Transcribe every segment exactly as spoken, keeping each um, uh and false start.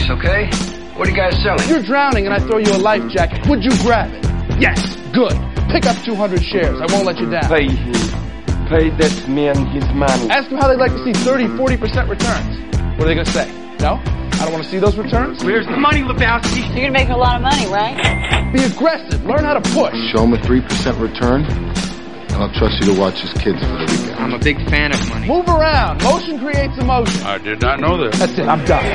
okay? What are you guys selling? If you're drowning and I throw you a life jacket, would you grab it? Yes. Good. Pick up two hundred shares. I won't let you down. Pay him. Pay that man his money. Ask them how they'd like to see thirty, forty percent returns. What are they going to say? No? I don't want to see those returns? Where's the money, Lebowski? You're going to make a lot of money, right? Be aggressive. Learn how to push. Show him a three percent return, and I'll trust you to watch his kids for the weekend. I'm a big fan of money. Move around. Motion creates emotion. I did not know that. That's it. I'm done.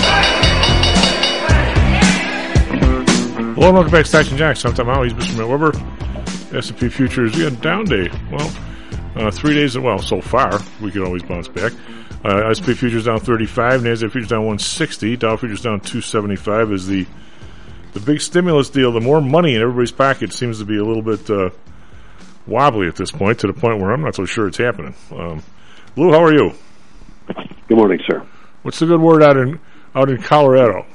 Hello and welcome back to Stocks and Jocks. I'm Tom Howell. He's Mister Matt Weber. S and P futures, we had a down day. Well, uh, three days, well, so far, we could always bounce back. Uh, S and P futures down thirty-five, NASDAQ futures down one sixty, Dow futures down two seventy-five as the the big stimulus deal, the more money in everybody's pocket seems to be a little bit uh, wobbly at this point, to the point where I'm not so sure it's happening. Um, Lou, how are you? Good morning, sir. What's the good word out in out in Colorado?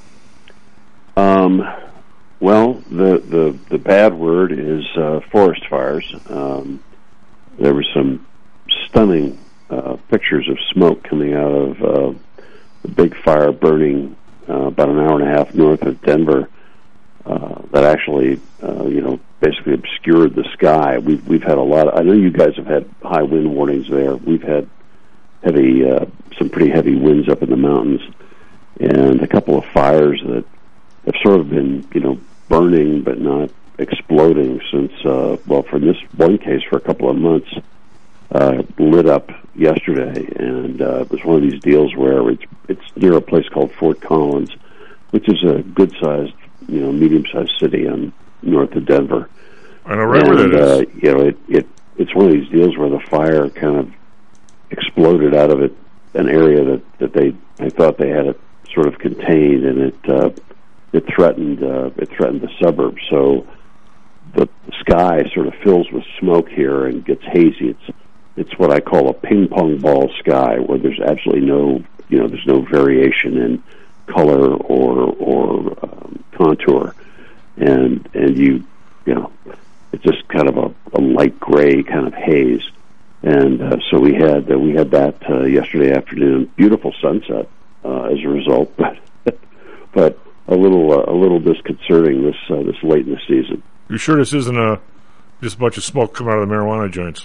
Um, well, the, the, the bad word is uh, forest fires. Um, there were some stunning uh, pictures of smoke coming out of uh, the big fire burning uh, about an hour and a half north of Denver uh, that actually, uh, you know, basically obscured the sky. We've, we've had a lot of, I know you guys have had high wind warnings there. We've had heavy, uh, some pretty heavy winds up in the mountains, and a couple of fires that have sort of been, you know, burning but not exploding since, uh, well, for this one case, for a couple of months, uh, lit up yesterday, and uh, it was one of these deals where it's it's near a place called Fort Collins, which is a good-sized, you know, medium-sized city on north of Denver. I know right and, where that is. Uh, you know, it, it it's one of these deals where the fire kind of exploded out of it, an area that, that they they thought they had it sort of contained, and it uh, it threatened uh, it threatened the suburbs. So the, the sky sort of fills with smoke here and gets hazy. It's it's what I call a ping pong ball sky, where there's absolutely no you know there's no variation in color or or um, contour, and and you you know it's just kind of a, a light gray kind of haze. And uh, so we had uh, we had that uh, yesterday afternoon. Beautiful sunset uh, as a result, but but a little uh, a little disconcerting this uh, this late in the season. You sure this isn't a just a bunch of smoke coming out of the marijuana joints?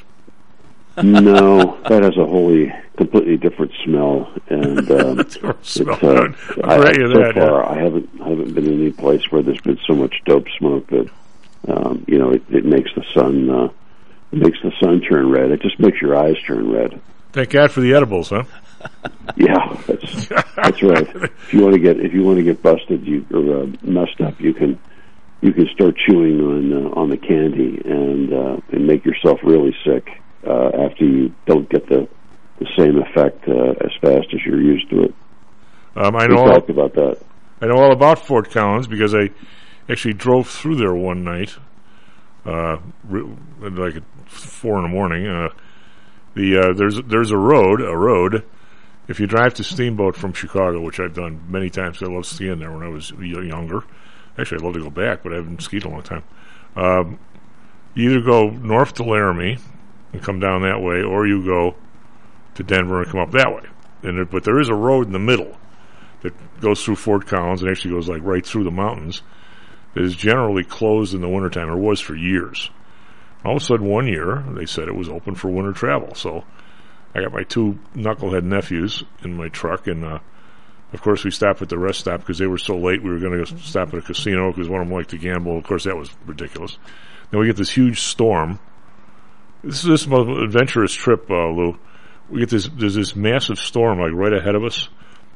No, that has a wholly completely different smell. And um, smell. Uh, I, I, you so that, far, yeah. I haven't I haven't been in any place where there's been so much dope smoke that um, you know it, it makes the sun. Uh, It makes the sun turn red. It just makes your eyes turn red. Thank God for the edibles, huh? Yeah, that's that's right. If you want to get if you want to get busted, you or uh, messed up, you can you can start chewing on uh, on the candy and uh, and make yourself really sick uh, after you don't get the the same effect uh, as fast as you're used to it. Um, I we know all, talked about that. I know all about Fort Collins because I actually drove through there one night, uh, like at four in the morning. Uh, the uh, there's there's a road a road. If you drive to Steamboat from Chicago, which I've done many times, I love skiing there when I was younger. Actually, I'd love to go back, but I haven't skied in a long time. Um, you either go north to Laramie and come down that way, or you go to Denver and come up that way. And it, but there is a road in the middle that goes through Fort Collins and actually goes like right through the mountains. That is generally closed in the wintertime, or was for years. All of a sudden, one year, they said it was open for winter travel. So I got my two knucklehead nephews in my truck, and uh, of course we stopped at the rest stop because they were so late. We were going to stop at a casino because one of them liked to gamble. Of course, that was ridiculous. Then we get this huge storm. This is this most adventurous trip, uh, Lou. We get this, there's this massive storm like right ahead of us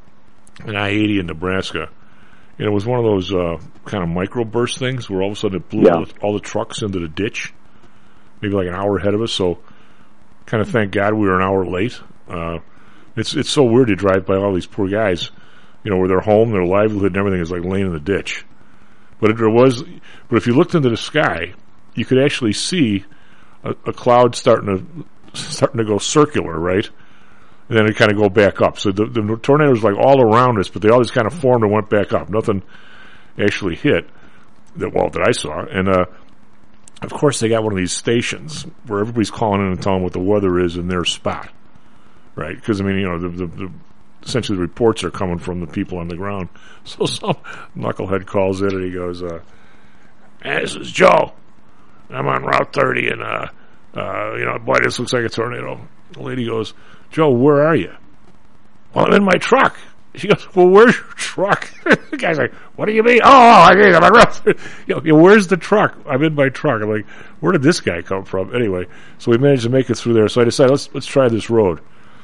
in I eighty in Nebraska. And it was one of those uh, kind of microburst things where all of a sudden it blew Yeah. all, the, all the trucks into the ditch, maybe like an hour ahead of us. So kind of thank God we were an hour late. Uh, it's it's so weird to drive by all these poor guys, you know, where their home, their livelihood, and everything is like laying in the ditch. But it, there was, but if you looked into the sky, you could actually see a, a cloud starting to starting to go circular, right? And then it kind of go back up. So the, the tornadoes like all around us, but they all just kind of formed and went back up. Nothing actually hit that well that I saw. And uh, of course, they got one of these stations where everybody's calling in and telling what the weather is in their spot, right? Because I mean, you know, the, the, the essentially the reports are coming from the people on the ground. So some knucklehead calls in and he goes, uh, hey, this is Joe. I'm on Route thirty and, uh, uh, you know, boy, this looks like a tornado. The lady goes, Joe, where are you? Well, I'm in my truck. She goes, well, where's your truck? The guy's like, what do you mean? Oh, I mean, I'm on Route thirty. You know, you know, where's the truck? I'm in my truck. I'm like, where did this guy come from? Anyway, so we managed to make it through there. So I decided, let's let's try this road.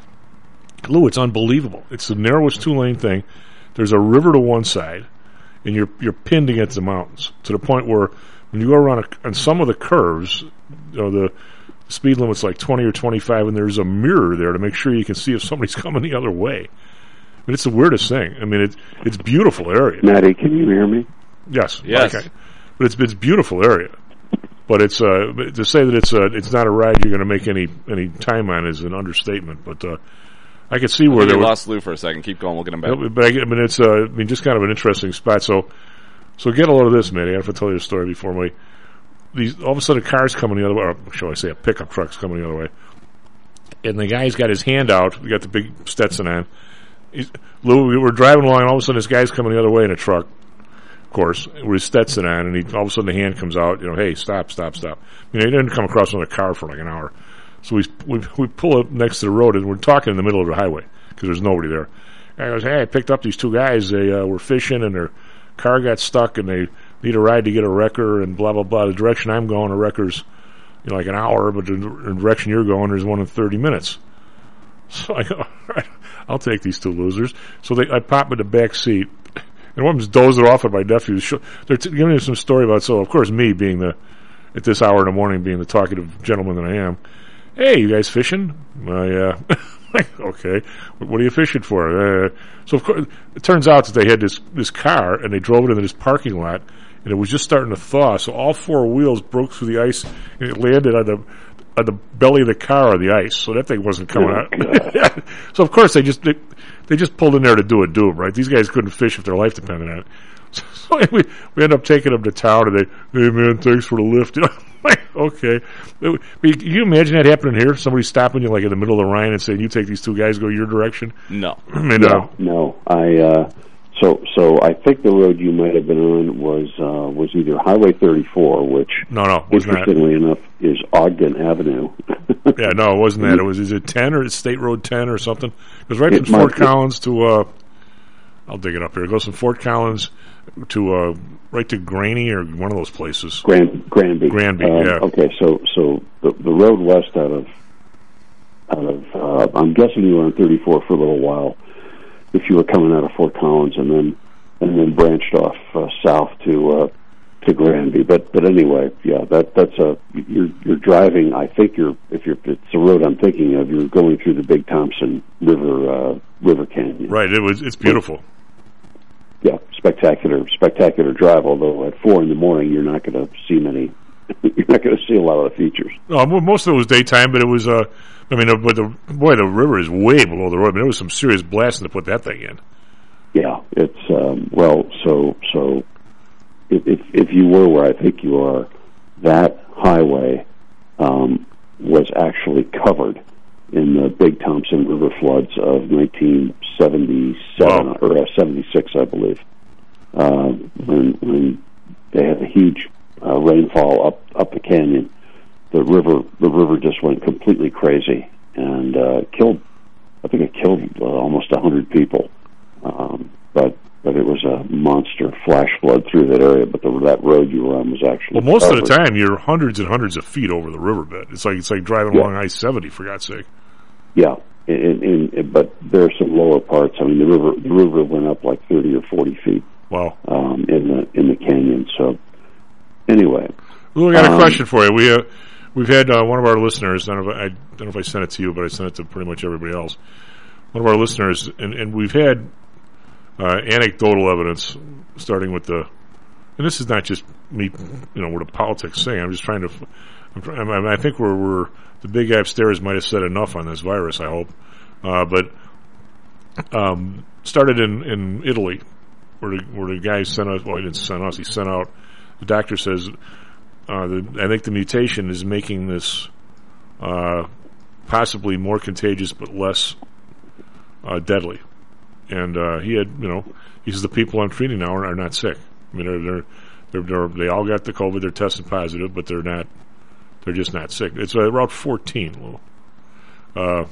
Lou, it's unbelievable. It's the narrowest two-lane thing. There's a river to one side, and you're you're pinned against the mountains to the point where when you go around a, on some of the curves, you know, the speed limit's like twenty or twenty-five, and there's a mirror there to make sure you can see if somebody's coming the other way. I mean, it's the weirdest thing. I mean, it's it's beautiful area. Matty, can you hear me? Yes. Yes. Okay. But it's it's beautiful area. But it's uh to say that it's uh it's not a ride you're going to make any any time on is an understatement. But uh, I could see where they there was, lost Lou for a second. Keep going. We'll get him back. But I, I mean, it's uh, I mean, just kind of an interesting spot. So, so get a load of this, man. I have to tell you a story before my these all of a sudden a car's coming the other way. Or shall I say, a pickup truck's coming the other way, and the guy's got his hand out. We got the big Stetson on. He's, Lou, we were driving along, and all of a sudden this guy's coming the other way in a truck, of course, with his Stetson on, and he, all of a sudden the hand comes out. You know, hey, stop, stop, stop. You know, he didn't come across another car for like an hour. So we we we pull up next to the road, and we're talking in the middle of the highway because there's nobody there. And I goes, hey, I picked up these two guys. They uh, were fishing, and their car got stuck, and they need a ride to get a wrecker, and blah, blah, blah. The direction I'm going, a wrecker's you know, like an hour, but the direction you're going, there's one in thirty minutes. So I go, all right, I'll take these two losers. So they, I pop in the back seat, and one of them's dozing off at my nephew's. Sh- they're t- giving me some story about, so of course me being the, at this hour in the morning, being the talkative gentleman that I am, hey, you guys fishing? I, uh, okay. What are you fishing for? Uh, so of course, it turns out that they had this, this car, and they drove it into this parking lot, and it was just starting to thaw, so all four wheels broke through the ice, and it landed on the, on the belly of the car on the ice, so that thing wasn't coming oh, out. So of course they just, they, they just pulled in there to do a doom, right? These guys couldn't fish if their life depended on it. So we, we end up taking them to town, and they, hey man, thanks for the lift. Okay. Can you imagine that happening here? Somebody stopping you like in the middle of the Rhine and saying, you take these two guys, go your direction? No. I mean, no, uh, no. I, uh, so, so I think the road you might have been on was, uh, was either Highway thirty-four, which, no, no, wasn't interestingly that. enough, is Ogden Avenue. Yeah, no, it wasn't that. It was, is it ten or State Road ten or something? It was right It from Fort might be. Collins to, uh, I'll dig it up here. It goes from Fort Collins to, uh, right to Granny or one of those places. Grand, Granby. Granby, Um, yeah. Okay, so, so the, the road west out of, out of, uh, I'm guessing you were on thirty-four for a little while, if you were coming out of Fort Collins and then, and then branched off, uh, south to, uh, to Granby. But, but anyway, yeah, that, that's a, you're, you're driving, I think you're, if you're, it's the road I'm thinking of, you're going through the Big Thompson River, uh, River Canyon. Right, it was, it's beautiful. Yeah, spectacular, spectacular drive. Although at four in the morning, you're not going to see many. You're not going to see a lot of the features. Uh, well, most of it was daytime, but it was, uh, I mean, uh, but the, boy, the river is way below the road. I mean, there was some serious blasting to put that thing in. Yeah, it's, um, well, so, so, if, if, if you were where I think you are, that highway, um, was actually covered in the Big Thompson River floods of nineteen seventy-seven, Wow. or uh, seventy-six, I believe, uh, when, when they had a huge uh, rainfall up, up the canyon. The river, the river just went completely crazy and uh, killed. I think it killed uh, almost a hundred people. Um, but but it was a monster flash flood through that area. But the, that road you were on was actually Well, most covered. of the time, you're hundreds and hundreds of feet over the riverbed. It's like it's like driving Yeah. along I seventy, for God's sake. Yeah, in, in, in, but there are some lower parts. I mean, the river the river went up like thirty or forty feet Wow. um, in the in the canyon. So anyway, Lou, I got a Um, question for you. We uh, we've had uh, one of our listeners. I don't, know if I, I don't know if I sent it to you, but I sent it to pretty much everybody else. One of our listeners, and, and we've had uh, anecdotal evidence, starting with the. And this is not just me, you know, what the politics say. I'm just trying to. I'm, try- I, mean, I think we're, we're the big guy upstairs might have said enough on this virus. I hope, uh, but um, started in, in Italy, where the, where the guy sent us. Well, he didn't send us. He sent out. The doctor says, uh, the, I think the mutation is making this uh, possibly more contagious but less uh, deadly. and uh, he had, you know, he says the people I'm treating now are, are not sick. I mean, they're, they're they're they're they all got the COVID. They're tested positive, but they're not. They're just not sick. It's uh, Route fourteen. Uh,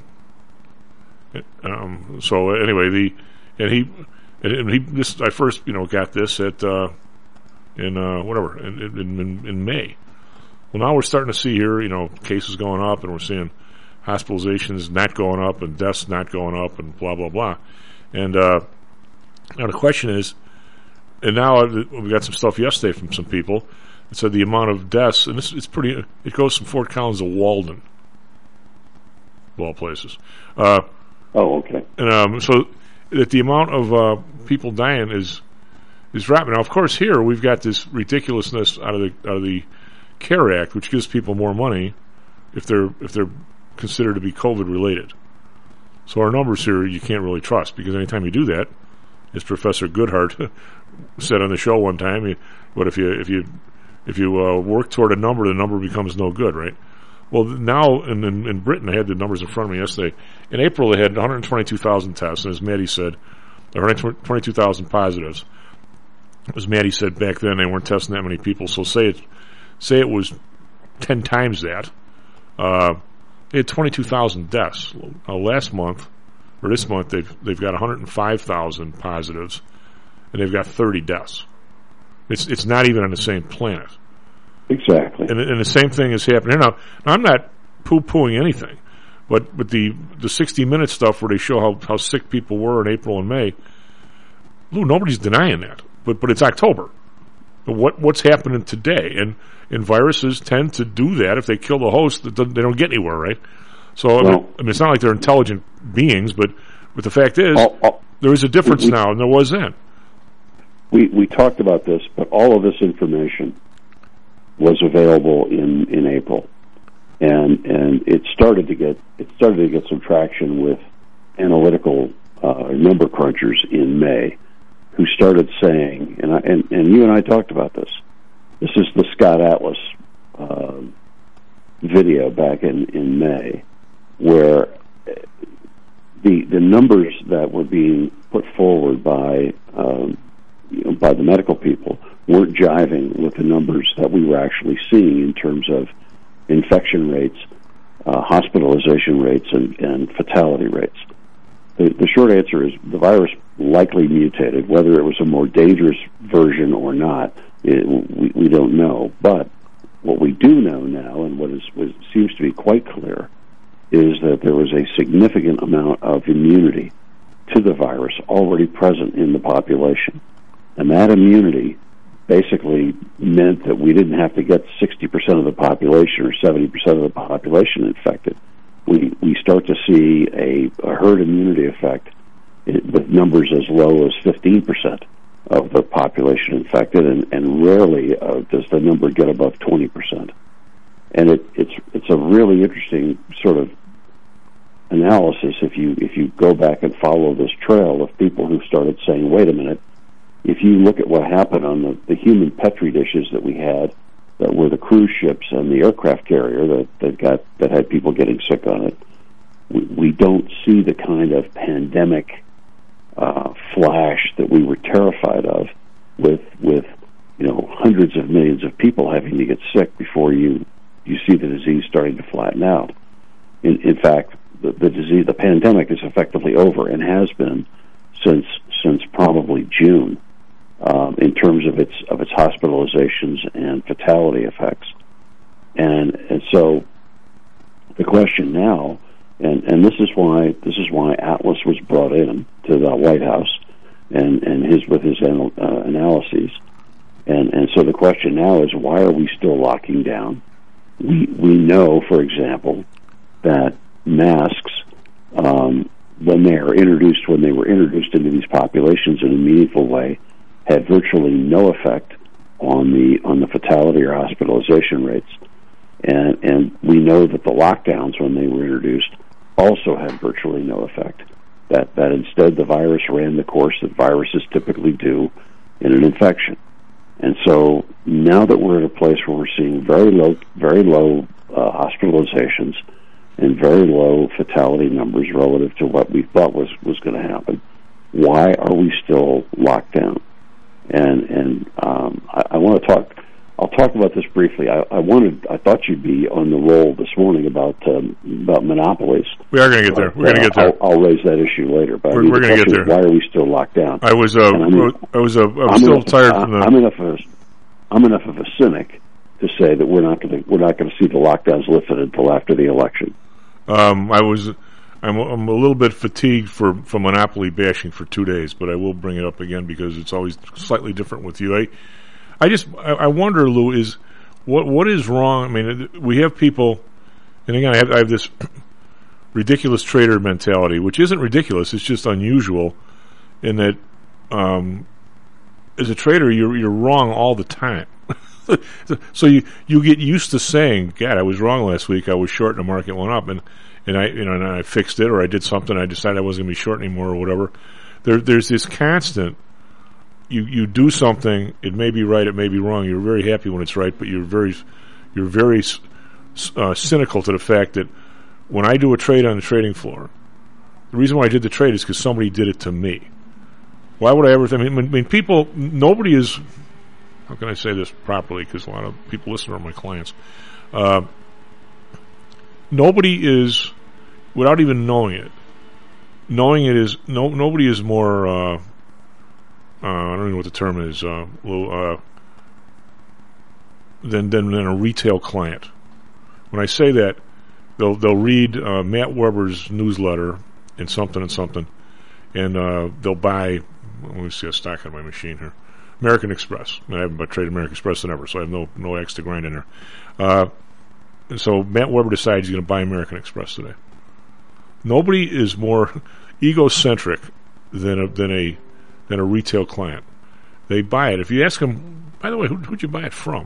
um, so anyway, the and he and he this I first you know got this at uh, in uh, whatever in, in in May. Well, now we're starting to see here, you know, cases going up, and we're seeing hospitalizations not going up and deaths not going up, and blah blah blah. And uh, now the question is, and now we got some stuff yesterday from some people that said the amount of deaths, and this it's pretty. It goes from Fort Collins to Walden, of all places. Uh, oh, okay. And um, so that the amount of uh, people dying is is dropping. Now, of course, here we've got this ridiculousness out of the out of the CARE Act, which gives people more money if they're if they're considered to be COVID related. So our numbers here you can't really trust, because anytime you do that, as Professor Goodhart said on the show one time, you, what if you if you if you uh, work toward a number, the number becomes no good, right? Well, now in, in, in Britain, I had the numbers in front of me yesterday. In April, they had one hundred twenty-two thousand tests, and as Maddie said, one hundred twenty-two thousand positives. As Maddie said back then, they weren't testing that many people. So say it, say it was ten times that. Uh, they had twenty-two thousand deaths. Uh, last month, or this month, they've they've got one hundred five thousand positives, and they've got thirty deaths. It's it's not even on the same planet. Exactly. And, and the same thing is happening now. Now I'm not poo-pooing anything, but but the the sixty minute stuff where they show how, how sick people were in April and May, Lou, nobody's denying that. But but it's October. But what what's happening today? And and viruses tend to do that. If they kill the host, they don't get anywhere, right? So well, I, mean, I mean, it's not like they're intelligent beings, but but the fact is, all, all, there is a difference we, now than there was then. We we talked about this, but all of this information was available in, in April, and and it started to get it started to get some traction with analytical uh, number crunchers in May, who started saying, and I, and and you and I talked about this. This is the Scott Atlas uh, video back in, in May, where the the numbers that were being put forward by um, you know, by the medical people weren't jiving with the numbers that we were actually seeing in terms of infection rates, uh, hospitalization rates, and, and fatality rates. The, the short answer is the virus likely mutated. Whether it was a more dangerous version or not, it, we, we don't know. But what we do know now, and what is what seems to be quite clear, is that there was a significant amount of immunity to the virus already present in the population. And that immunity basically meant that we didn't have to get sixty percent of the population or seventy percent of the population infected. We we start to see a, a herd immunity effect with numbers as low as fifteen percent of the population infected, and, and rarely uh, does the number get above twenty percent. And it, it's it's a really interesting sort of analysis if you if you go back and follow this trail of people who started saying, wait a minute, if you look at what happened on the, the human petri dishes that we had, that were the cruise ships and the aircraft carrier that, that got that had people getting sick on it, we, we don't see the kind of pandemic uh, flash that we were terrified of, with with you know hundreds of millions of people having to get sick before you you see the disease starting to flatten out. In, in fact, the, the disease, the pandemic, is effectively over and has been since since probably June. Um, in terms of its of its hospitalizations and fatality effects, and and so the question now, and, and this is why this is why Atlas was brought in to the White House, and, and his with his anal, uh, analyses, and and so the question now is, why are we still locking down? We we know, for example, that masks, um, when they are introduced when they were introduced into these populations in a meaningful way, had virtually no effect on the on the fatality or hospitalization rates, and and we know that the lockdowns when they were introduced also had virtually no effect. That that instead the virus ran the course that viruses typically do in an infection. And so now that we're at a place where we're seeing very low very low uh, hospitalizations and very low fatality numbers relative to what we thought was was going to happen, why are we still locked down? And and um, I, I want to talk. I'll talk about this briefly. I, I wanted. I thought you'd be on the roll this morning about um, about monopolies. We are going to get there. We're going to get there. I'll, I'll raise that issue later. But we're, I mean, we're the going to get there. Why are we still locked down? I was. Uh, I, mean, I was. Uh, I was still enough, tired. I, From the... I'm enough of. A, I'm enough of a cynic to say that we're not going to. We're not going to see the lockdowns lifted until after the election. Um, I was. I'm, I'm a little bit fatigued for, for monopoly bashing for two days, but I will bring it up again because it's always slightly different with you. I, I just. I, I wonder, Lou, is. What what is wrong? I mean, we have people, and again, I have, I have this ridiculous trader mentality, which isn't ridiculous. It's just unusual, in that um, as a trader, you're you're wrong all the time. So you you get used to saying, "God, I was wrong last week. I was short, and the market went up, and and I you know and I fixed it, or I did something. I decided I wasn't going to be short anymore, or whatever." There there's this constant. You, you do something. It may be right. It may be wrong. You're very happy when it's right, but you're very you're very uh, cynical to the fact that when I do a trade on the trading floor, the reason why I did the trade is because somebody did it to me. Why would I ever? Th- I, mean, I mean, people. Nobody is. How can I say this properly? Because a lot of people listen to my clients. Uh, nobody is, without even knowing it. Knowing it is no. Nobody is more. Uh, Uh, I don't know what the term is, uh, uh, than, than than a retail client. When I say that, they'll they'll read uh, Matt Weber's newsletter and something and something, and uh, they'll buy. Let me see a stock on my machine here. American Express. I haven't traded American Express than ever, so I have no no axe to grind in there. Uh, and so Matt Weber decides he's going to buy American Express today. Nobody is more egocentric than a than a than a retail client. They buy it. If you ask them, by the way, who, who'd you buy it from?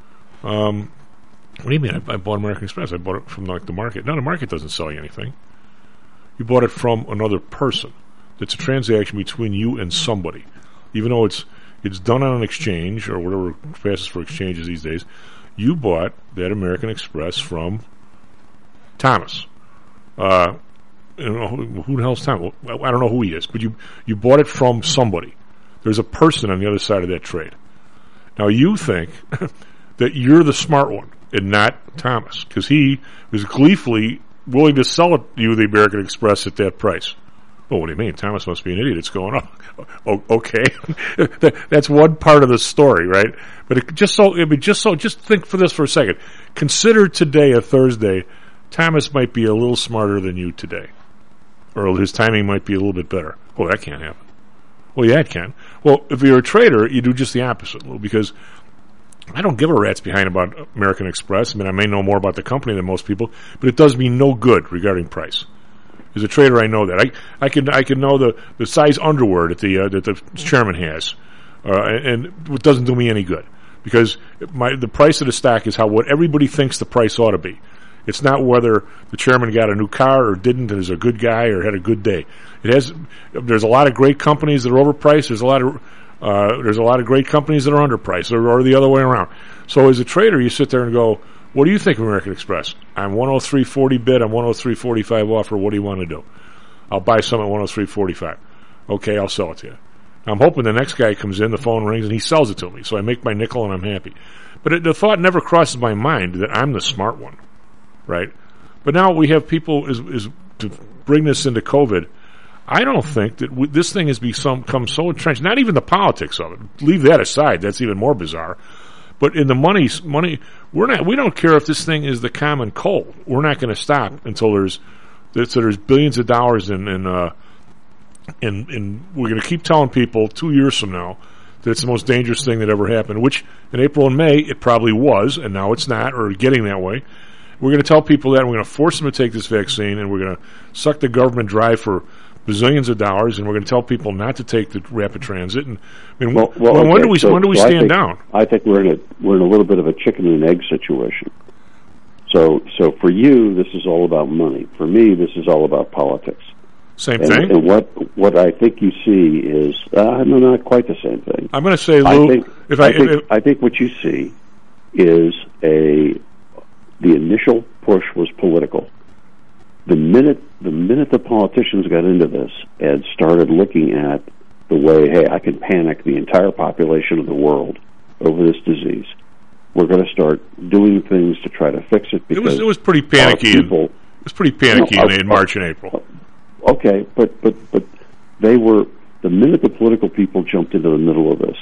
Um, what do you mean? I, I bought American Express. I bought it from like the market. No, the market doesn't sell you anything. You bought it from another person. It's a transaction between you and somebody. Even though it's it's done on an exchange or whatever passes for exchanges these days, you bought that American Express from Thomas. Uh, You know, who, who the hell's Tom? Well, I don't know who he is, but you you bought it from somebody. There's a person on the other side of that trade. Now you think that you're the smart one and not Thomas, because he was gleefully willing to sell it to you, the American Express, at that price. Oh, what do you mean? Thomas must be an idiot. It's going up. Oh, okay, that, that's one part of the story, right? But it, just so, I mean, just so, just think for this for a second. Consider today, a Thursday. Thomas might be a little smarter than you today. Or his timing might be a little bit better. Oh, that can't happen. Well, yeah, it can. Well, if you're a trader, you do just the opposite, Lou, because I don't give a rat's behind about American Express. I mean, I may know more about the company than most people, but it does me no good regarding price. As a trader, I know that. I I can I can know the, the size underwear that the uh, that the chairman has, uh, and it doesn't do me any good because my the price of the stock is how what everybody thinks the price ought to be. It's not whether the chairman got a new car or didn't and is a good guy or had a good day. It has. There's a lot of great companies that are overpriced. There's a lot of uh, there's a lot of great companies that are underpriced, or, or the other way around. So as a trader, you sit there and go, "What do you think of American Express? I'm one oh three forty bid. I'm one oh three forty-five offer. What do you want to do? I'll buy some at one oh three forty-five. Okay, I'll sell it to you. I'm hoping the next guy comes in, the phone rings, and he sells it to me. So I make my nickel and I'm happy. But it, the thought never crosses my mind that I'm the smart one. Right, but now we have people is, is to bring this into COVID. I don't think that w- this thing has become, become so entrenched. Not even the politics of it. Leave that aside. That's even more bizarre. But in the money, money, we're not. We don't care if this thing is the common cold. We're not going to stop until there's so there's billions of dollars in in uh, in, in we're going to keep telling people two years from now that it's the most dangerous thing that ever happened. Which in April and May it probably was, and now it's not, or getting that way. We're going to tell people that, and we're going to force them to take this vaccine, and we're going to suck the government dry for bazillions of dollars, and we're going to tell people not to take the rapid transit. And I mean, well, well, when, okay. when do we so, when do we so stand I think, down? I think we're in a we're in a little bit of a chicken and egg situation. So, so for you, this is all about money. For me, this is all about politics. Same and, thing. And what what I think you see is uh, no, not quite the same thing. I'm going to say, Lou, I think, if I, I, think, if, I think what you see is a the initial push was political. The minute the minute the politicians got into this and started looking at the way, hey, I can panic the entire population of the world over this disease, we're going to start doing things to try to fix it. Because it was it was pretty panicky. People, in, it was pretty panicky you know, in, in March and April. Okay, but but but they were the minute the political people jumped into the middle of this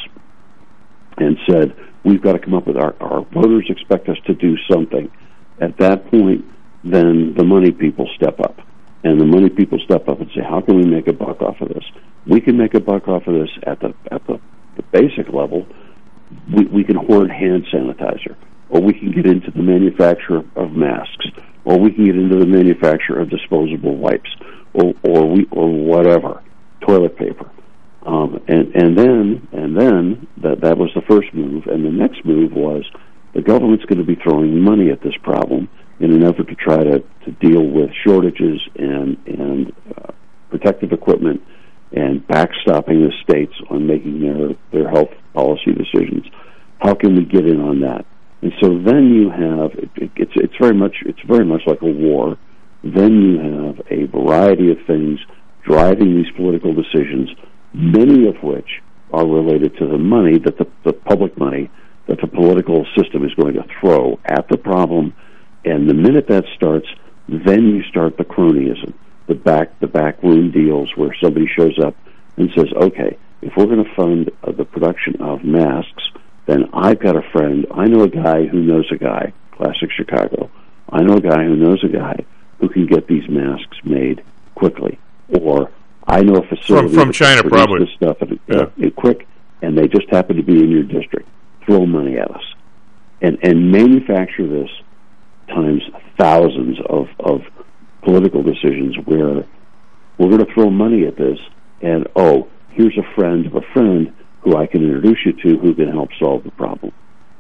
and said, we've got to come up with our our voters expect us to do something. At that point, then the money people step up, and the money people step up and say, how can we make a buck off of this? We can make a buck off of this at the at the, the basic level. We, we can hoard hand sanitizer, or we can get into the manufacture of masks, or we can get into the manufacture of disposable wipes, or or we or whatever, toilet paper, um, and and then and then that that was the first move, and the next move was the government's going to be throwing money at this problem in an effort to try to, to deal with shortages and and uh, protective equipment and backstopping the states on making their, their health policy decisions. How can we get in on that? And so then you have it, it, it's it's very much it's very much like a war. Then you have a variety of things driving these political decisions, many of which are related to the money that the, the public money that the political system is going to throw at the problem. And the minute that starts, then you start the cronyism, the back the backroom deals where somebody shows up and says, okay, if we're going to fund uh, the production of masks, then I've got a friend, I know a guy who knows a guy, classic Chicago, I know a guy who knows a guy who can get these masks made quickly. Or I know a facility from, from that China, can probably. this stuff at, yeah. uh, quick, and they just happen to be in your district. Throw money at us. And, and manufacture this times thousands of, of political decisions where we're going to throw money at this, and, oh, here's a friend of a friend who I can introduce you to who can help solve the problem.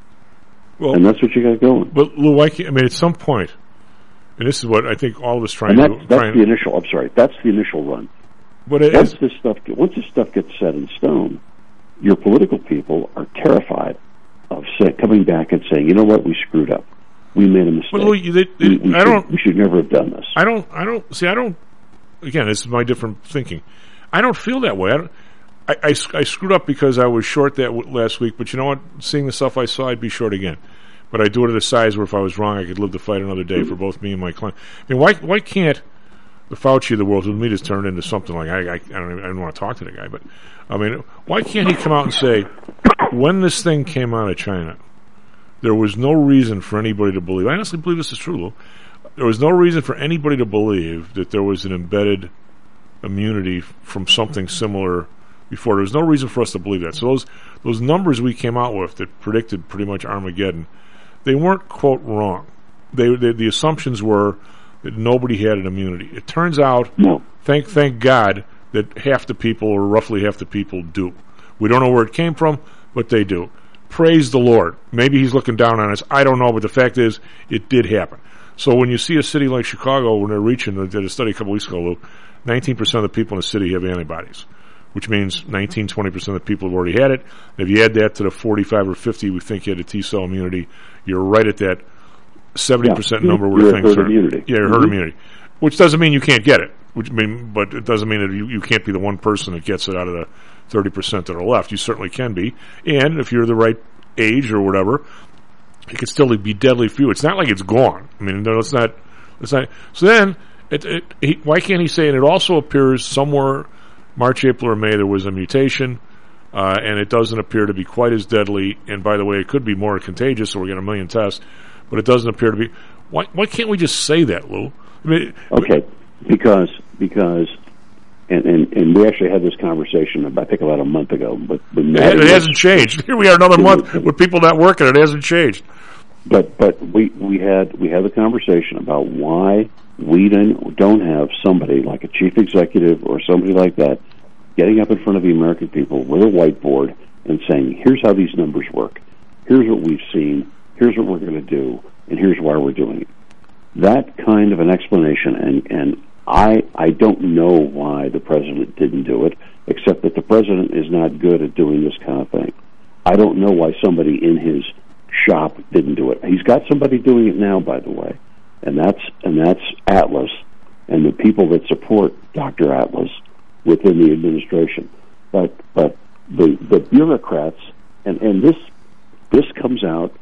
Well, and that's what you got going. But, Lou, I, can't, I mean, at some point, and this is what I think all of us trying and that's, to... That's trying the initial, I'm sorry, that's the initial run. But it once, is, this stuff, once this stuff gets set in stone, your political people are terrified of say, coming back and saying, you know what, we screwed up. We made a mistake. Well, Louis, they, they, we, we I should, don't. We should never have done this. I don't. I don't. See, I don't. Again, this is my different thinking. I don't feel that way. I, don't, I, I, I screwed up because I was short that w- last week. But you know what? Seeing the stuff I saw, I'd be short again. But I do it at a size where if I was wrong, I could live to fight another day for both me and my client. I mean, why? Why can't the Fauci of the world, with me, just turn into something like I? I, I don't. Even, I don't want to talk to the guy, but I mean, why can't he come out and say, when this thing came out of China, there was no reason for anybody to believe. I honestly believe this is true, Lou. There was no reason for anybody to believe that there was an embedded immunity from something similar before. There was no reason for us to believe that. So those those numbers we came out with that predicted pretty much Armageddon, they weren't, quote, wrong. They, they the assumptions were that nobody had an immunity. It turns out, no. thank thank God, that half the people, or roughly half the people, do. We don't know where it came from, but they do. Praise the Lord. Maybe he's looking down on us. I don't know, but the fact is, it did happen. So when you see a city like Chicago, when they're reaching, they did a study a couple weeks ago, Lou, nineteen percent of the people in the city have antibodies, which means nineteen, twenty percent of the people have already had it. And if you add that to the forty-five or fifty we think you had a T-cell immunity, you're right at that seventy percent yeah, number you're, where you're things herd are. Immunity. Yeah, herd mm-hmm. immunity. Which doesn't mean you can't get it. Which mean, but it doesn't mean that you, you can't be the one person that gets it out of the thirty percent that are left. You certainly can be. And if you're the right age or whatever, it could still be deadly for you. It's not like it's gone. I mean, no, it's not. It's not. So then, it, it, he, why can't he say? And it also appears somewhere, March, April, or May, there was a mutation, uh, and it doesn't appear to be quite as deadly. And by the way, it could be more contagious. So we're getting a million tests, but it doesn't appear to be. Why? Why can't we just say that, Lou? I mean, okay, because because. And, and and we actually had this conversation, I think, about a month ago. But, but it, it hasn't changed. Here we are another month with people not working. It hasn't changed. But but we, we had we had the conversation about why we don't don't have somebody like a chief executive or somebody like that getting up in front of the American people with a whiteboard and saying, "Here's how these numbers work. Here's what we've seen. Here's what we're going to do, and here's why we're doing it." That kind of an explanation, and and. I, I don't know why the president didn't do it, except that the president is not good at doing this kind of thing. I don't know why somebody in his shop didn't do it. He's got somebody doing it now, by the way, and that's and that's Atlas. and the people that support Doctor Atlas within the administration. But but the the bureaucrats, and, and this this comes out.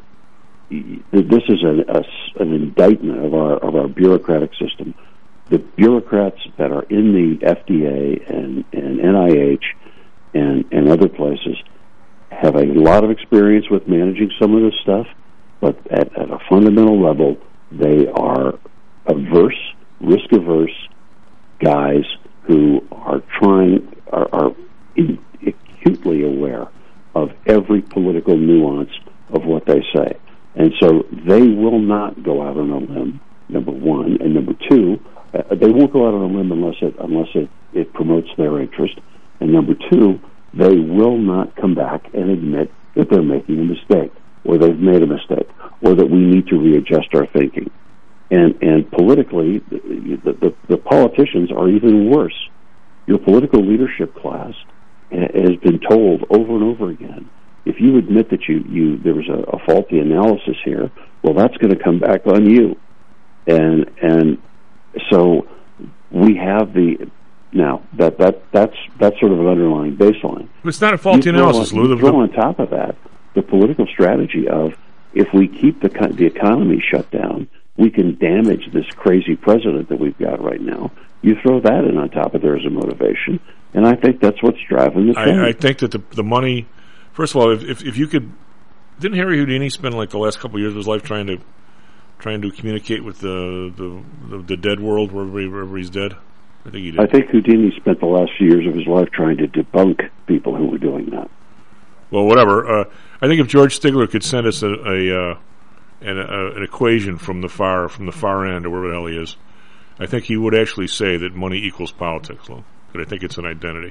This is an a, an indictment of our of our bureaucratic system. The bureaucrats that are in the F D A and, and N I H and and other places have a lot of experience with managing some of this stuff, but at, at a fundamental level, they are averse, risk-averse guys who are trying, are, are in, acutely aware of every political nuance of what they say. And so they will not go out on a limb, number one. And number two, uh, they won't go out on a limb unless it, unless it, it promotes their interest. And number two, they will not come back and admit that they're making a mistake, or they've made a mistake, or that we need to readjust our thinking. And and politically, the, the, the politicians are even worse. Your political leadership class has been told over and over again, if you admit that you, you there was a, a faulty analysis here, well, that's going to come back on you. And and so we have the... Now, that, that that's that's sort of an underlying baseline. It's not a faulty analysis, Lou. Lou. You throw on top of that the political strategy of, if we keep the the economy shut down, we can damage this crazy president that we've got right now. You throw that in on top of there as a motivation, and I think that's what's driving the trend. I, I think that the the money, first of all, if, if if you could, didn't Harry Houdini spend like the last couple of years of his life trying to trying to communicate with the the, the, the dead world wherever, wherever he's dead? I think he did. I think Houdini spent the last few years of his life trying to debunk people who were doing that. Well, whatever. Uh, I think if George Stigler could send us a, a uh, an, a, an equation from the far from the far end, or wherever the hell he is, I think he would actually say that money equals politics, Lou. But I think it's an identity.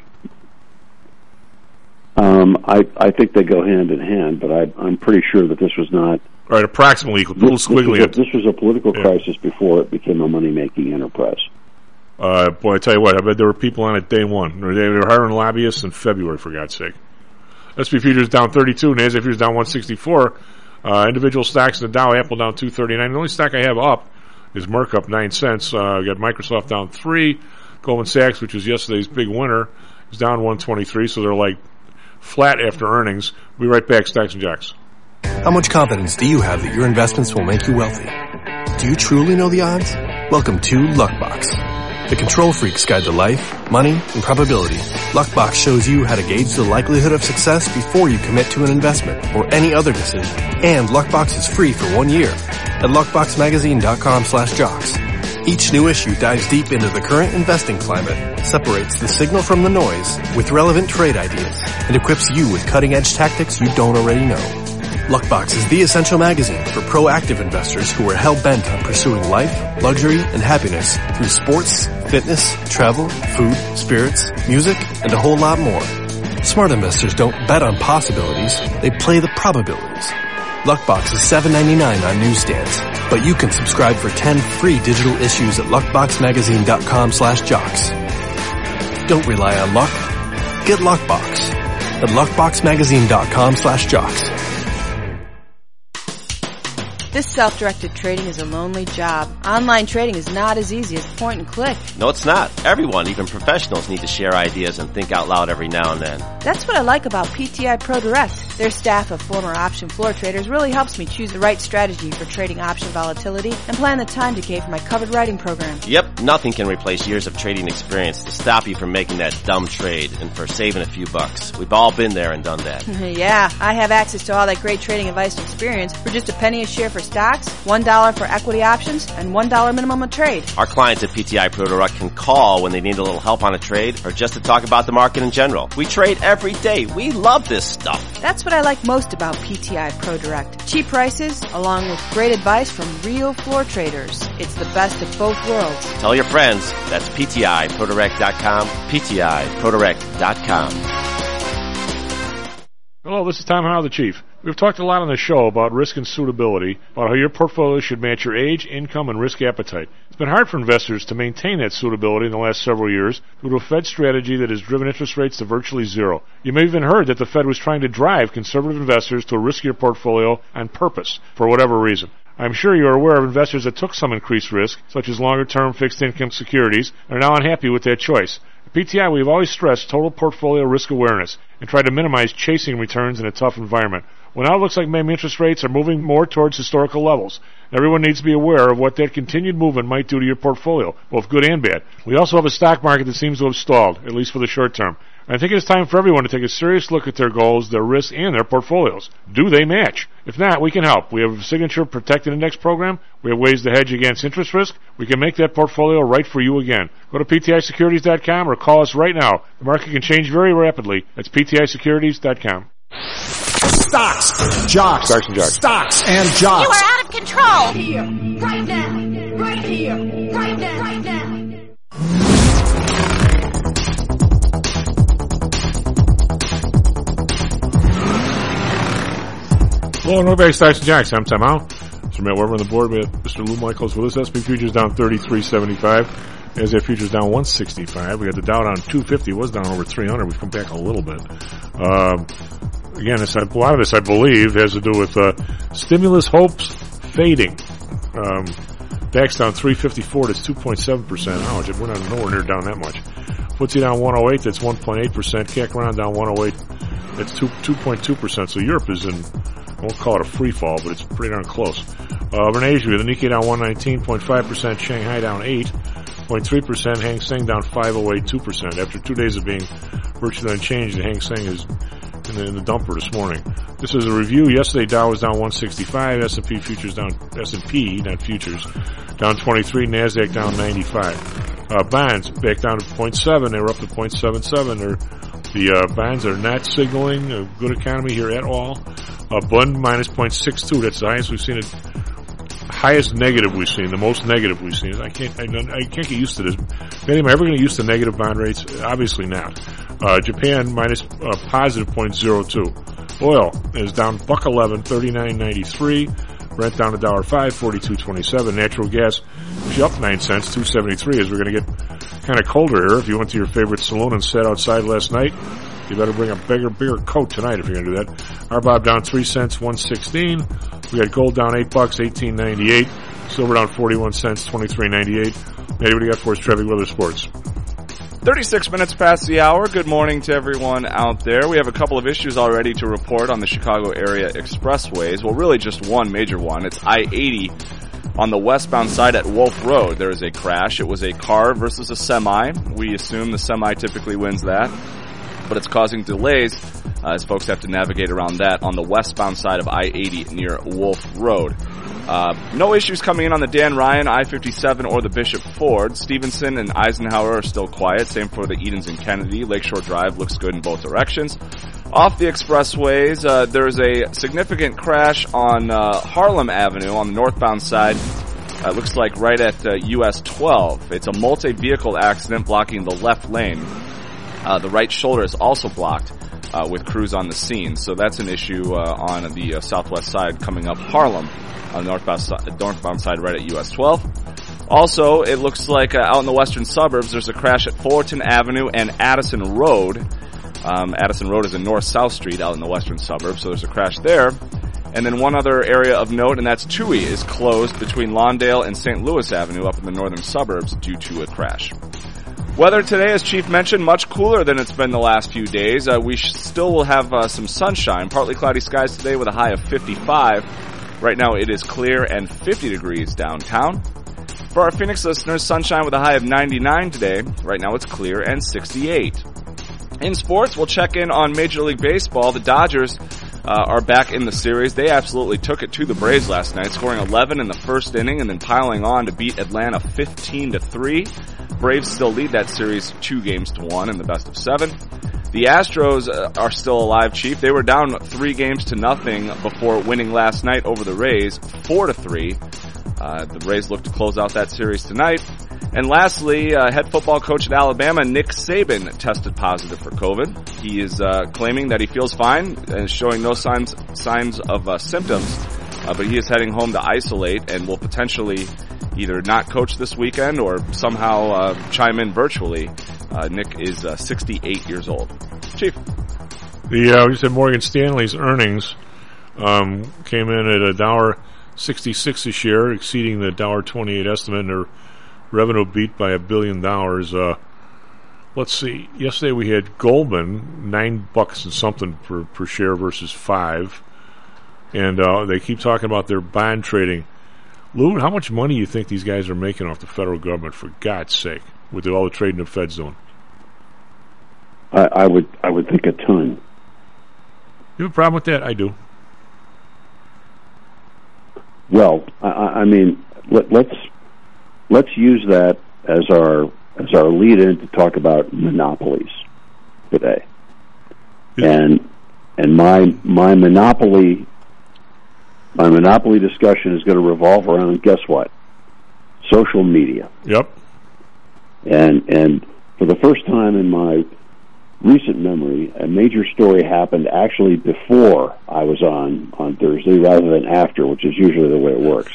Um, I I think they go hand in hand, but I, I'm pretty sure that this was not. All right, approximately equal. This, little squiggly. This was, a, this was a political yeah. crisis before it became a money-making enterprise. Uh, boy, I tell you what, I bet there were people on it day one. They were hiring lobbyists in February, for God's sake. S and P futures down thirty-two, NASDAQ futures down one sixty-four. Uh, individual stocks in the Dow, Apple down two thirty-nine. The only stock I have up is Merck up nine cents. Uh, got Microsoft down three. Goldman Sachs, which was yesterday's big winner, is down one twenty-three. So they're like flat after earnings. We'll be right back, Stocks and Jocks. How much confidence do you have that your investments will make you wealthy? Do you truly know the odds? Welcome to Luckbox, the control freak's guide to life, money, and probability. Luckbox shows you how to gauge the likelihood of success before you commit to an investment or any other decision. And Luckbox is free for one year at luckboxmagazine.com slash jocks. Each new issue dives deep into the current investing climate, separates the signal from the noise with relevant trade ideas, and equips you with cutting-edge tactics you don't already know. Luckbox is the essential magazine for proactive investors who are hell-bent on pursuing life, luxury, and happiness through sports, fitness, travel, food, spirits, music, and a whole lot more. Smart investors don't bet on possibilities, they play the probabilities. Luckbox is seven ninety-nine on newsstands, but you can subscribe for ten free digital issues at luckboxmagazine.com slash jocks. Don't rely on luck. Get Luckbox at luckboxmagazine.com slash jocks. This self-directed trading is a lonely job. Online trading is not as easy as point and click. No, it's not. Everyone, even professionals, need to share ideas and think out loud every now and then. That's what I like about P T I Pro Direct. Their staff of former option floor traders really helps me choose the right strategy for trading option volatility and plan the time decay for my covered writing program. Yep, nothing can replace years of trading experience to stop you from making that dumb trade and for saving a few bucks. We've all been there and done that. Yeah, I have access to all that great trading advice and experience for just a penny a share for stocks, one dollar for equity options, and one dollar minimum a trade. Our clients at P T I Pro Direct can call when they need a little help on a trade or just to talk about the market in general. We trade every day. We love this stuff. That's what I like most about P T I Pro Direct. Cheap prices, along with great advice from real floor traders. It's the best of both worlds. Tell your friends. That's P T I Pro Direct dot com, P T I Pro Direct dot com. Hello, this is Tom Howell, the Chief. We've talked a lot on the show about risk and suitability, about how your portfolio should match your age, income, and risk appetite. It's been hard for investors to maintain that suitability in the last several years due to a Fed strategy that has driven interest rates to virtually zero. You may have even heard that the Fed was trying to drive conservative investors to a riskier portfolio on purpose, for whatever reason. I'm sure you are aware of investors that took some increased risk, such as longer-term fixed income securities, and are now unhappy with that choice. At P T I, we've always stressed total portfolio risk awareness and tried to minimize chasing returns in a tough environment. Well, now it looks like maybe interest rates are moving more towards historical levels. Everyone needs to be aware of what that continued movement might do to your portfolio, both good and bad. We also have a stock market that seems to have stalled, at least for the short term. I think it is time for everyone to take a serious look at their goals, their risks, and their portfolios. Do they match? If not, we can help. We have a Signature Protected Index program. We have ways to hedge against interest risk. We can make that portfolio right for you again. Go to P T I securities dot com or call us right now. The market can change very rapidly. That's P T I securities dot com. Stocks, jocks, Stocks and jocks. Stocks and jocks. You are out of control. Here, right now, right here, right now, right now. Hello, and welcome back to Stocks and Jocks. I'm Tom Al. Mister Matt Weber on the board. We have Mister Lou Michaels with us. S and P futures down thirty-three seventy-five. NASDAQ futures down one sixty-five. We got the Dow down two fifty. It was down over three hundred. We've come back a little bit. Um, again, it's, a lot of this, I believe, has to do with uh, stimulus hopes fading. Um, D A X down three fifty-four. That's two point seven percent. Ouch, we're not nowhere near down that much. F T S E down one oh eight. That's one point eight percent. C A C around down one oh eight. That's two point two percent. So Europe is in, I won't call it a free fall, but it's pretty darn close. Uh, over in Asia, the Nikkei down one nineteen point five percent. Shanghai down eight point three percent. Hang Seng down five oh eight, two percent. After two days of being virtually unchanged, the Hang Seng is in the, in the dumper this morning. This is a review. Yesterday, Dow was down one sixty-five. S and P futures down, S and P, not futures, down twenty-three. NASDAQ down ninety-five. Uh, bonds back down to zero point seven. They were up to zero point seven seven. They're, the uh, bonds are not signaling a good economy here at all. Uh, Bund minus zero point six two. That's the highest we've seen. It highest negative we've seen. The most negative we've seen. I can't. I, I can't get used to this. Manny, am I ever going to get used to negative bond rates? Obviously not. Uh, Japan minus uh, positive zero point zero two. Oil is down buck eleven, thirty-nine ninety-three. Brent down a dollar five, forty-two twenty-seven. Natural gas is up nine cents, two seventy-three. As we're going to get kind of colder here. If you went to your favorite saloon and sat outside last night, you better bring a bigger, bigger coat tonight if you're going to do that. R B O B down three cents, one sixteen. We got gold down eight bucks, eighteen ninety-eight. Silver down forty-one cents, twenty-three ninety-eight. Maybe what do you got for us, traffic, weather, sports? thirty-six minutes past the hour. Good morning to everyone out there. We have a couple of issues already to report on the Chicago area expressways. Well, really just one major one. It's I eighty on the westbound side at Wolf Road. There is a crash. It was a car versus a semi. We assume the semi typically wins that, but it's causing delays uh, as folks have to navigate around that on the westbound side of I eighty near Wolf Road. Uh, no issues coming in on the Dan Ryan, I fifty-seven, or the Bishop Ford. Stevenson and Eisenhower are still quiet. Same for the Edens and Kennedy. Lakeshore Drive looks good in both directions. Off the expressways, uh, there's a significant crash on uh, Harlem Avenue on the northbound side. Uh, looks like right at uh, U S twelve. It's a multi-vehicle accident blocking the left lane. Uh, the right shoulder is also blocked uh, with crews on the scene. So that's an issue uh, on the uh, southwest side coming up Harlem. On the northbound side, northbound side right at U S twelve. Also, it looks like uh, out in the western suburbs, there's a crash at Fullerton Avenue and Addison Road. Um, Addison Road is in North-South Street out in the western suburbs, so there's a crash there. And then one other area of note, and that's Toohey, is closed between Lawndale and Saint Louis Avenue up in the northern suburbs due to a crash. Weather today, as Chief mentioned, much cooler than it's been the last few days. Uh, we sh- still will have uh, some sunshine, partly cloudy skies today with a high of fifty-five. Right now it is clear and fifty degrees downtown. For our Phoenix listeners, sunshine with a high of ninety-nine today. Right now it's clear and sixty-eight. In sports, we'll check in on Major League Baseball. The Dodgers uh, are back in the series. They absolutely took it to the Braves last night, scoring eleven in the first inning and then piling on to beat Atlanta fifteen to three. Braves still lead that series two games to one in the best of seven. The Astros uh, are still alive, Chief. They were down three games to nothing before winning last night over the Rays, four to three. Uh, the Rays look to close out that series tonight. And lastly, uh, head football coach at Alabama, Nick Saban, tested positive for COVID. He is uh, claiming that he feels fine and is showing no signs signs of uh, symptoms, uh, but he is heading home to isolate and will potentially either not coach this weekend or somehow uh, chime in virtually. Uh, Nick is uh, sixty-eight years old. Chief. The, uh, we said Morgan Stanley's earnings um, came in at a dollar sixty-six a share, exceeding the one dollar twenty-eight estimate, and their revenue beat by a billion dollars. Uh, let's see. Yesterday we had Goldman, nine bucks and something per, per share versus five. And uh, they keep talking about their bond trading. Lou, how much money do you think these guys are making off the federal government, for God's sake, with all the trading the Fed's doing? I, I would I would think a ton. You have a problem with that? I do. Well, I, I mean, let, let's let's use that as our as our lead-in to talk about monopolies today. And and my my monopoly my monopoly discussion is going to revolve around, guess what? Social media. Yep. And and for the first time in my recent memory, a major story happened actually before I was on on Thursday rather than after, which is usually the way it works.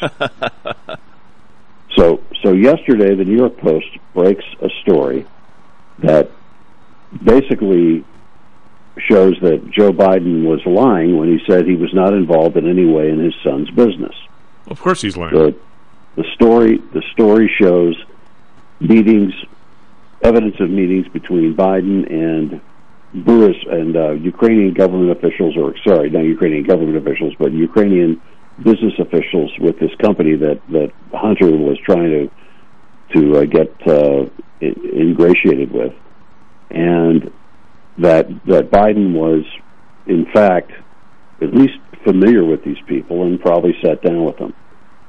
so so yesterday, the New York Post breaks a story that basically shows that Joe Biden was lying when he said he was not involved in any way in his son's business. Of course he's lying. The, the story the story shows meetings, evidence of meetings between Biden and Boris and uh, Ukrainian government officials, or sorry, not Ukrainian government officials, but Ukrainian business officials with this company that, that Hunter was trying to to uh, get uh, ingratiated with, and that that Biden was, in fact, at least familiar with these people and probably sat down with them.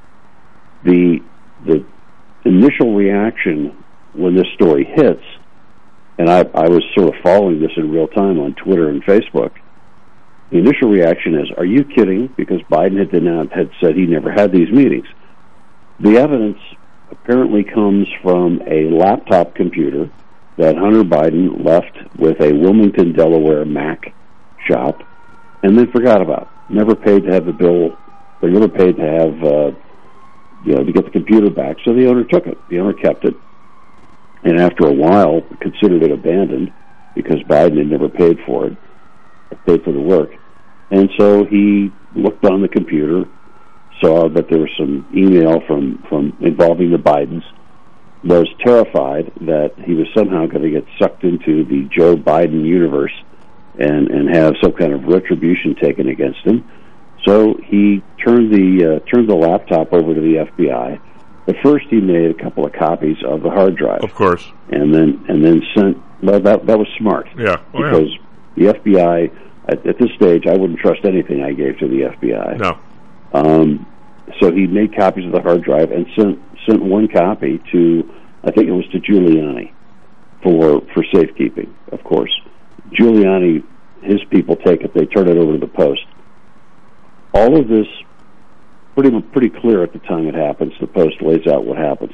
The the initial reaction when this story hits, and I, I was sort of following this in real time on Twitter and Facebook, the initial reaction is, are you kidding? Because Biden had denounced, had said he never had these meetings. The evidence apparently comes from a laptop computer that Hunter Biden left with a Wilmington, Delaware Mac shop and then forgot about. Never paid to have the bill, or never paid to have, uh, you know, to get the computer back, so the owner took it. The owner kept it. And after a while, considered it abandoned because Biden had never paid for it, paid for the work. And so he looked on the computer, saw that there was some email from, from involving the Bidens, was terrified that he was somehow going to get sucked into the Joe Biden universe and, and have some kind of retribution taken against him. So he turned the uh, turned the laptop over to the F B I. But first, he made a couple of copies of the hard drive, of course, and then and then sent. Well, that that was smart, yeah, oh, because yeah. the F B I at, at this stage, I wouldn't trust anything I gave to the F B I. No. Um, so he made copies of the hard drive and sent sent one copy to, I think it was to Giuliani, for for safekeeping. Of course, Giuliani, his people take it, they turn it over to the Post. All of this. Pretty pretty clear at the time it happens. The Post lays out what happens.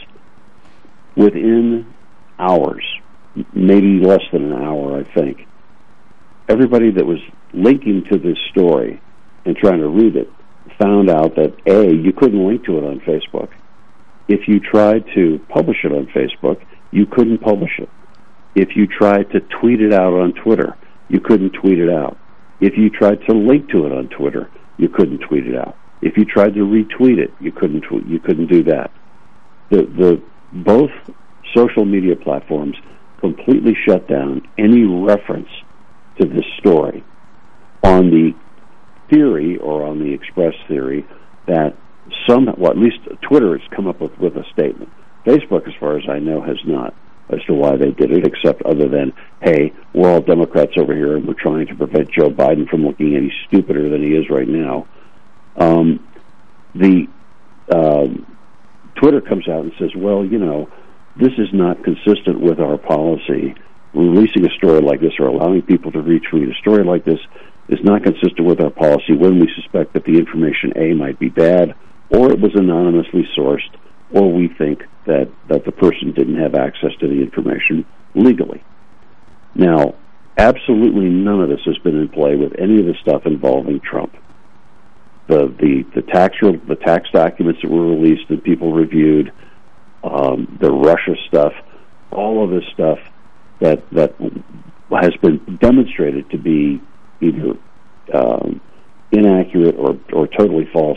Within hours, maybe less than an hour, I think, everybody that was linking to this story and trying to read it found out that, A, you couldn't link to it on Facebook. If you tried to publish it on Facebook, you couldn't publish it. If you tried to tweet it out on Twitter, you couldn't tweet it out. If you tried to link to it on Twitter, you couldn't tweet it out. If you tried to retweet it, you couldn't tw- you couldn't do that. The the both social media platforms completely shut down any reference to this story on the theory, or on the express theory, that some, well, at least Twitter has come up with, with a statement. Facebook, as far as I know, has not, as to why they did it, except other than, hey, we're all Democrats over here and we're trying to prevent Joe Biden from looking any stupider than he is right now. Um, the um, Twitter comes out and says, well, you know, this is not consistent with our policy. Releasing a story like this or allowing people to retweet a story like this is not consistent with our policy when we suspect that the information, A, might be bad, or it was anonymously sourced, or we think that, that the person didn't have access to the information legally. Now, absolutely none of this has been in play with any of the stuff involving Trump. The, the, the tax the tax documents that were released that people reviewed, um, the Russia stuff, all of this stuff that that has been demonstrated to be either um, inaccurate or, or totally false,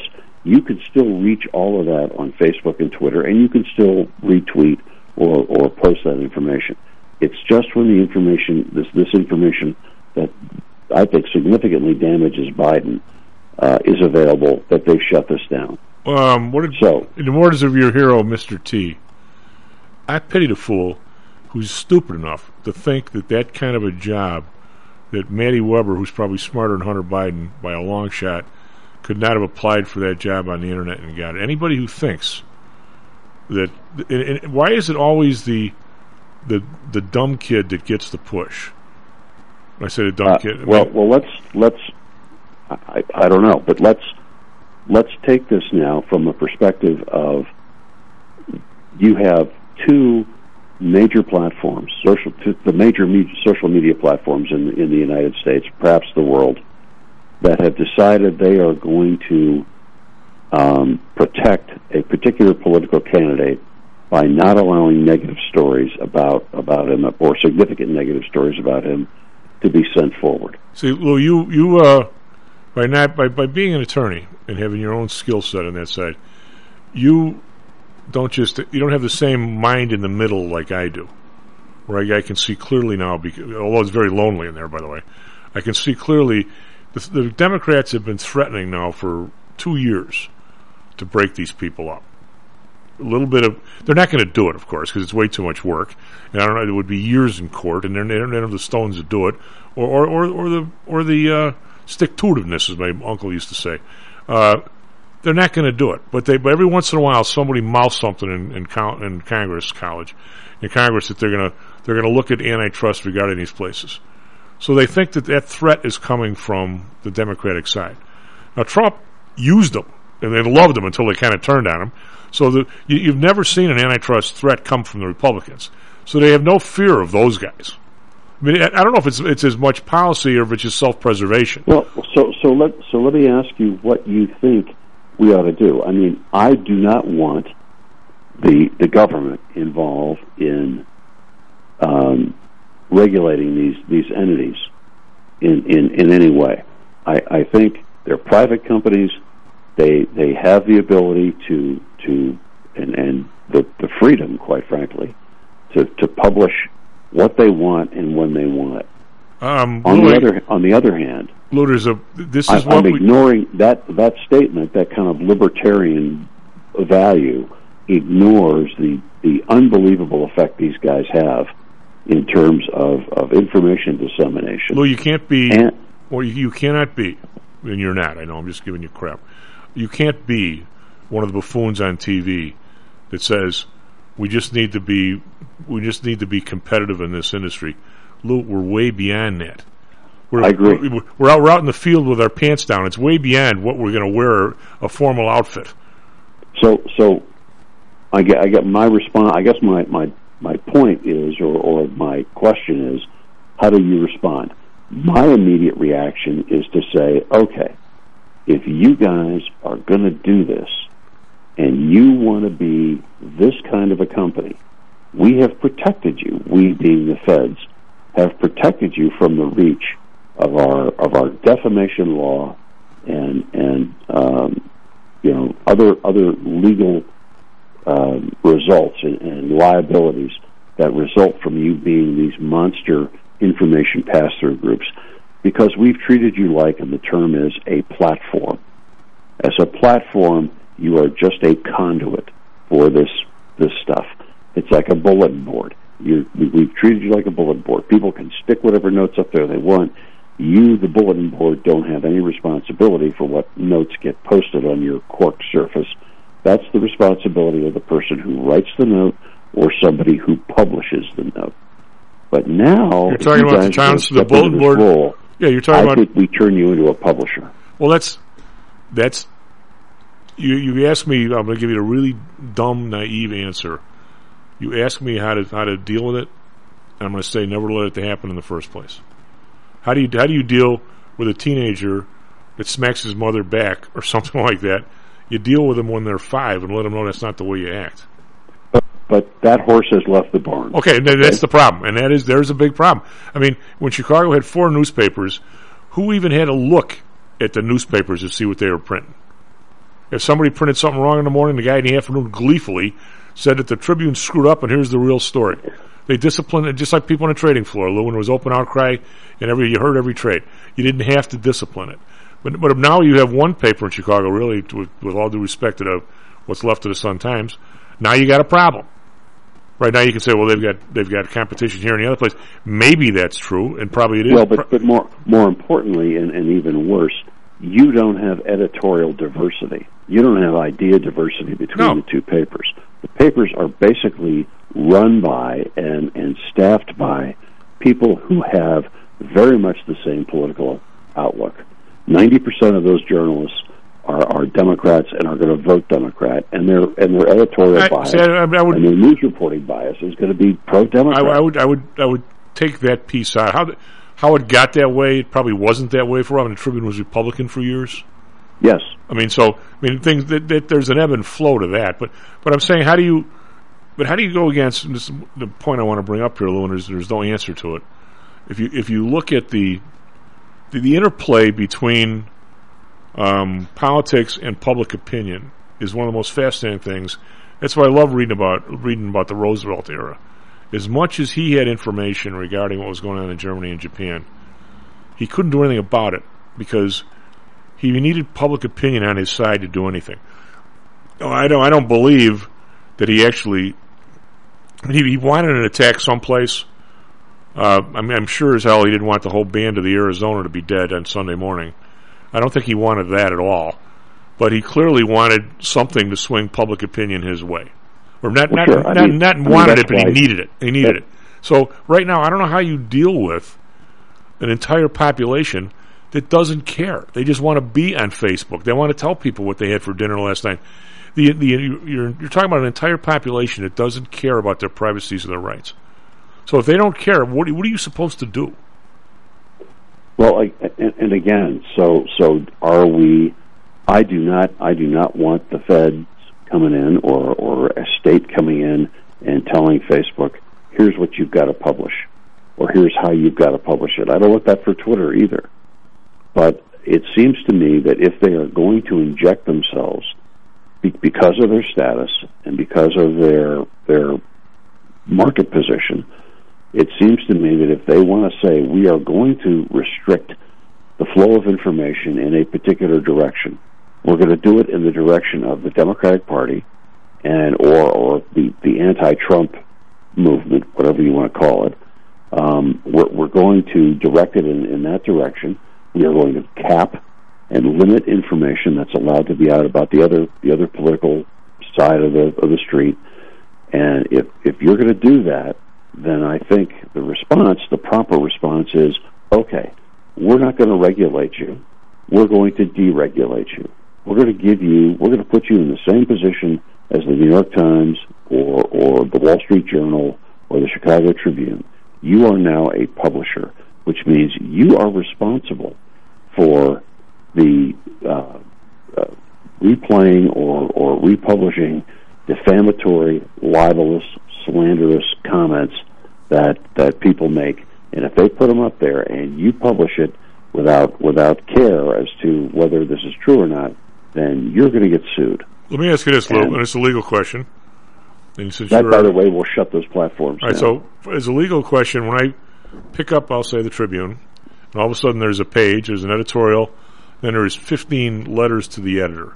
you can still reach all of that on Facebook and Twitter, and you can still retweet or, or post that information. It's just when the information, this this information that I think significantly damages Biden uh, is available, that they've shut this down. Um, what did, so, in the words of your hero, Mister T, I pity the fool who's stupid enough to think that that kind of a job, that Matty Weber, who's probably smarter than Hunter Biden by a long shot, could not have applied for that job on the internet and got it. Anybody who thinks that, and, and why is it always the the the dumb kid that gets the push? When I say the dumb uh, kid. I well, mean, well, let's let's. I, I don't know, but let's let's take this now from a perspective of you have two major platforms, social the major media, social media platforms in in the United States, perhaps the world, that have decided they are going to um, protect a particular political candidate by not allowing negative stories about about him, or significant negative stories about him, to be sent forward. See, well, you you uh, by not by, by being an attorney and having your own skill set on that side, you don't just you don't have the same mind in the middle like I do, where I, I can see clearly now. Because, although it's very lonely in there, by the way, I can see clearly. The, the Democrats have been threatening now for two years to break these people up. A little bit of they're not going to do it, of course, because it's way too much work. And I don't know, it would be years in court, and they're, they don't have the stones to do it, or or or, or the or the uh, stick-to-itiveness, as my uncle used to say. Uh, they're not going to do it, but they. But every once in a while, somebody mouths something in, in, con- in Congress, college, in Congress, that they're going to they're going to look at antitrust regarding these places. So they think that that threat is coming from the Democratic side. Now, Trump used them, and they loved them until they kind of turned on him. So the, you, you've never seen an antitrust threat come from the Republicans. So they have no fear of those guys. I mean, I, I don't know if it's it's as much policy or if it's just self-preservation. Well, so so let so let me ask you what you think we ought to do. I mean, I do not want the the government involved in um, regulating these, these entities in, in, in any way. I, I think they're private companies. They they have the ability to to and, and the, the freedom, quite frankly, to, to publish what they want and when they want it. Um, on Lou, the other on the other hand, Lou, there's a this is I, what I'm we, ignoring that that statement. That kind of libertarian value ignores the the unbelievable effect these guys have in terms of, of information dissemination. Lou, you can't be, and, or you, you cannot be, and you're not. I know. I'm just giving you crap. You can't be one of the buffoons on T V that says we just need to be we just need to be competitive in this industry. Lou, we're way beyond that. We're, I agree. We're, we're, out, we're out in the field with our pants down. It's way beyond what we're going to wear a formal outfit. So, so I get I get my response. I guess my my. My point is, or, or my question is, how do you respond? My immediate reaction is to say, okay, if you guys are going to do this, and you want to be this kind of a company, we have protected you, we being the feds, have protected you from the reach of our of our defamation law and and um, you know other other legal Um, results and, and liabilities that result from you being these monster information pass-through groups, because we've treated you like, and the term is, a platform. As a platform, you are just a conduit for this this stuff. It's like a bulletin board. You're, we've treated you like a bulletin board. People can stick whatever notes up there they want. You, the bulletin board, don't have any responsibility for what notes get posted on your cork surface. That's the responsibility of the person who writes the note or somebody who publishes the note. But now, you're talking you about the chance to the bulletin board. Role, yeah, you're talking I about. think we turn you into a publisher. Well, that's that's you. You asked me. I'm going to give you a really dumb, naive answer. You ask me how to how to deal with it, and I'm going to say never let it happen in the first place. How do you how do you deal with a teenager that smacks his mother back or something like that? You deal with them when they're five and let them know that's not the way you act. But, but that horse has left the barn. Okay, okay, that's the problem, and that is there's a big problem. I mean, when Chicago had four newspapers, who even had a look at the newspapers to see what they were printing? If somebody printed something wrong in the morning, the guy in the afternoon gleefully said that the Tribune screwed up and here's the real story. They disciplined it just like people on the trading floor, Lou, when it was open outcry and every you heard every trade. You didn't have to discipline it. But but now you have one paper in Chicago, really, with, with all due respect to the, what's left of the Sun-Times, now you got a problem. Right now you can say, well, they've got they've got competition here in the other place. Maybe that's true, and probably it is. Well, but, but more more importantly, and, and even worse, you don't have editorial diversity. You don't have idea diversity between no. the two papers. The papers are basically run by and, and staffed by people who have very much the same political outlook. ninety percent of those journalists are, are Democrats and are going to vote Democrat, and their and their editorial I, bias see, I, I would, and their news reporting bias is going to be pro-Democrat. I, I would I would I would take that piece out. How how it got that way? It probably wasn't that way for a while. The Tribune was Republican for years. Yes, I mean, so I mean, things that, that there's an ebb and flow to that. But but I'm saying, how do you? But how do you go against this, the point I want to bring up here, Lou? And there's, there's no answer to it. If you if you look at the the, the interplay between um, politics and public opinion is one of the most fascinating things. That's why I love reading about reading about the Roosevelt era. As much as he had information regarding what was going on in Germany and Japan, he couldn't do anything about it because he needed public opinion on his side to do anything. No, I don't. I don't believe that he actually. He, he wanted an attack someplace. Uh, I mean, I'm sure as hell he didn't want the whole band of the Arizona to be dead on Sunday morning. I don't think he wanted that at all. But he clearly wanted something to swing public opinion his way. Or not well, not, sure. not, I mean, not I mean, wanted it, but he right. needed it. He needed it. So right now, I don't know how you deal with an entire population that doesn't care. They just want to be on Facebook. They want to tell people what they had for dinner last night. The, the, you're, you're talking about an entire population that doesn't care about their privacies or their rights. So if they don't care, what, what are you supposed to do? Well, I, and, and again, so so are we? I do not. I do not want the feds coming in or or a state coming in and telling Facebook, "Here's what you've got to publish," or "Here's how you've got to publish it." I don't want that for Twitter either. But it seems to me that if they are going to inject themselves because of their status and because of their their market position, it seems to me that if they want to say we are going to restrict the flow of information in a particular direction, we're going to do it in the direction of the Democratic Party and or or the, the anti-Trump movement, whatever you want to call it. Um, we're, we're going to direct it in, in that direction. We are going to cap and limit information that's allowed to be out about the other the other political side of the of the street. And if if you're going to do that, then I think the response, the proper response is, okay, we're not going to regulate you. We're going to deregulate you. We're going to give you, we're going to put you in the same position as the New York Times or or the Wall Street Journal or the Chicago Tribune. You are now a publisher, which means you are responsible for the uh, uh, replaying or, or republishing defamatory, libelous, slanderous comments that that people make. And if they put them up there and you publish it without without care as to whether this is true or not, then you're going to get sued. Let me ask you this, Lou, and it's a legal question. And since that, by the way, will shut those platforms all right, down. So as a legal question, when I pick up, I'll say, the Tribune, and all of a sudden there's a page, there's an editorial, then there's fifteen letters to the editor.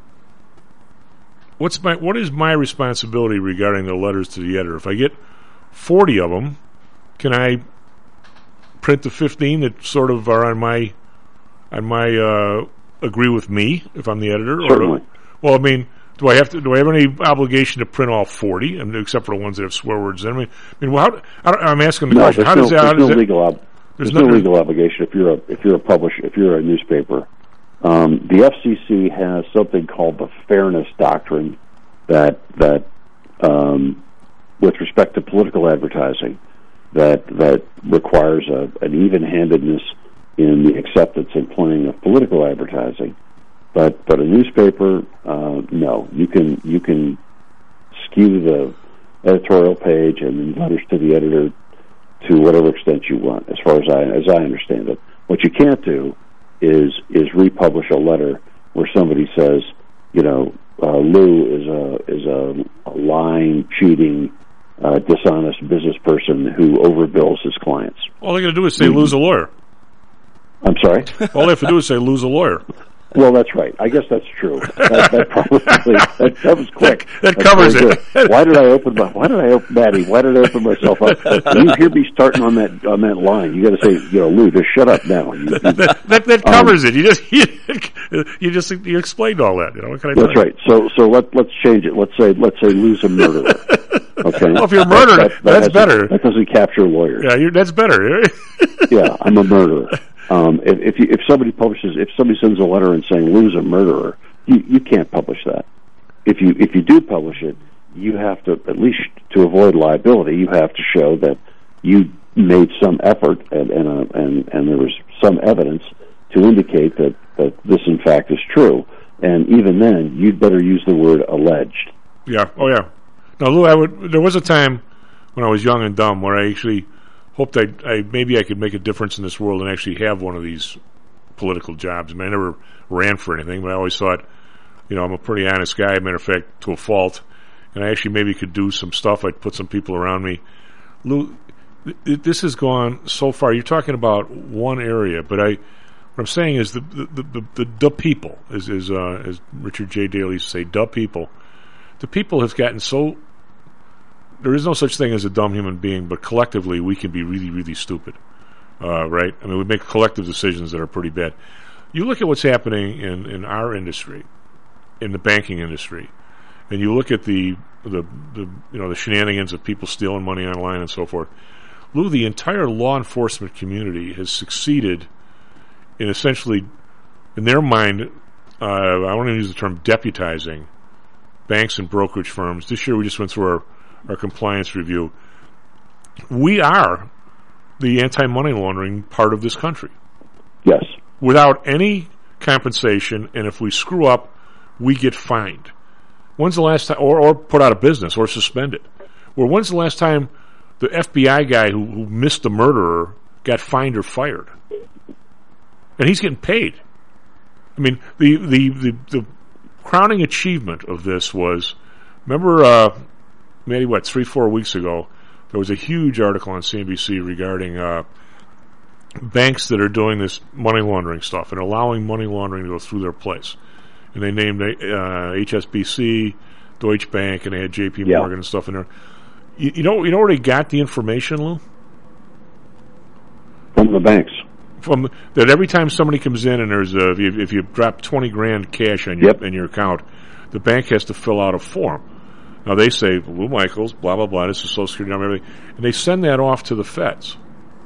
What's my what is my responsibility regarding the letters to the editor? If I get forty of them, can I print the fifteen that sort of are on my on my uh, agree with me if I'm the editor? Certainly. Or, well, I mean, do I have to? Do I have any obligation to print all forty, and except for the ones that have swear words in? I mean, I mean, well, how, I I'm asking the no, question. How no, does that? How there's does no that, legal ob- there's, there's no no legal obligation if you're a if you're a publisher if you're a newspaper. Um, the F C C has something called the Fairness Doctrine that that um, with respect to political advertising that that requires a, an even-handedness in the acceptance and playing of political advertising. But but a newspaper, uh, no, you can you can skew the editorial page and letters to the editor to whatever extent you want, as far as I as I understand it. What you can't do is is republish a letter where somebody says, you know, uh, Lou is a is a, a lying, cheating, uh, dishonest business person who overbills his clients. All they got to do is say lose a lawyer. I'm sorry? All they have to do is say lose a lawyer. Well, that's right. I guess that's true. That, that probably that, that was quick. That, that That's covers very it. good. Why did I open my? Why did I open Maddie? Why did I open myself up? When you hear me starting on that on that line, you got to say, you know, Lou, just shut up now. You, you, that, that, that covers um, it. You just you, you just you explained all that. You know, what can I that's tell right. So so let let's change it. Let's say let's say Lou's a murderer. Okay. Well, if you're murdering, that, that, that that's better. That doesn't capture lawyers. Yeah, you're, that's better. Yeah, I'm a murderer. Um, if if, you, if somebody publishes, if somebody sends a letter and saying Lou's a murderer, you, you can't publish that. If you if you do publish it, you have to, at least to avoid liability, you have to show that you made some effort and and uh, and, and there was some evidence to indicate that, that this in fact is true. And even then, you'd better use the word alleged. Yeah. Oh yeah. Now, Lou, I would. There was a time when I was young and dumb where I actually hoped I, I maybe I could make a difference in this world and actually have one of these political jobs. I mean, I never ran for anything, but I always thought, you know, I'm a pretty honest guy, matter of fact, to a fault, and I actually maybe could do some stuff. I'd put some people around me. Lou, th- this has gone so far. You're talking about one area, but I, what I'm saying is the the the, the, the people, as as, uh, as Richard J. Daley used to say, the people. The people have gotten so. There is no such thing as a dumb human being, but collectively we can be really, really stupid, uh, right? I mean, we make collective decisions that are pretty bad. You look at what's happening in, in our industry, in the banking industry, and you look at the, the the you know the shenanigans of people stealing money online and so forth. Lou, the entire law enforcement community has succeeded in essentially, in their mind, uh, I want to use the term deputizing banks and brokerage firms. This year we just went through our our compliance review. We are the anti-money laundering part of this country. Yes. Without any compensation, and if we screw up, we get fined. When's the last time, or, or put out of business, or suspended? Well, when's the last time the F B I guy who, who missed the murderer got fined or fired? And he's getting paid. I mean, the, the, the, the crowning achievement of this was, remember, uh, maybe what, three, four weeks ago, there was a huge article on C N B C regarding uh, banks that are doing this money laundering stuff and allowing money laundering to go through their place. And they named uh, H S B C, Deutsche Bank, and they had J P Morgan yeah. and stuff in there. You, you know, you know where they got the information, Lou? From the banks. From that, every time somebody comes in and there's a, if you, if you drop twenty grand cash on your yep. in your account, the bank has to fill out a form. Now they say Lou Michaels, blah blah blah. This is Social Security number, everything, and they send that off to the feds.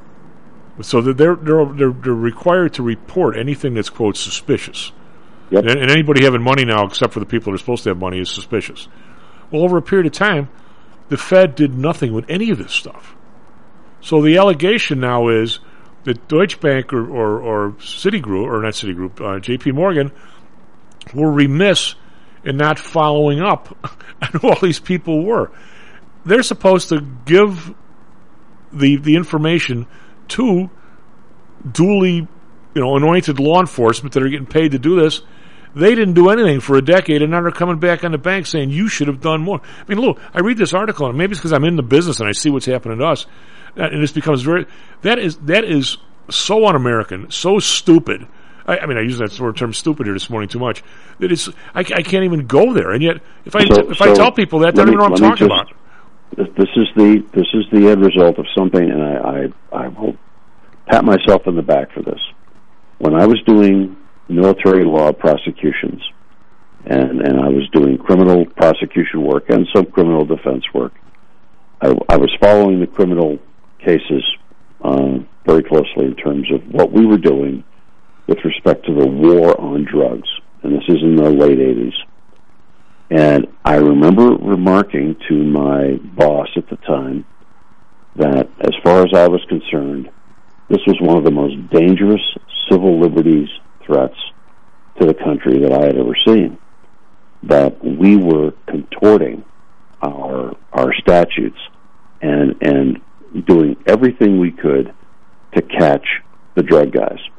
So that they're they're they're, they're required to report anything that's quote suspicious. Yep. And, and anybody having money now, except for the people that are supposed to have money, is suspicious. Well, over a period of time, the Fed did nothing with any of this stuff. So the allegation now is that Deutsche Bank or or, or Citigroup, or not Citigroup, uh, J P Morgan, were remiss in not following up on who all these people were. They're supposed to give the the information to duly, you know, anointed law enforcement that are getting paid to do this. They didn't do anything for a decade, and now they're coming back on the bank saying you should have done more. I mean, look, I read this article, and maybe it's because I'm in the business and I see what's happening to us, and this becomes very that is that is so un-American, so stupid. I, I mean, I use that sort of term "stupid" here this morning too much. That it's I, I can't even go there, and yet if I so, if so I tell people that, they don't even know what I'm talking just, about. This is the this is the end result of something, and I, I I will pat myself on the back for this. When I was doing military law prosecutions, and and I was doing criminal prosecution work and some criminal defense work, I, I was following the criminal cases uh, very closely in terms of what we were doing with respect to the war on drugs, and this is in the late eighties. And I remember remarking to my boss at the time that, as far as I was concerned, this was one of the most dangerous civil liberties threats to the country that I had ever seen. That we were contorting our our statutes and and doing everything we could to catch the drug guys.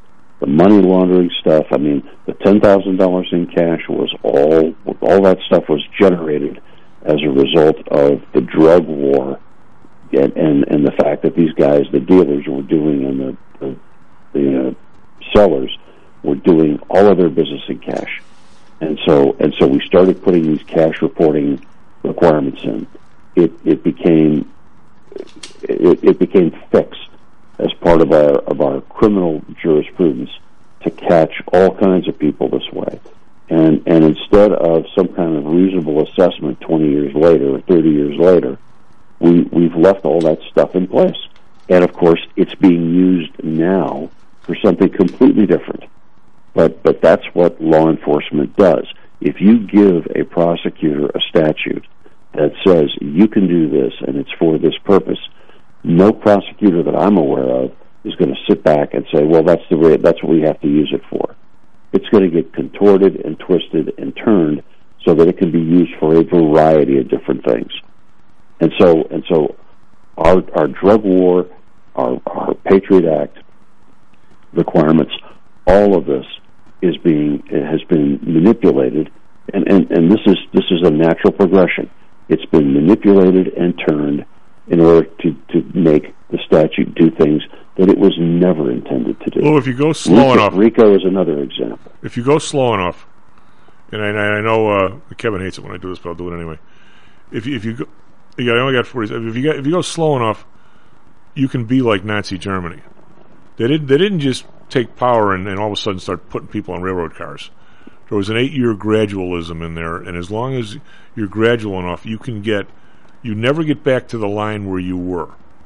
the money laundering stuff. I mean, the ten thousand dollars in cash was all, all that stuff was generated as a result of the drug war and, and, and the fact that these guys, the dealers, were doing and the, the, the uh, sellers were doing all of their business in cash. And so, and so we started putting these cash reporting requirements in. It, it became, it, it became fixed as part of our, of our criminal jurisprudence to catch all kinds of people this way. And, and instead of some kind of reasonable assessment twenty years later or thirty years later, we, we've left all that stuff in place. And of course, it's being used now for something completely different. But, but that's what law enforcement does. If you give a prosecutor a statute that says you can do this and it's for this purpose, no prosecutor that I'm aware of is going to sit back and say, well, that's the way, that's what we have to use it for. It's going to get contorted and twisted and turned so that it can be used for a variety of different things. And so, and so our, our drug war, our, our Patriot Act requirements, all of this is being, has been manipulated, and, and, and this is, this is a natural progression. It's been manipulated and turned in order to, to make the statute do things that it was never intended to do. Well, if you go slow RICO, enough... RICO is another example. If you go slow enough, and I, I know uh, Kevin hates it when I do this, but I'll do it anyway. If you, if you go... Yeah, I only got forty. If you, get, if you go slow enough, you can be like Nazi Germany. They didn't, they didn't just take power and, and all of a sudden start putting people on railroad cars. There was an eight-year gradualism in there, and as long as you're gradual enough, you can get... You never get back to the line where you were.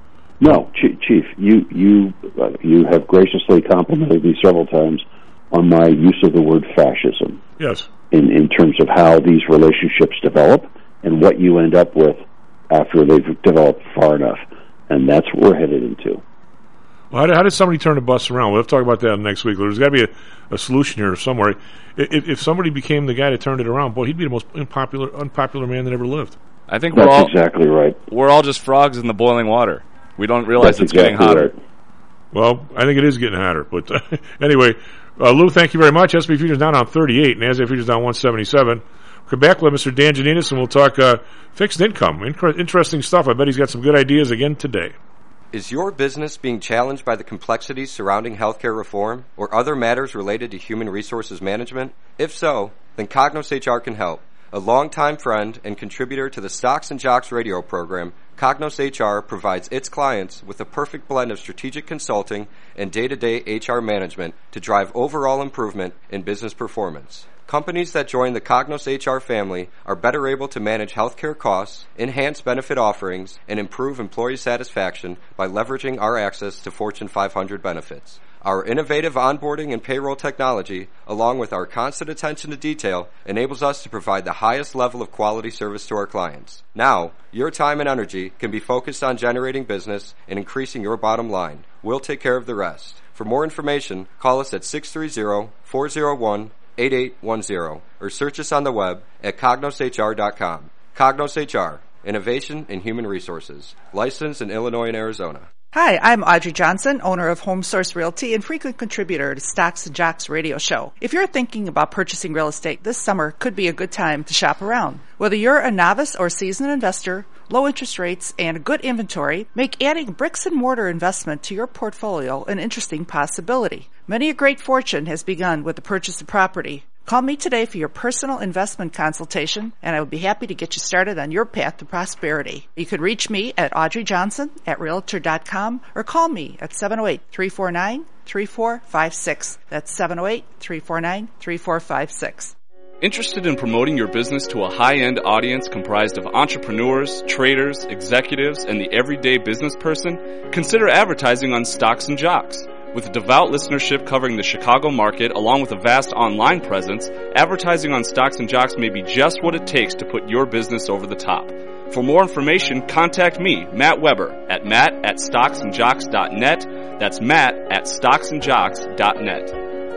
No, Chief, you you uh, you have graciously complimented me several times on my use of the word fascism. Yes. In in terms of how these relationships develop and what you end up with after they've developed far enough, and that's what we're headed into. Well, how did, how did somebody turn the bus around? We'll have to talk about that next week. There's got to be a, a solution here somewhere. If, if somebody became the guy that turned it around, boy, he'd be the most unpopular unpopular man that ever lived. I think That's we're all exactly right. We're all just frogs in the boiling water. We don't realize That's it's exactly getting hotter. Right. Well, I think it is getting hotter. But uh, anyway, uh, Lou, thank you very much. S and P futures down on thirty-eight, NASDAQ futures down one seventy-seven. We'll come back with Mister Dan Janinas, and we'll talk uh, fixed income. Inc- interesting stuff. I bet he's got some good ideas again today. Is your business being challenged by the complexities surrounding healthcare reform or other matters related to human resources management? If so, then Cognos H R can help. A longtime friend and contributor to the Stocks and Jocks radio program, Cognos H R provides its clients with a perfect blend of strategic consulting and day-to-day H R management to drive overall improvement in business performance. Companies that join the Cognos H R family are better able to manage healthcare costs, enhance benefit offerings, and improve employee satisfaction by leveraging our access to Fortune five hundred benefits. Our innovative onboarding and payroll technology, along with our constant attention to detail, enables us to provide the highest level of quality service to our clients. Now, your time and energy can be focused on generating business and increasing your bottom line. We'll take care of the rest. For more information, call us at six three zero, four zero one, eight eight one zero or search us on the web at cognos h r dot com. Cognos H R, Innovation in Human Resources, licensed in Illinois and Arizona. Hi, I'm Audrey Johnson, owner of Home Source Realty and frequent contributor to Stocks and Jocks radio show. If you're thinking about purchasing real estate, this summer could be a good time to shop around. Whether you're a novice or seasoned investor, low interest rates and a good inventory make adding bricks and mortar investment to your portfolio an interesting possibility. Many a great fortune has begun with the purchase of property. Call me today for your personal investment consultation, and I would be happy to get you started on your path to prosperity. You can reach me at Audrey Johnson at realtor dot com or call me at seven oh eight, three four nine, three four five six. That's seven oh eight, three four nine, three four five six. Interested in promoting your business to a high-end audience comprised of entrepreneurs, traders, executives, and the everyday business person? Consider advertising on Stocks and Jocks. With a devout listenership covering the Chicago market along with a vast online presence, advertising on Stocks and Jocks may be just what it takes to put your business over the top. For more information, contact me, Matt Weber, at matt at stocks and jocks dot net. That's matt at stocks and jocks dot net.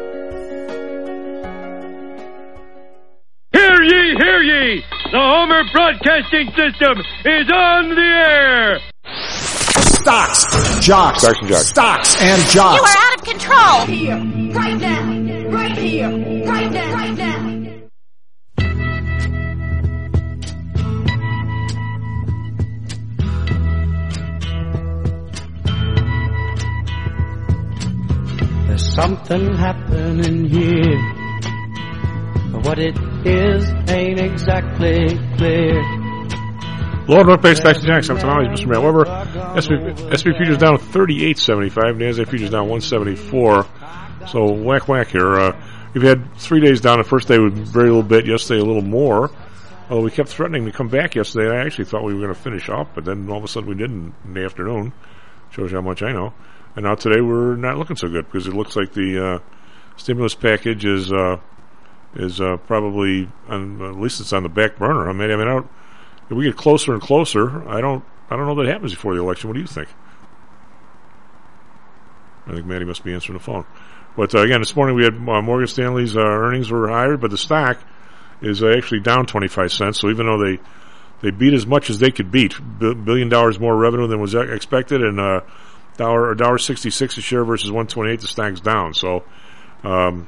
Hear ye, hear ye! The Homer Broadcasting System is on the air! Stocks, Jocks, Stocks and Jocks. Stocks and Jocks. You are out of control! Here. right now, right here, right now, right now. There's something happening here, but what it is ain't exactly clear. Lower North Bay Stocks and Jacks. I'm Tom Always, Mister Matt Weber. S and P futures down thirty-eight seventy-five. NASDAQ futures down one seventy-four. So whack whack here. Uh, we've had three days down. The first day was very little bit. Yesterday a little more. Although we kept threatening to come back yesterday. I actually thought we were going to finish up, but then all of a sudden we didn't in the afternoon. Shows you how much I know. And now today we're not looking so good because it looks like the uh, stimulus package is uh, is uh, probably on, at least it's on the back burner. I mean, I mean, I don't, if we get closer and closer, I don't I don't know that happens before the election. What do you think? I think Maddie must be answering the phone. But uh, again, this morning we had uh, Morgan Stanley's uh, earnings were higher, but the stock is uh, actually down twenty-five cents. So even though they they beat as much as they could beat, b- billion dollars more revenue than was expected, and uh, dollar a dollar sixty six a share versus one twenty eight, the stock's down. So um,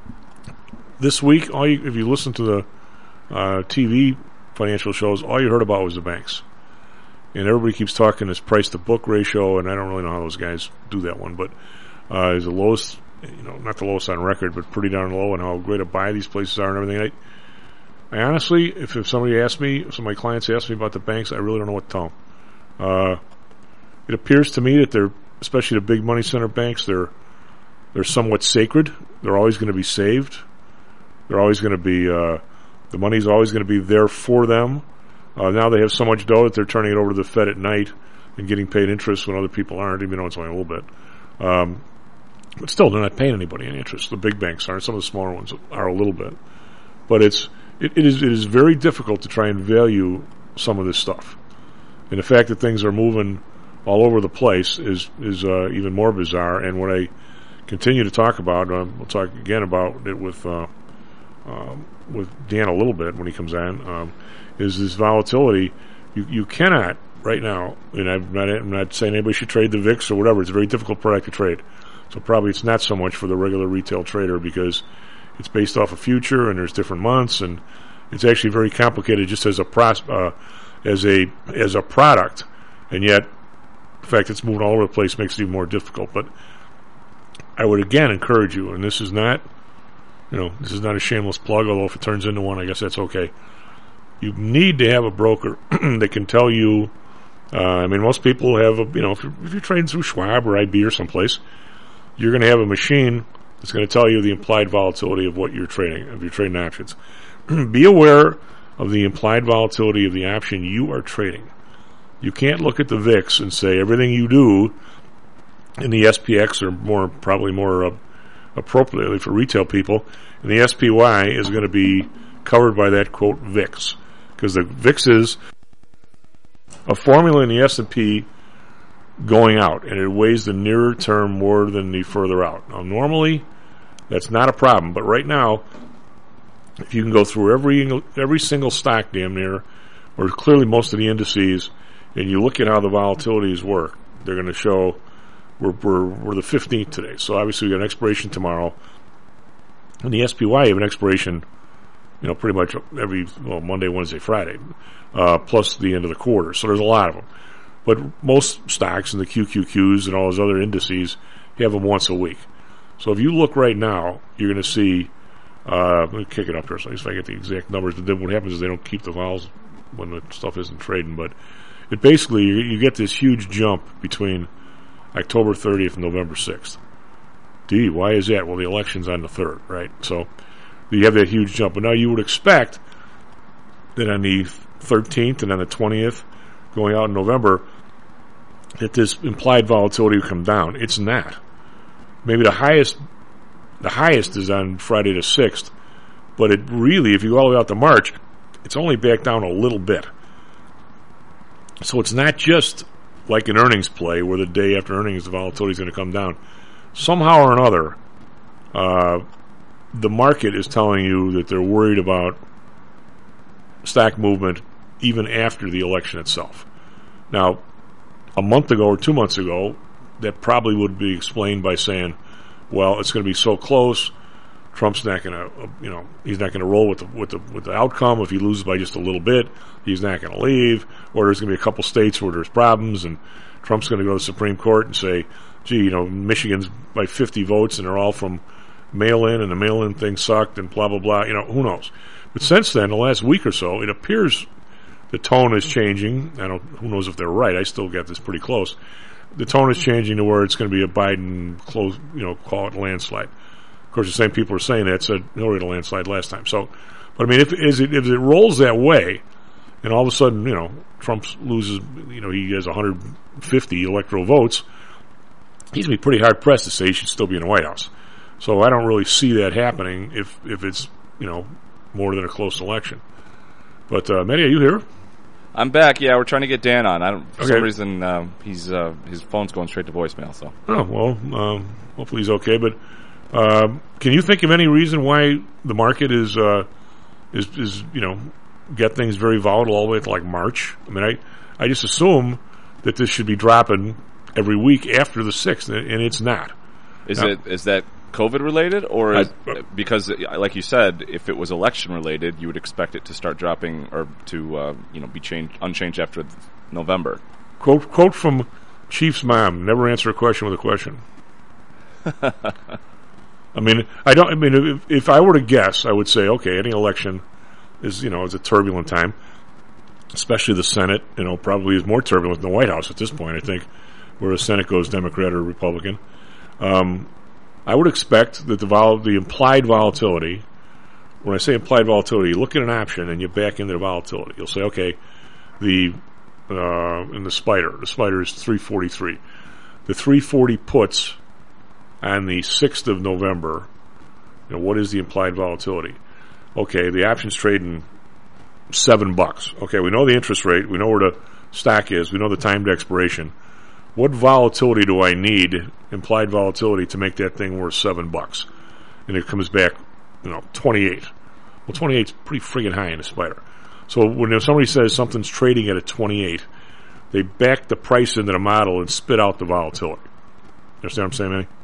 this week, all you, if you listen to the uh, T V financial shows, all you heard about was the banks, and everybody keeps talking this price to book ratio, and I don't really know how those guys do that one, but uh, is the lowest, you know, not the lowest on record, but pretty darn low, and how great a buy these places are and everything. I, I honestly, if, if somebody asked me, if some of my clients asked me about the banks, I really don't know what to tell them. Uh, it appears to me that they're, especially the big money center banks, they're they're somewhat sacred. They're always going to be saved. They're always going to be, uh, the money's always going to be there for them. Uh, now they have so much dough that they're turning it over to the Fed at night and getting paid interest when other people aren't, even though it's only a little bit. Um, but still, they're not paying anybody any interest. The big banks aren't. Some of the smaller ones are a little bit. But it's it, it is it is very difficult to try and value some of this stuff. And the fact that things are moving all over the place is is uh, even more bizarre. And what I continue to talk about, uh, we'll talk again about it with uh, um, with Dan a little bit when he comes on, um, is this volatility. You you cannot right now, and I'm not, I'm not saying anybody should trade the V I X or whatever. It's a very difficult product to trade. So probably it's not so much for the regular retail trader because it's based off a future and there's different months, and it's actually very complicated just as a pros- uh, as a as a product, and yet the fact it's moving all over the place makes it even more difficult. But I would again encourage you, and this is not, you know, this is not a shameless plug, although if it turns into one, I guess that's okay. You need to have a broker that can tell you. Uh, I mean, most people have, a, you know, if you're, if you're trading through Schwab or I B or someplace, you're going to have a machine that's going to tell you the implied volatility of what you're trading, if you're trading options. Be aware of the implied volatility of the option you are trading. You can't look at the V I X and say everything you do in the S P X, or more probably more uh, appropriately for retail people, and the S P Y is going to be covered by that, quote, V I X. Because the V I X is a formula in the S and P going out, and it weighs the nearer term more than the further out. Now, normally, that's not a problem, but right now, if you can go through every every single stock damn near, or clearly most of the indices, and you look at how the volatilities work, they're going to show we're, we're, we're the fifteenth today. So obviously we got an expiration tomorrow, and the S P Y have an expiration, you know, pretty much every, well, Monday, Wednesday, Friday, uh, plus the end of the quarter. So there's a lot of them. But most stocks and the Q Q Qs and all those other indices, you have them once a week. So if you look right now, you're going to see, uh, let me kick it up here so if I get the exact numbers. But then what happens is they don't keep the vols when the stuff isn't trading. But it basically, you, you get this huge jump between October thirtieth and November sixth. D, why is that? Well, the election's on the third, right? So you have that huge jump. But now you would expect that on the thirteenth and on the twentieth, going out in November, that this implied volatility will come down. It's not. Maybe the highest the highest is on Friday the sixth, but it really, if you go all the way out to March, it's only back down a little bit. So it's not just like an earnings play where the day after earnings the volatility is going to come down. Somehow or another, uh, the market is telling you that they're worried about stock movement even after the election itself. Now, a month ago or two months ago, that probably would be explained by saying, well, it's going to be so close. Trump's not going to, uh, you know, he's not going to roll with the with the with the outcome. If he loses by just a little bit, he's not going to leave. Or there's going to be a couple states where there's problems, and Trump's going to go to the Supreme Court and say, "Gee, you know, Michigan's by fifty votes, and they're all from mail-in, and the mail-in thing sucked, and blah blah blah." You know, who knows? But since then, the last week or so, it appears the tone is changing. I don't. Who knows if they're right? I still get this pretty close. The tone is changing to where it's going to be a Biden close, you know, call it landslide. Of course, the same people are saying that said Hillary had a landslide last time. So, but I mean, if is it, if it rolls that way, and all of a sudden, you know, Trump loses, you know, he has one hundred fifty electoral votes, he's going to be pretty hard pressed to say he should still be in the White House. So I don't really see that happening if if it's, you know, more than a close election. But uh, Matty, are you here? I'm back. Yeah, we're trying to get Dan on. I don't. For Okay. some reason, uh, he's uh, his phone's going straight to voicemail. So. Oh well, um, hopefully he's okay. But um, can you think of any reason why the market is uh, is is you know get things very volatile all the way to like March? I mean, I I just assume that this should be dropping every week after the sixth, and and it's not. Is Now- it is that COVID related, or is, I- because, like you said, if it was election related, you would expect it to start dropping or to uh, you know be changed unchanged after November? Quote quote from Chief's mom: "Never answer a question with a question." I mean, I don't. I mean, if, if I were to guess, I would say, okay, any election is you know is a turbulent time, especially the Senate. You know, probably is more turbulent than the White House at this point. I think, where the Senate goes Democrat or Republican. Um, I would expect that the vol- the implied volatility. When I say implied volatility, you look at an option and you back into the volatility. You'll say, okay, the uh, in the spider, the spider is three forty-three. The three forty puts on the sixth of November. You know, what is the implied volatility? Okay, the option's trading seven bucks. Okay, we know the interest rate. We know where the stock is. We know the timed expiration. What volatility do I need, implied volatility, to make that thing worth seven bucks? And it comes back, you know, twenty-eight. Well, twenty-eight is pretty friggin' high in a spider. So when somebody says something's trading at a twenty-eight, they back the price into the model and spit out the volatility. You understand what I'm saying, Manny?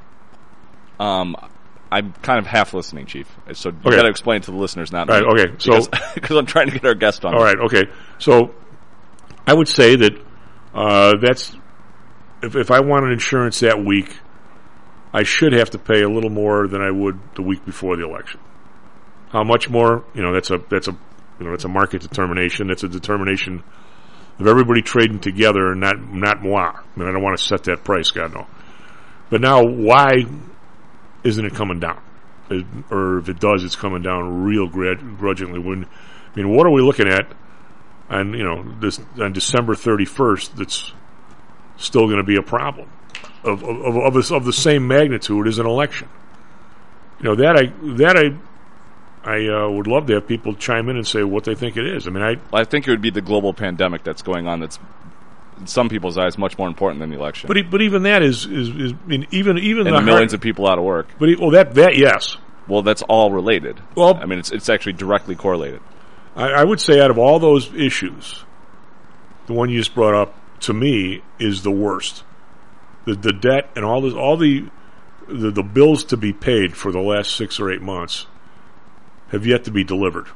Um, I'm kind of half listening, Chief. So you Okay. got to explain to the listeners, not Right, me. okay, so- because, because I'm trying to get our guest on. All right, okay. So I would say that uh, that's if, if I wanted insurance that week, I should have to pay a little more than I would the week before the election. How much more? You know, that's a that's a you know that's a market determination. That's a determination of everybody trading together, and not not moi. I mean, I don't want to set that price, God no. But now, why isn't it coming down? It- or if it does, it's coming down real grad- grudgingly. When I mean, what are we looking at? On you know this on December thirty-first, that's still going to be a problem of of of, of, this, of the same magnitude as an election. You know that I that I I uh, would love to have people chime in and say what they think it is. I mean, I Well, I think it would be the global pandemic that's going on. That's in some people's eyes much more important than the election. but e- but even that is is, is I mean even even and the the millions hard, of people out of work. But e- well, that that yes. Well, that's all related. Well, I mean, it's it's actually directly correlated. I, I would say out of all those issues, the one you just brought up to me is the worst. The the debt and all this, all the, the the bills to be paid for the last six or eight months have yet to be delivered.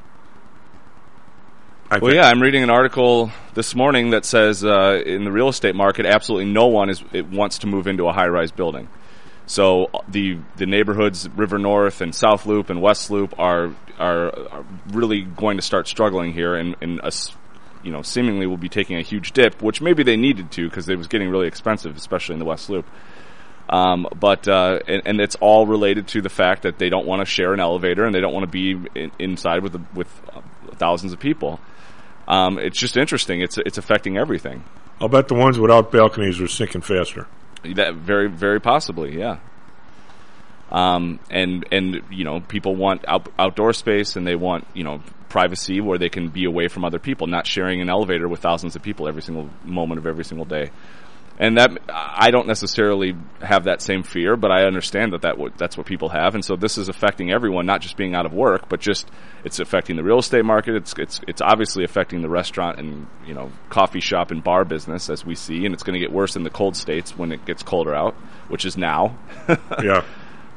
I Well, yeah, I'm reading an article this morning that says uh, in the real estate market, absolutely no one is it wants to move into a high-rise building. So the the neighborhoods, River North and South Loop and West Loop, are are, are really going to start struggling here, and, and us, you know, seemingly will be taking a huge dip, which maybe they needed to because it was getting really expensive, especially in the West Loop. Um, but uh, and, and it's all related to the fact that they don't want to share an elevator and they don't want to be in, inside with the, with uh, thousands of people. Um, it's just interesting. It's it's affecting everything. I'll bet the ones without balconies are sinking faster. That very very possibly, yeah. Um, and and you know, people want out, outdoor space and they want, you know, privacy where they can be away from other people, not sharing an elevator with thousands of people every single moment of every single day. And that I don't necessarily have that same fear, but I understand that, that w- that's what people have, and so this is affecting everyone, not just being out of work, but just it's affecting the real estate market. It's it's it's obviously affecting the restaurant and, you know, coffee shop and bar business, as we see, and it's going to get worse in the cold states when it gets colder out, which is now. Yeah.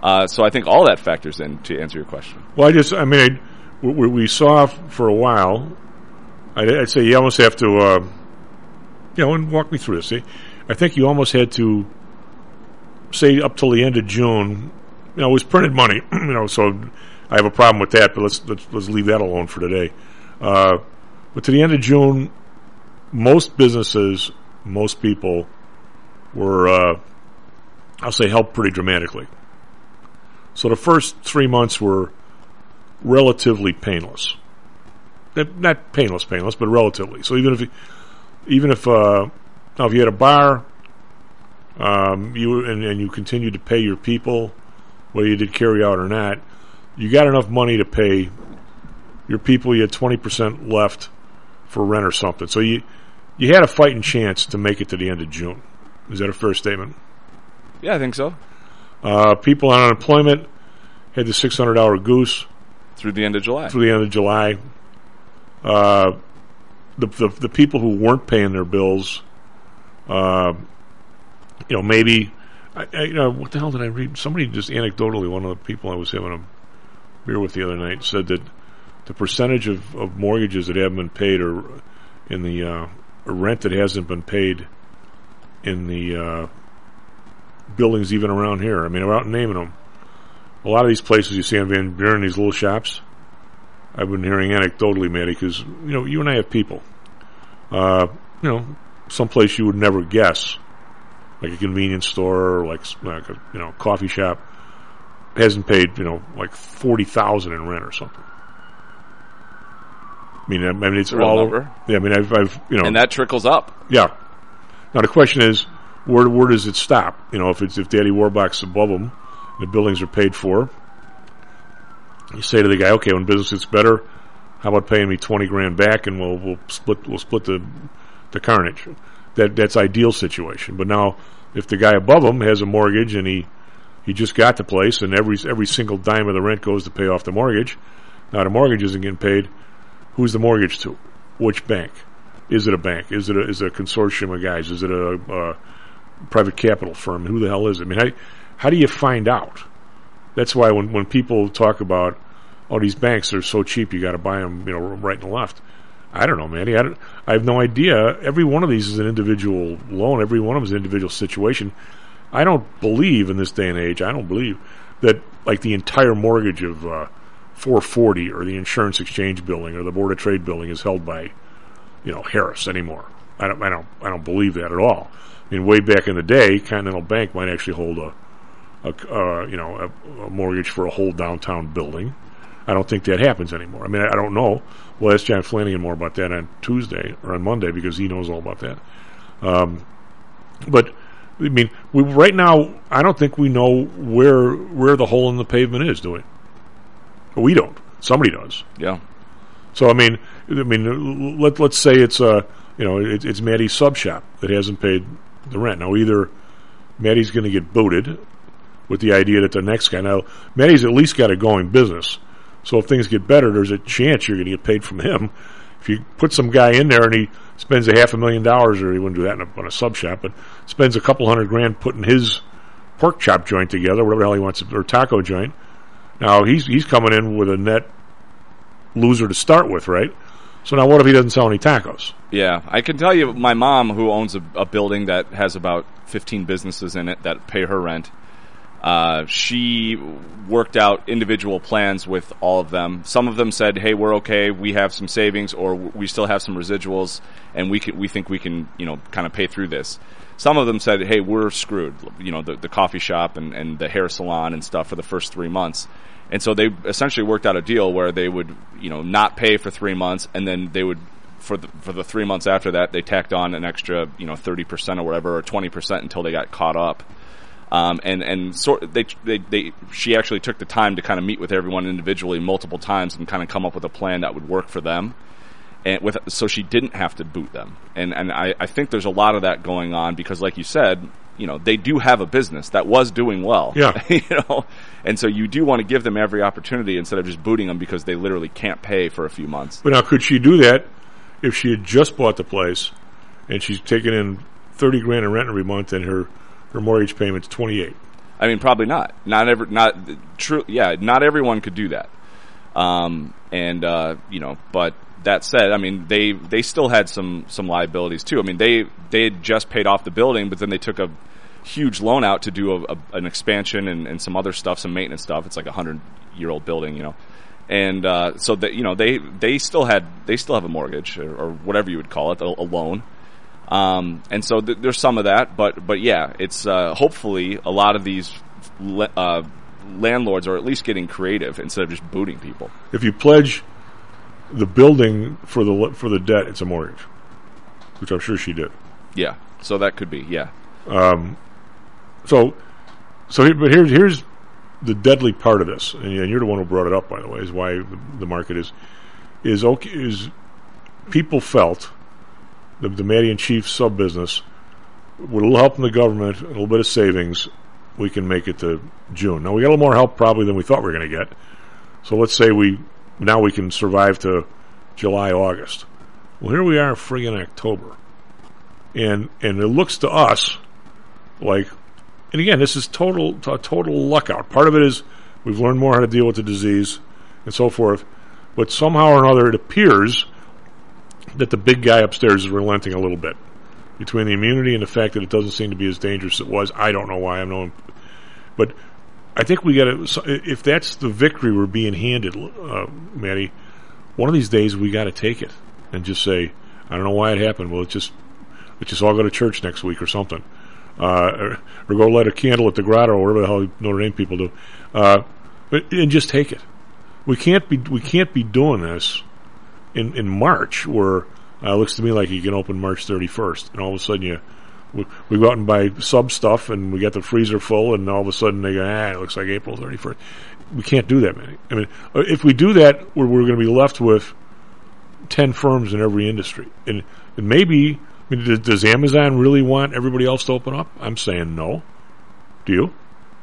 Uh, so I think all that factors in to answer your question. Well, I just, I mean, I, we, we saw for a while, I'd, I'd say you almost have to, uh, you know, and walk me through this. See? I think you almost had to say up till the end of June, you know, it was printed money, you know, so I have a problem with that, but let's let's, let's leave that alone for today. Uh, but to the end of June, most businesses, most people were, uh, I'll say, helped pretty dramatically. So the first three months were relatively painless. Not painless, painless, but relatively. So even if, you, even if, uh, now if you had a bar, um, you and, and you continued to pay your people, whether you did carry out or not, you got enough money to pay your people. You had twenty percent left for rent or something. So you you had a fighting chance to make it to the end of June. Is that a fair statement? Yeah, I think so. Uh, people on unemployment had the six hundred dollar goose through the end of July. Through the end of July, uh, the, the the people who weren't paying their bills, uh, you know, maybe, I, I, you know, what the hell did I read? Somebody just anecdotally, one of the people I was having a beer with the other night, said that the percentage of, of mortgages that haven't been paid, or in the uh, rent that hasn't been paid in the uh, buildings even around here. I mean, without naming them, a lot of these places you see on Van Buren, these little shops, I've been hearing anecdotally, Matty, because, you know, you and I have people. Uh, you know, someplace you would never guess, like a convenience store or like, like a, you know, coffee shop, hasn't paid, you know, like forty thousand in rent or something. I mean, I mean, it's all over. Yeah, I mean, I've, I've, you know, and that trickles up. Yeah. Now the question is, where where does it stop? You know, if it's if Daddy Warbucks above them, the buildings are paid for, you say to the guy, okay, when business gets better, how about paying me twenty grand back, and we'll we'll split we'll split the the carnage. That that's ideal situation. But now, if the guy above him has a mortgage and he he just got the place, and every every single dime of the rent goes to pay off the mortgage, now the mortgage isn't getting paid. Who's the mortgage to? Which bank? Is it a bank? Is it a, is it a consortium of guys? Is it a, a private capital firm? Who the hell is it? I mean, how, how do you find out? That's why when, when people talk about, oh, these banks are so cheap, you got to buy them, you know, right and left. I don't know, Manny. I, don't, I have no idea. Every one of these is an individual loan. Every one of them is an individual situation. I don't believe in this day and age, I don't believe that, like, the entire mortgage of uh, four forty or the Insurance Exchange building or the Board of Trade building is held by, you know, Harris anymore. I don't, I don't, I don't believe that at all. I mean, way back in the day, Continental Bank might actually hold a, a uh, you know, a, a mortgage for a whole downtown building. I don't think that happens anymore. I mean, I, I don't know. We'll ask John Flanagan more about that on Tuesday or on Monday because he knows all about that. Um, but I mean, we, right now, I don't think we know where where the hole in the pavement is, do we? We don't. Somebody does. Yeah. So I mean, I mean, let let's say it's uh, you know, it, it's Maddie's sub shop that hasn't paid the rent. Now, either Maddie's going to get booted with the idea that the next guy, now Maddie's at least got a going business, so if things get better, there's a chance you're going to get paid from him. If you put some guy in there and he spends a half a million dollars, or he wouldn't do that in a, on a sub shop, but spends a couple hundred grand putting his pork chop joint together, whatever the hell he wants, or taco joint. Now he's he's coming in with a net loser to start with, right? So now what if he doesn't sell any tacos? Yeah, I can tell you, my mom, who owns a, a building that has about fifteen businesses in it that pay her rent, uh, she worked out individual plans with all of them. Some of them said, hey, we're okay, we have some savings, or we still have some residuals, and we can, we think we can, you know, kind of pay through this. Some of them said, hey, we're screwed, you know, the, the coffee shop and, and the hair salon and stuff for the first three months. And so they essentially worked out a deal where they would, you know, not pay for three months, and then they would, for the, for the three months after that, they tacked on an extra, you know, thirty percent or whatever, or twenty percent until they got caught up. Um, and, and sort, they, they, they, she actually took the time to kind of meet with everyone individually multiple times and kind of come up with a plan that would work for them. And with, so she didn't have to boot them. And, and I, I think there's a lot of that going on because, like you said, you know, they do have a business that was doing well. Yeah. You know, and so you do want to give them every opportunity instead of just booting them because they literally can't pay for a few months. But now, could she do that if she had just bought the place and she's taking in thirty grand in rent every month and her, her mortgage payment's twenty-eight? I mean, probably not. Not every, not true. Yeah, not everyone could do that. Um, and uh, you know, but that said, I mean, they they still had some some liabilities too. I mean, they they had just paid off the building, but then they took a huge loan out to do a, a, an expansion and, and some other stuff, some maintenance stuff. It's like a hundred year old building, you know, and uh, so that you know they they still had they still have a mortgage or, or whatever you would call it, a, a loan. Um, and so th- there's some of that, but but yeah, it's uh, hopefully a lot of these le- uh, landlords are at least getting creative instead of just booting people. If you pledge the building for the for the debt, it's a mortgage, which I'm sure she did. Yeah, so that could be yeah. Um, so so here, but here's here's the deadly part of this, and you're the one who brought it up, by the way, is why the market is is okay. Is people felt. The, the Maddie and Chief sub business, with a little help from the government, a little bit of savings, we can make it to June. Now we got a little more help probably than we thought we were going to get. So let's say we now we can survive to July, August. Well, here we are, friggin' October, and and it looks to us like, and again, this is total a total luck out. Part of it is we've learned more how to deal with the disease and so forth, but somehow or another it appears that the big guy upstairs is relenting a little bit between the immunity and the fact that it doesn't seem to be as dangerous as it was. I don't know why. I'm no, but I think we got to. If that's the victory we're being handed, uh, Maddie, one of these days we got to take it and just say, I don't know why it happened. Well, it's just let's just all go to church next week or something, uh, or, or go light a candle at the grotto or whatever the hell Notre Dame people do, uh, but, and just take it. We can't be we can't be doing this. In, in March, where uh, it looks to me like you can open March thirty-first, and all of a sudden you we, we go out and buy sub stuff, and we got the freezer full, and all of a sudden they go, ah, it looks like April thirty-first. We can't do that, man. I mean, if we do that, we're, we're going to be left with ten firms in every industry, and, and maybe I mean, does, does Amazon really want everybody else to open up? I'm saying no. Do you?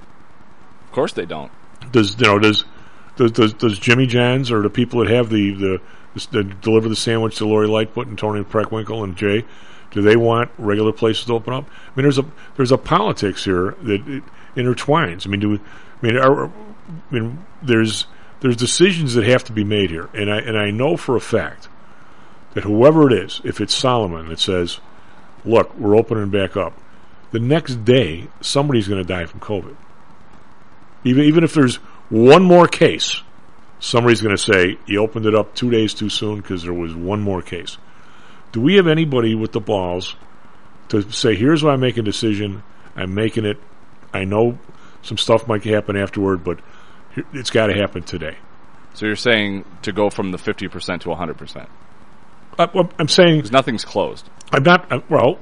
Of course they don't. Does you know? Does does does, does Jimmy John's or the people that have the the The, deliver the sandwich to Lori Lightfoot and Tony Preckwinkle and Jay, do they want regular places to open up? I mean, there's a there's a politics here that it intertwines. I mean, do we, I mean, are, I mean, there's there's decisions that have to be made here, and I and I know for a fact that whoever it is, if it's Solomon that says, "Look, we're opening back up," the next day somebody's going to die from COVID. Even even if there's one more case. Somebody's going to say, you opened it up two days too soon because there was one more case. Do we have anybody with the balls to say, here's why I'm making a decision, I'm making it, I know some stuff might happen afterward, but it's got to happen today. So you're saying to go from the fifty percent to one hundred percent? Uh, well, I'm saying... Because nothing's closed. I'm not, uh, well,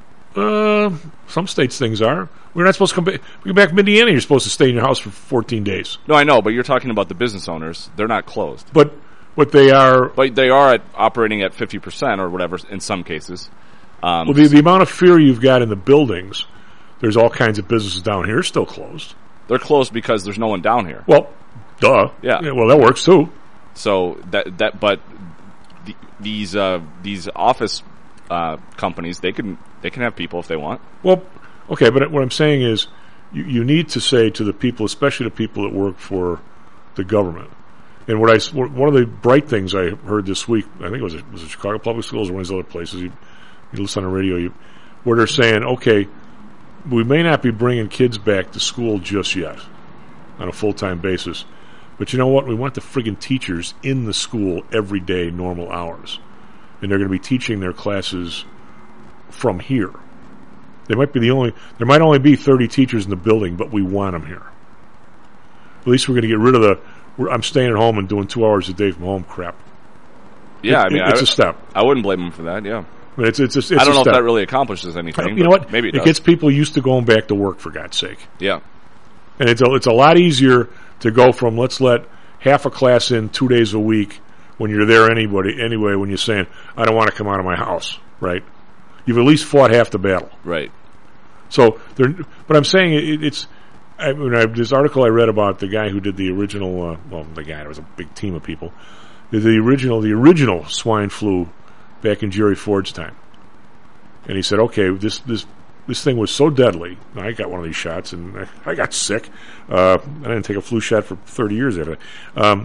uh, some states things are. We're not supposed to come back. We go back from Indiana, you're supposed to stay in your house for fourteen days. No, I know, but you're talking about the business owners. They're not closed. But but they are... But they are at, operating at fifty percent or whatever in some cases. Um, well, the, the amount of fear you've got in the buildings, there's all kinds of businesses down here still closed. They're closed because there's no one down here. Well, duh. Yeah. yeah well, that works too. So that that but the, these uh, these office uh, companies, they can they can have people if they want. Well, okay, but what I'm saying is you, you need to say to the people, especially the people that work for the government, and what I one of the bright things I heard this week, I think it was it was it Chicago Public Schools or one of these other places. You, you listen on the radio, you, where they're saying, okay, we may not be bringing kids back to school just yet on a full time basis, but you know what? We want the friggin' teachers in the school every day, normal hours, and they're going to be teaching their classes from here. They might be the only. There might only be thirty teachers in the building, but we want them here. At least we're going to get rid of the. We're, I'm staying at home and doing two hours a day from home crap. Yeah, it, I mean, it's I, a step. I wouldn't blame them for that. Yeah, I mean, it's it's, it's, it's I don't a know step. if that really accomplishes anything. You know what? Maybe it, it does. gets people used to going back to work. For God's sake. Yeah, and it's a, it's a lot easier to go from let's let half a class in two days a week when you're there anybody anyway. When you're saying I don't want to come out of my house, right? You've at least fought half the battle, right? So, but I'm saying it, it's. I mean, I, this article I read about the guy who did the original. Uh, well, the guy. There was a big team of people. Did the original, the original swine flu back in Jerry Ford's time, and he said, "Okay, this this this thing was so deadly. I got one of these shots, and I, I got sick. Uh, I didn't take a flu shot for thirty years after that. Um,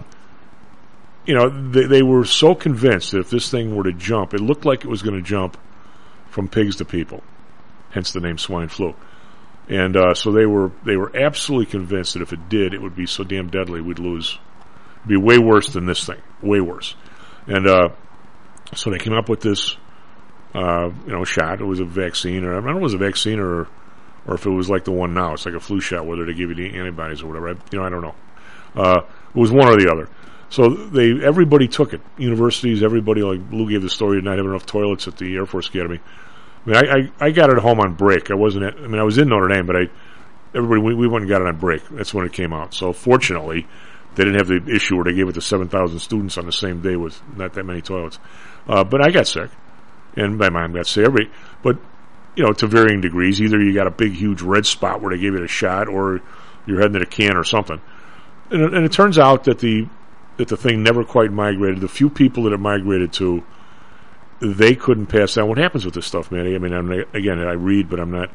you know, they, they were so convinced that if this thing were to jump, it looked like it was going to jump from pigs to people, hence the name swine flu. And uh, so they were they were absolutely convinced that if it did, it would be so damn deadly we'd lose. It'd be way worse than this thing, way worse. And uh, so they came up with this, uh, you know, shot. It was a vaccine, or I don't know if it was a vaccine or or if it was like the one now. It's like a flu shot, whether they give you the antibodies or whatever. I, you know, I don't know. Uh, it was one or the other. So they everybody took it. Universities, everybody, like Lou gave the story of not having enough toilets at the Air Force Academy. I mean, I, I, I got it at home on break. I wasn't at, I mean, I was in Notre Dame, but I, everybody, we, we went and got it on break. That's when it came out. So fortunately, they didn't have the issue where they gave it to seven thousand students on the same day with not that many toilets. Uh, but I got sick. And my mom got sick. Everybody, but, you know, to varying degrees. Either you got a big, huge red spot where they gave it a shot, or you're heading to the can or something. And, and it turns out that the, that the thing never quite migrated. The few people that it migrated to, they couldn't pass down. What happens with this stuff, Manny? I mean, I'm, again, I read, but I'm not.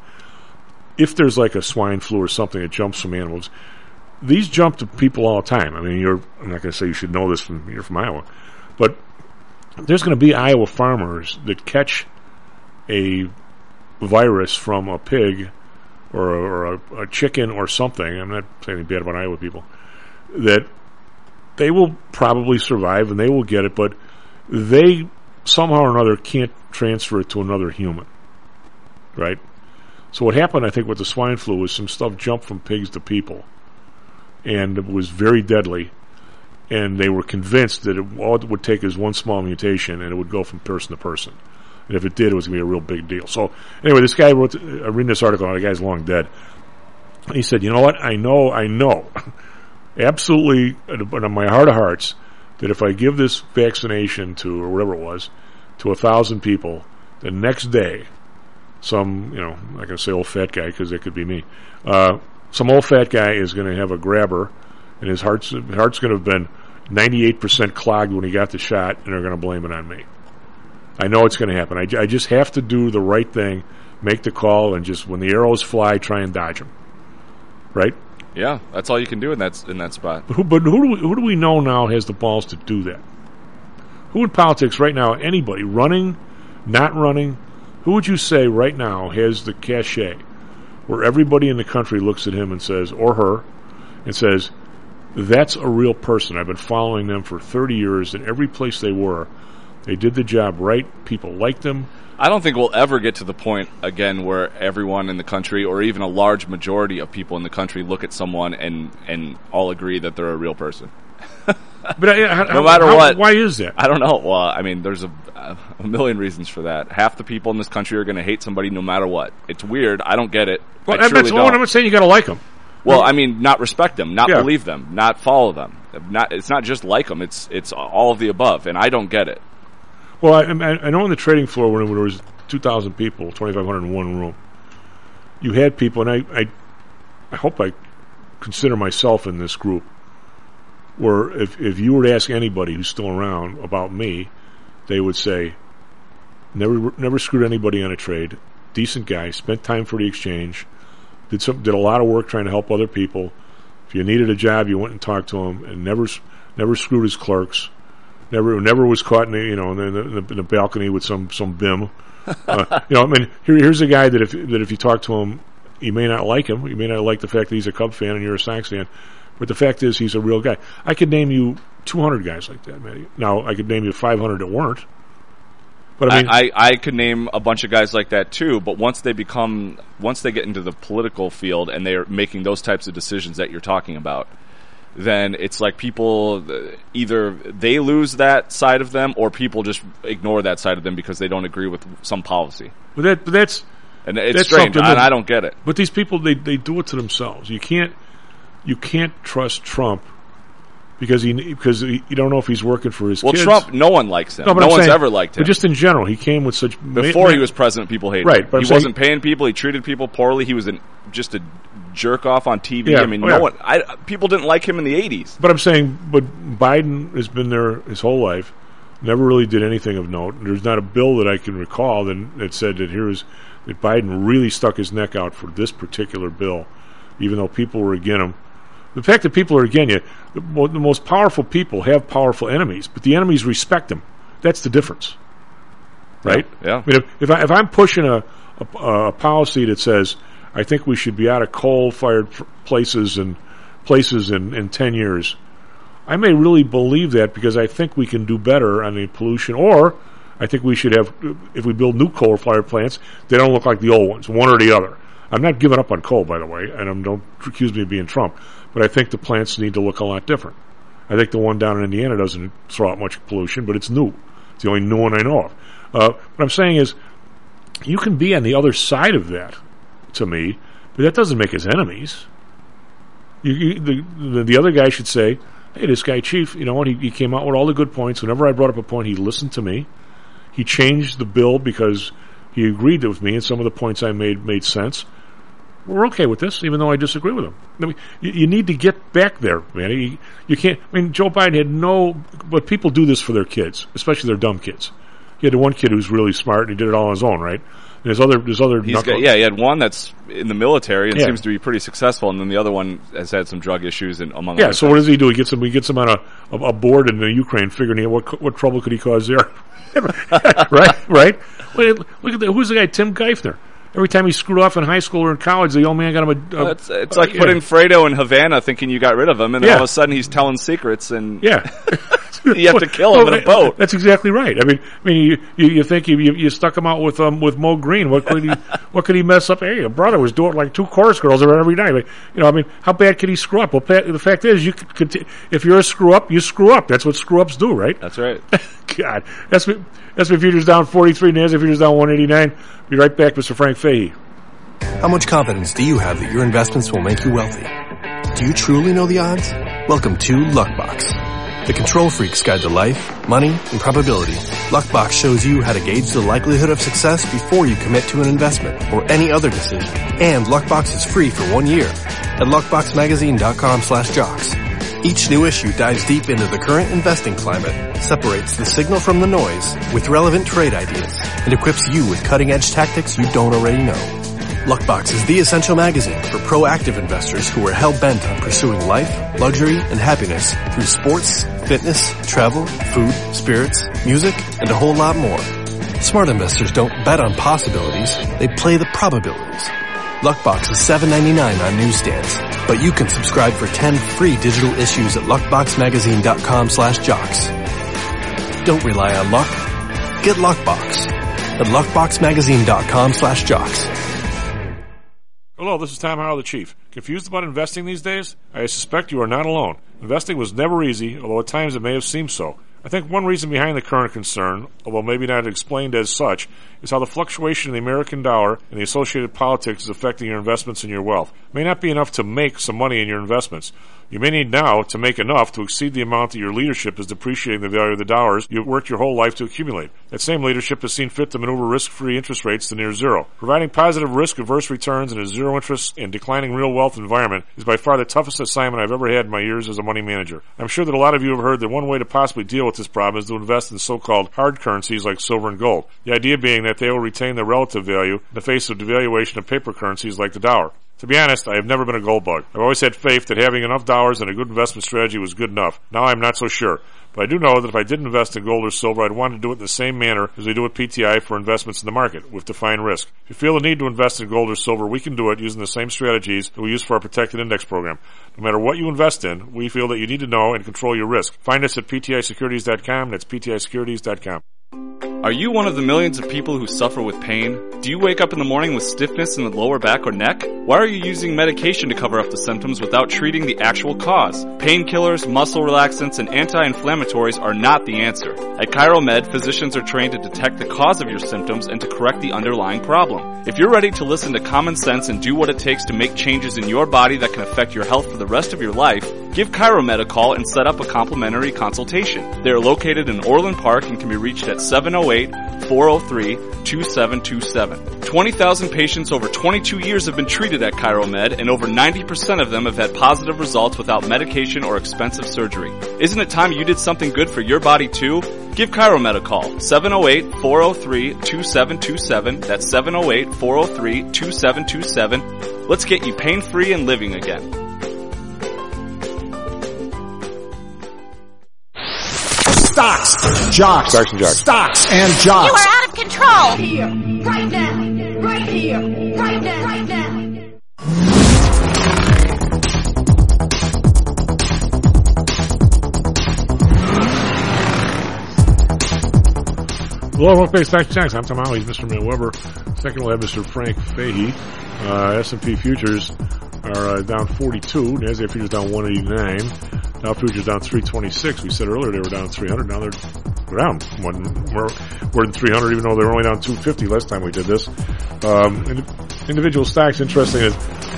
If there's like a swine flu or something that jumps from animals, these jump to people all the time. I mean, you're. I'm not going to say you should know this from you're from Iowa, but there's going to be Iowa farmers that catch a virus from a pig or, a, or a, a chicken or something. I'm not saying anything bad about Iowa people. That they will probably survive and they will get it, but they somehow or another can't transfer it to another human, right? So what happened, I think, with the swine flu was some stuff jumped from pigs to people, and it was very deadly, and they were convinced that it, all it would take is one small mutation, and it would go from person to person. And if it did, it was going to be a real big deal. So anyway, this guy wrote, I read this article, and the guy's long dead. He said, you know what, I know, I know, absolutely, but in my heart of hearts, that if I give this vaccination to, or whatever it was, to a thousand people, the next day, some, you know, I'm not going to say old fat guy because that could be me, uh, some old fat guy is going to have a grabber, and his heart's, his heart's going to have been ninety-eight percent clogged when he got the shot, and they're going to blame it on me. I know it's going to happen. I, I just have to do the right thing, make the call, and just, when the arrows fly, try and dodge them. Right? Yeah, that's all you can do in that in that spot. But who, but who do we, who do we know now has the balls to do that? Who in politics right now, anybody, running, not running, who would you say right now has the cachet where everybody in the country looks at him and says, or her, and says, that's a real person. I've been following them for thirty years, and every place they were, they did the job right. People liked them. I don't think we'll ever get to the point again where everyone in the country, or even a large majority of people in the country, look at someone and, and all agree that they're a real person. But uh, how, no matter how, what, why is that? I don't know. Well, I mean, there's a, a million reasons for that. Half the people in this country are going to hate somebody no matter what. It's weird. I don't get it. Well, I truly that's don't. What I'm saying. You got to like them. Well, I mean, not respect them, not Yeah. believe them, not follow them. Not. It's not just like them. It's it's all of the above, and I don't get it. Well, I, I know on the trading floor when there was two thousand people, twenty-five hundred in one room, you had people, and I, I, I hope I consider myself in this group, where if, if you were to ask anybody who's still around about me, they would say, never never screwed anybody on a trade, decent guy, spent time for the exchange, did some did a lot of work trying to help other people. If you needed a job, you went and talked to him, and never never screwed his clerks. Never, never was caught in the, you know, in the, in the, in the balcony with some some bim. Uh, you know, I mean, here, here's a guy that if that if you talk to him, you may not like him. You may not like the fact that he's a Cub fan and you're a Sox fan. But the fact is, he's a real guy. I could name you two hundred guys like that, Matty. Now, I could name you five hundred that weren't. But I mean, I, I, I could name a bunch of guys like that too. But once they become, once they get into the political field and they're making those types of decisions that you're talking about, then it's like people either they lose that side of them, or people just ignore that side of them because they don't agree with some policy. But that, but that's and it's that's strange, and that, I don't get it. But these people, they they do it to themselves. You can't you can't trust Trump because he because he, you don't know if he's working for his well, kids. Trump, no one likes him. No, no I'm one's saying, ever liked him. But just in general, he came with such before ma- he was president, people hated right, him. But he saying, wasn't paying people. He treated people poorly. He was an, just a jerk off on T V. Yeah, I mean, oh, no yeah. one. I, people didn't like him in the eighties. But I'm saying, but Biden has been there his whole life, never really did anything of note. There's not a bill that I can recall that, that said that here's that Biden really stuck his neck out for this particular bill, even though people were against him. The fact that people are against you, the, the most powerful people have powerful enemies, but the enemies respect them. That's the difference, right? Yeah. yeah. I mean, if, if, I, if I'm pushing a, a, a policy that says I think we should be out of coal-fired places and places in, in ten years, I may really believe that because I think we can do better on the pollution, or I think we should have, if we build new coal-fired plants, they don't look like the old ones, one or the other. I'm not giving up on coal, by the way, and I'm, don't accuse me of being Trump, but I think the plants need to look a lot different. I think the one down in Indiana doesn't throw out much pollution, but it's new. It's the only new one I know of. Uh, what I'm saying is, you can be on the other side of that, to me, but that doesn't make us enemies. You, you, the, the, the other guy should say, hey, this guy, Chief, you know what, he, he came out with all the good points. Whenever I brought up a point, he listened to me. He changed the bill because he agreed with me, and some of the points I made made sense. We're okay with this, even though I disagree with him. I mean, you, you need to get back there, man. You, you can't. I mean, Joe Biden had no. But people do this for their kids, especially their dumb kids. He had the one kid who's really smart, and he did it all on his own, right? And there's other. There's other. He's got, yeah, he had one that's in the military and yeah. seems to be pretty successful, and then the other one has had some drug issues and among. Yeah. Other So things. what does he do? He gets him. He gets him on a a, a board in the Ukraine, figuring out what what trouble could he cause there. right. Right. Look at the, who's the guy? Tim Geithner. Every time he screwed off in high school or in college, the old man got him a... a well, it's it's uh, like yeah. putting Fredo in Havana thinking you got rid of him, and then yeah. all of a sudden he's telling secrets, and yeah. you have to kill him well, in a boat. That's exactly right. I mean, I mean, you you, you think you, you you stuck him out with um with Mo Green. What could he what could he mess up? Hey, your brother was doing like two chorus girls every night. But, you know, I mean, how bad could he screw up? Well, the fact is, you could conti- if you're a screw up, you screw up. That's what screw ups do, right? That's right. God, that's what that's what Futures down forty-three. Nancy Futures down one eighty-nine. Be right back, Mister Frank Fahey. How much confidence do you have that your investments will make you wealthy? Do you truly know the odds? Welcome to Luckbox, the control freak's guide to life, money, and probability. Luckbox shows you how to gauge the likelihood of success before you commit to an investment or any other decision. And Luckbox is free for one year at luckboxmagazine.com slash jocks. Each new issue dives deep into the current investing climate, separates the signal from the noise with relevant trade ideas, and equips you with cutting-edge tactics you don't already know. Luckbox is the essential magazine for proactive investors who are hell-bent on pursuing life, luxury, and happiness through sports, fitness, travel, food, spirits, music, and a whole lot more. Smart investors don't bet on possibilities, they play the probabilities. Luckbox is seven ninety-nine on newsstands, but you can subscribe for ten free digital issues at luckboxmagazine.com slash jocks. Don't rely on luck. Get Luckbox at luckboxmagazine.com slash jocks. Hello, this is Tom Howell, the Chief. Confused about investing these days? I suspect you are not alone. Investing was never easy, although at times it may have seemed so. I think one reason behind the current concern, although maybe not explained as such, is how the fluctuation in the American dollar and the associated politics is affecting your investments and your wealth. It may not be enough to make some money in your investments. You may need now to make enough to exceed the amount that your leadership is depreciating the value of the dollars you've worked your whole life to accumulate. That same leadership has seen fit to maneuver risk-free interest rates to near zero. Providing positive risk-averse returns in a zero-interest and declining real wealth environment is by far the toughest assignment I've ever had in my years as a money manager. I'm sure that a lot of you have heard that one way to possibly deal with this problem is to invest in so-called hard currencies like silver and gold. The idea being that they will retain their relative value in the face of devaluation of paper currencies like the dollar. To be honest, I have never been a gold bug. I've always had faith that having enough dollars and a good investment strategy was good enough. Now I'm not so sure. But I do know that if I did invest in gold or silver, I'd want to do it in the same manner as we do with P T I for investments in the market, with defined risk. If you feel the need to invest in gold or silver, we can do it using the same strategies that we use for our protected index program. No matter what you invest in, we feel that you need to know and control your risk. Find us at P T I securities dot com. That's P T I securities dot com. Are you one of the millions of people who suffer with pain? Do you wake up in the morning with stiffness in the lower back or neck? Why are you using medication to cover up the symptoms without treating the actual cause? Painkillers, muscle relaxants, and anti-inflammatories are not the answer. At ChiroMed, physicians are trained to detect the cause of your symptoms and to correct the underlying problem. If you're ready to listen to common sense and do what it takes to make changes in your body that can affect your health for the rest of your life, Give ChiroMed a call and set up a complimentary consultation. They are located in Orland Park and can be reached at seven oh eight, four oh three, two seven two seven. twenty thousand patients over twenty-two years have been treated at ChiroMed, and over ninety percent of them have had positive results without medication or expensive surgery. Isn't it time you did something good for your body too? Give ChiroMed a call, seven oh eight, four oh three, two seven two seven. That's seven oh eight, four oh three, two seven two seven. Let's get you pain-free and living again. Stocks, jocks, Stocks and jocks. Stocks and jocks. You are out of control. Right here, right now, right here, right now, right now. Hello, welcome to Stocks and Jocks. I'm Tom Howell. He's Mister Matt Weber. Second, we'll have Mister Frank Fahey. Uh, S and P futures are uh, down forty-two. NASDAQ futures down one eighty-nine. Dow futures down three twenty-six. We said earlier they were down three hundred. Now they're, they're down one, more, more than three hundred, even though they were only down two fifty last time we did this. Um, individual stocks, interesting is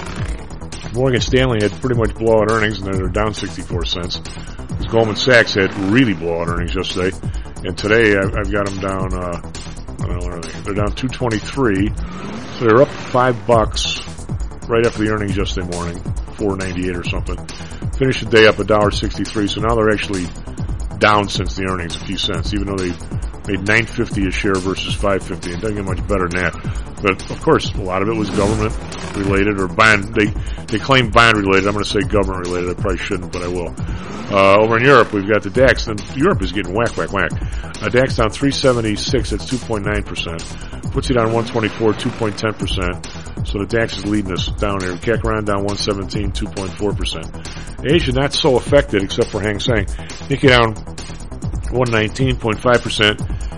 Morgan Stanley had pretty much blowout earnings, and they're down sixty-four cents. Because Goldman Sachs had really blowout earnings yesterday. And today I've, I've got them down, uh, I don't know, what are they? They're down two twenty-three. So they're up five bucks right after the earnings yesterday morning, four ninety-eight or something. Finished the day up a dollar sixty-three, so now they're actually down since the earnings, a few cents, even though they made nine fifty a share versus five fifty. It doesn't get much better than that. But of course, a lot of it was government related or bond. They they claim bond related. I'm going to say government related. I probably shouldn't, but I will. Uh, over in Europe, we've got the DAX. And Europe is getting whack, whack, whack. Uh, DAX down three seventy-six. That's two point nine percent. Puts it on one twenty-four, two point one zero percent. So the DAX is leading us down here. C A C around down one seventeen, two point four percent. Asia not so affected except for Hang Seng. Nikkei down one nineteen point five percent.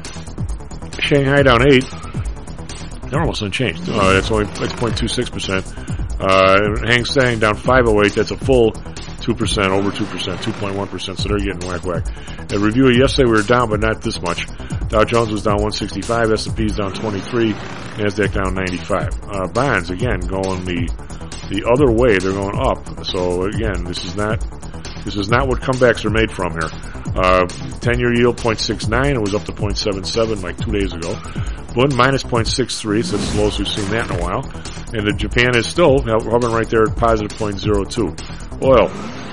Shanghai down eight. They're almost unchanged. Uh, that's only that's zero point two six percent. Uh, Hang Seng down five oh eight. That's a full two percent, over two percent, two point one percent. So they're getting whack whack. At review yesterday, we were down, but not this much. Dow Jones was down one sixty-five. S and P's down twenty-three. NASDAQ down ninety-five. Uh, bonds again going the the other way. They're going up. So again, this is not this is not what comebacks are made from here. Uh, ten-year yield zero point six nine. It was up to zero point seven seven like two days ago. Bund minus zero point six three, so it's the lowest we've seen that in a while. And the Japan is still hovering right there at positive zero point zero two. Oil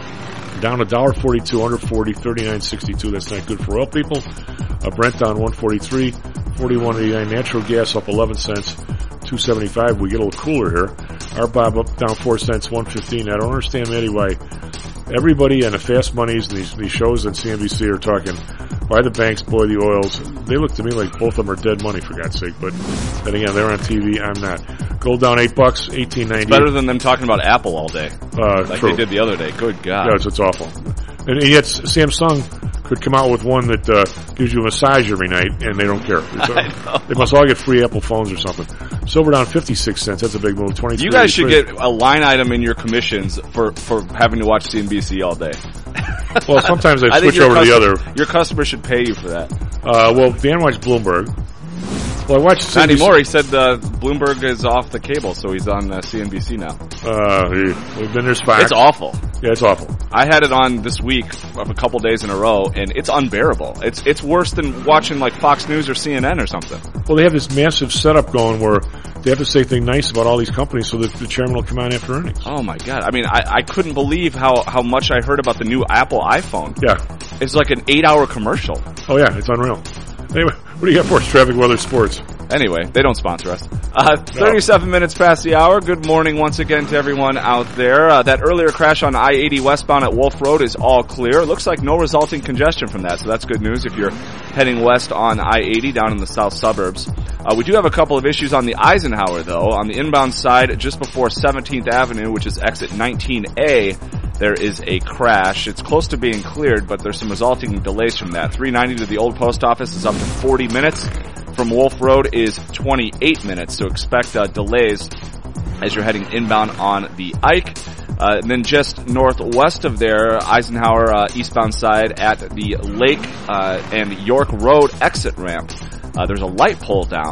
down one dollar forty-two, under forty, thirty-nine sixty-two. That's not good for oil people. Uh, Brent down one forty-three, forty-one eighty-nine. Natural gas up eleven cents, two seventy-five. We get a little cooler here. R B O B up down four cents, one fifteen. I don't understand, Eddie, why everybody and the fast monies and these, these shows on C N B C are talking why the banks boy the oils. They look to me like both of them are dead money, for God's sake. But then again, they're on T V. I'm not. Gold down eight bucks, eighteen ninety. Better than them talking about Apple all day, uh, like true. they did the other day. Good God, yeah, it's, it's awful. And, and yet Samsung could come out with one that uh, gives you a massage every night, and they don't care. They must all get free Apple phones or something. Silver down fifty-six cents. That's a big move. twenty-three. You guys should get a line item in your commissions for, for having to watch C N B C all day. Well, sometimes I I switch over to the other. Your customer should pay you for that. Uh, well, Dan watched Bloomberg. Well, I watched Not anymore. He said uh, Bloomberg is off the cable, so he's on uh, C N B C now. Uh, we've been there. Fox. It's awful. Yeah, it's awful. I had it on this week of a couple days in a row, and it's unbearable. It's it's worse than watching like Fox News or C N N or something. Well, they have this massive setup going where they have to say things nice about all these companies so that the chairman will come out after earnings. Oh my God! I mean, I, I couldn't believe how, how much I heard about the new Apple iPhone. Yeah, it's like an eight hour commercial. Oh yeah, it's unreal. Anyway, what do you got for us? Traffic, weather, sports. Anyway, they don't sponsor us. Uh, thirty-seven no. minutes past the hour. Good morning once again to everyone out there. Uh, that earlier crash on I eighty westbound at Wolf Road is all clear. It looks like no resulting congestion from that, so that's good news if you're heading west on I eighty down in the south suburbs. Uh, we do have a couple of issues on the Eisenhower, though. On the inbound side, just before seventeenth Avenue, which is exit nineteen A, there is a crash. It's close to being cleared, but there's some resulting delays from that. three ninety to the old post office is up to forty minutes. From Wolf Road is twenty-eight minutes, so expect uh, delays as you're heading inbound on the Ike. Uh, and then just northwest of there, Eisenhower uh, eastbound side at the Lake uh, and York Road exit ramp. Uh, there's a light pole down,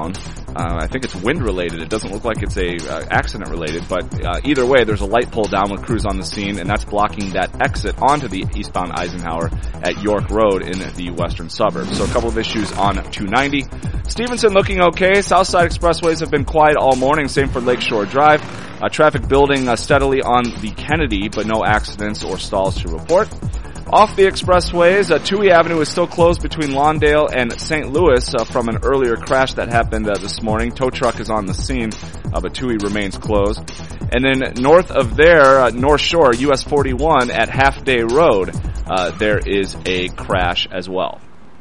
Uh, I think it's wind related. It doesn't look like it's a uh, accident related, but uh, either way, there's a light pole down with crews on the scene, and that's blocking that exit onto the eastbound Eisenhower at York Road in the western suburbs. So a couple of issues on two ninety. Stevenson looking okay. Southside expressways have been quiet all morning. Same for Lakeshore Drive. Uh, traffic building uh, steadily on the Kennedy, but no accidents or stalls to report. Off the expressways, uh, Touhy Avenue is still closed between Lawndale and Saint Louis uh, from an earlier crash that happened uh, this morning. Tow truck is on the scene, uh, but Touhy remains closed. And then north of there, uh, North Shore, U S forty-one at Half Day Road, uh, there is a crash as well.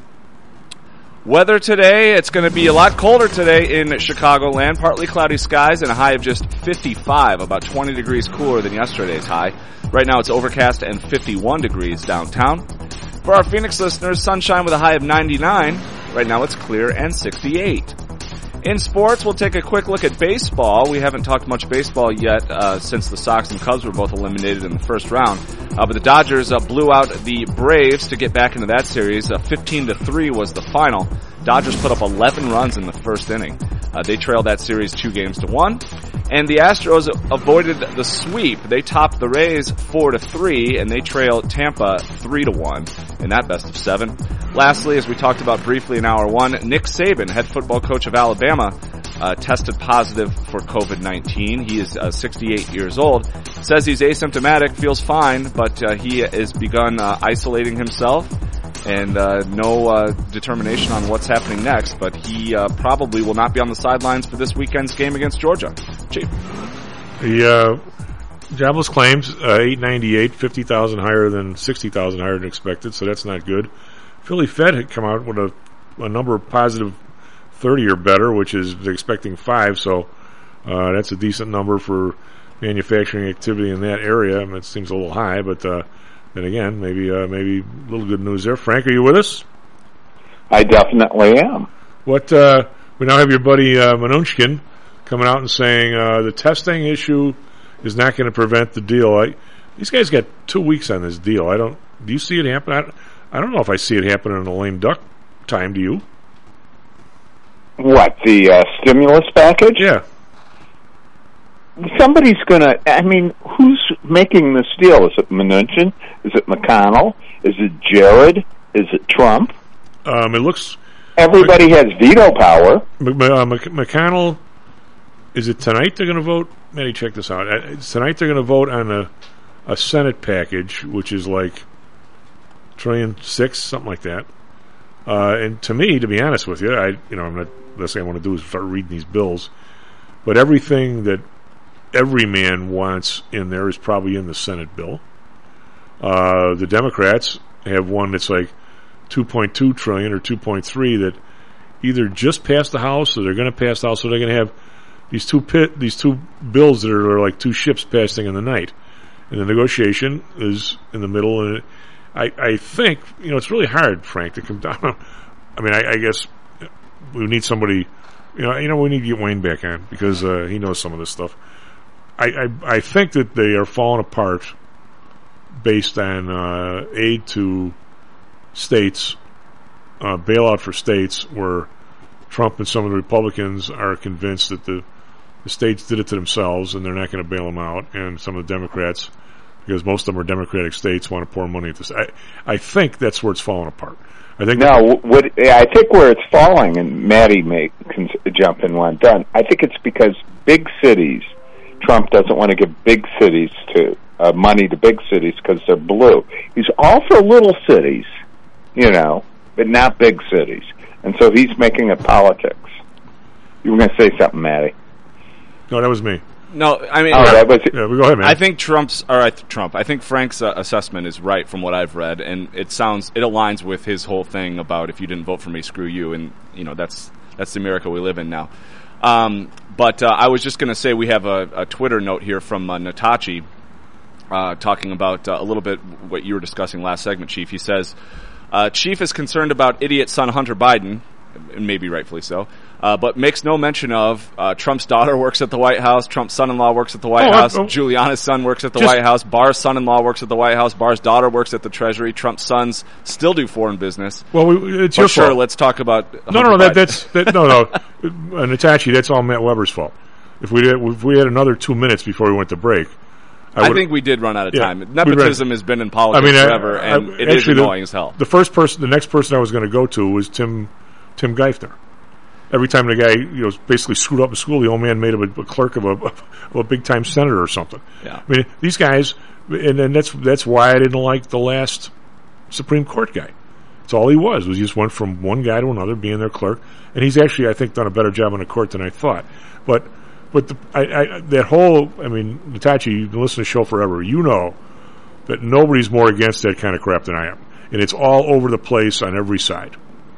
Weather today, it's going to be a lot colder today in Chicagoland. Partly cloudy skies and a high of just fifty-five, about twenty degrees cooler than yesterday's high. Right now it's overcast and fifty-one degrees downtown. For our Phoenix listeners, sunshine with a high of ninety-nine. Right now it's clear and sixty-eight. In sports, we'll take a quick look at baseball. We haven't talked much baseball yet uh, since the Sox and Cubs were both eliminated in the first round. Uh, but the Dodgers uh, blew out the Braves to get back into that series. Uh, fifteen to three was the final. Dodgers put up eleven runs in the first inning. Uh, they trailed that series two games to one. And the Astros avoided the sweep. They topped the Rays four to three, and they trailed Tampa three to one in that best of seven. Lastly, as we talked about briefly in hour one, Nick Saban, head football coach of Alabama, uh, tested positive for covid nineteen. He is uh, sixty-eight years old. Says he's asymptomatic, feels fine, but uh, he has begun uh, isolating himself. And uh, no uh, determination on what's happening next, but he uh, probably will not be on the sidelines for this weekend's game against Georgia. Chief. The uh, jobless claims, uh, eight ninety-eight, fifty thousand higher than sixty thousand higher than expected, so that's not good. Philly Fed had come out with a, a number of positive thirty or better, which is they're expecting five, so uh, that's a decent number for manufacturing activity in that area. I mean, it seems a little high, but uh, then again, maybe uh, maybe a little good news there. Frank, are you with us? I definitely am. What uh, we now have your buddy uh, Mnuchin coming out and saying uh, the testing issue is not going to prevent the deal. I, these guys got two weeks on this deal. I don't. Do you see it happen? I, I don't know if I see it happen in a lame duck time. Do you? What, the uh, stimulus package? Yeah. Somebody's going to, I mean, who's making this deal? Is it Mnuchin? Is it McConnell? Is it Jared? Is it Trump? Um, it looks... Everybody Mc, has veto power. M- uh, Mc, McConnell, is it tonight they're going to vote? Manny, check this out. Uh, tonight they're going to vote on a, a Senate package, which is like trillion six, something like that. Uh, and to me, to be honest with you, I, you know, I'm not, the last thing I want to do is start reading these bills, but everything that every man wants in there is probably in the Senate bill. Uh, the Democrats have one that's like two point two trillion or two point three that either just passed the House or they're going to pass the House, so they're going to have these two pit, these two bills that are like two ships passing in the night. And the negotiation is in the middle, and it, I, I think, you know, it's really hard, Frank, to come down. I mean, I, I guess we need somebody, you know, you know, we need to get Wayne back on because uh, he knows some of this stuff. I, I, I think that they are falling apart based on uh, aid to states, uh, bailout for states, where Trump and some of the Republicans are convinced that the, the states did it to themselves and they're not going to bail them out, and some of the Democrats, because most of them are Democratic states, want to pour money at this. I, I think that's where it's falling apart. I think no, what, I think where it's falling, and Maddie may can jump in when I'm done, I think it's because big cities, Trump doesn't want to give big cities to uh, money to big cities because they're blue. He's all for little cities, you know, but not big cities. And so he's making it politics. You were going to say something, Maddie. No, that was me. No, I mean, oh, that was yeah, go ahead, man. I think Trump's, or I th- Trump, I think Frank's uh, assessment is right from what I've read, and it sounds, it aligns with his whole thing about if you didn't vote for me, screw you, and, you know, that's, that's the America we live in now. Um, but, uh, I was just gonna say we have a, a Twitter note here from, uh, Natachi, uh, talking about, uh, a little bit what you were discussing last segment, Chief. He says, uh, Chief is concerned about idiot son Hunter Biden, and maybe rightfully so. Uh, but makes no mention of uh, Trump's daughter works at the White House, Trump's son-in-law works at the White oh, House, oh, Giuliani's son works at the just, White House, Barr's son-in-law works at the White House, Barr's daughter works at the Treasury, Trump's sons still do foreign business. Well, we, it's but your sure, fault. let's talk about no, no, no. That, that's that, no, no. Uh, Natachi, that's all Matt Weber's fault. If we did, if we had another two minutes before we went to break, I, I think we did run out of yeah, time. Nepotism has been in politics I mean, forever, I, I, and I, it is annoying the, as hell. The first person, the next person I was going to go to was Tim Tim Geithner. Every time the guy, you know, basically screwed up in school, the old man made him a, a clerk of a, of a big time senator or something. Yeah. I mean, these guys, and, and that's that's why I didn't like the last Supreme Court guy. That's all he was. Was he just went from one guy to another, being their clerk, and he's actually, I think, done a better job on the court than I thought. But but the, I, I, that whole, I mean, Natachi, you've been listening to the show forever. You know that nobody's more against that kind of crap than I am, and it's all over the place on every side.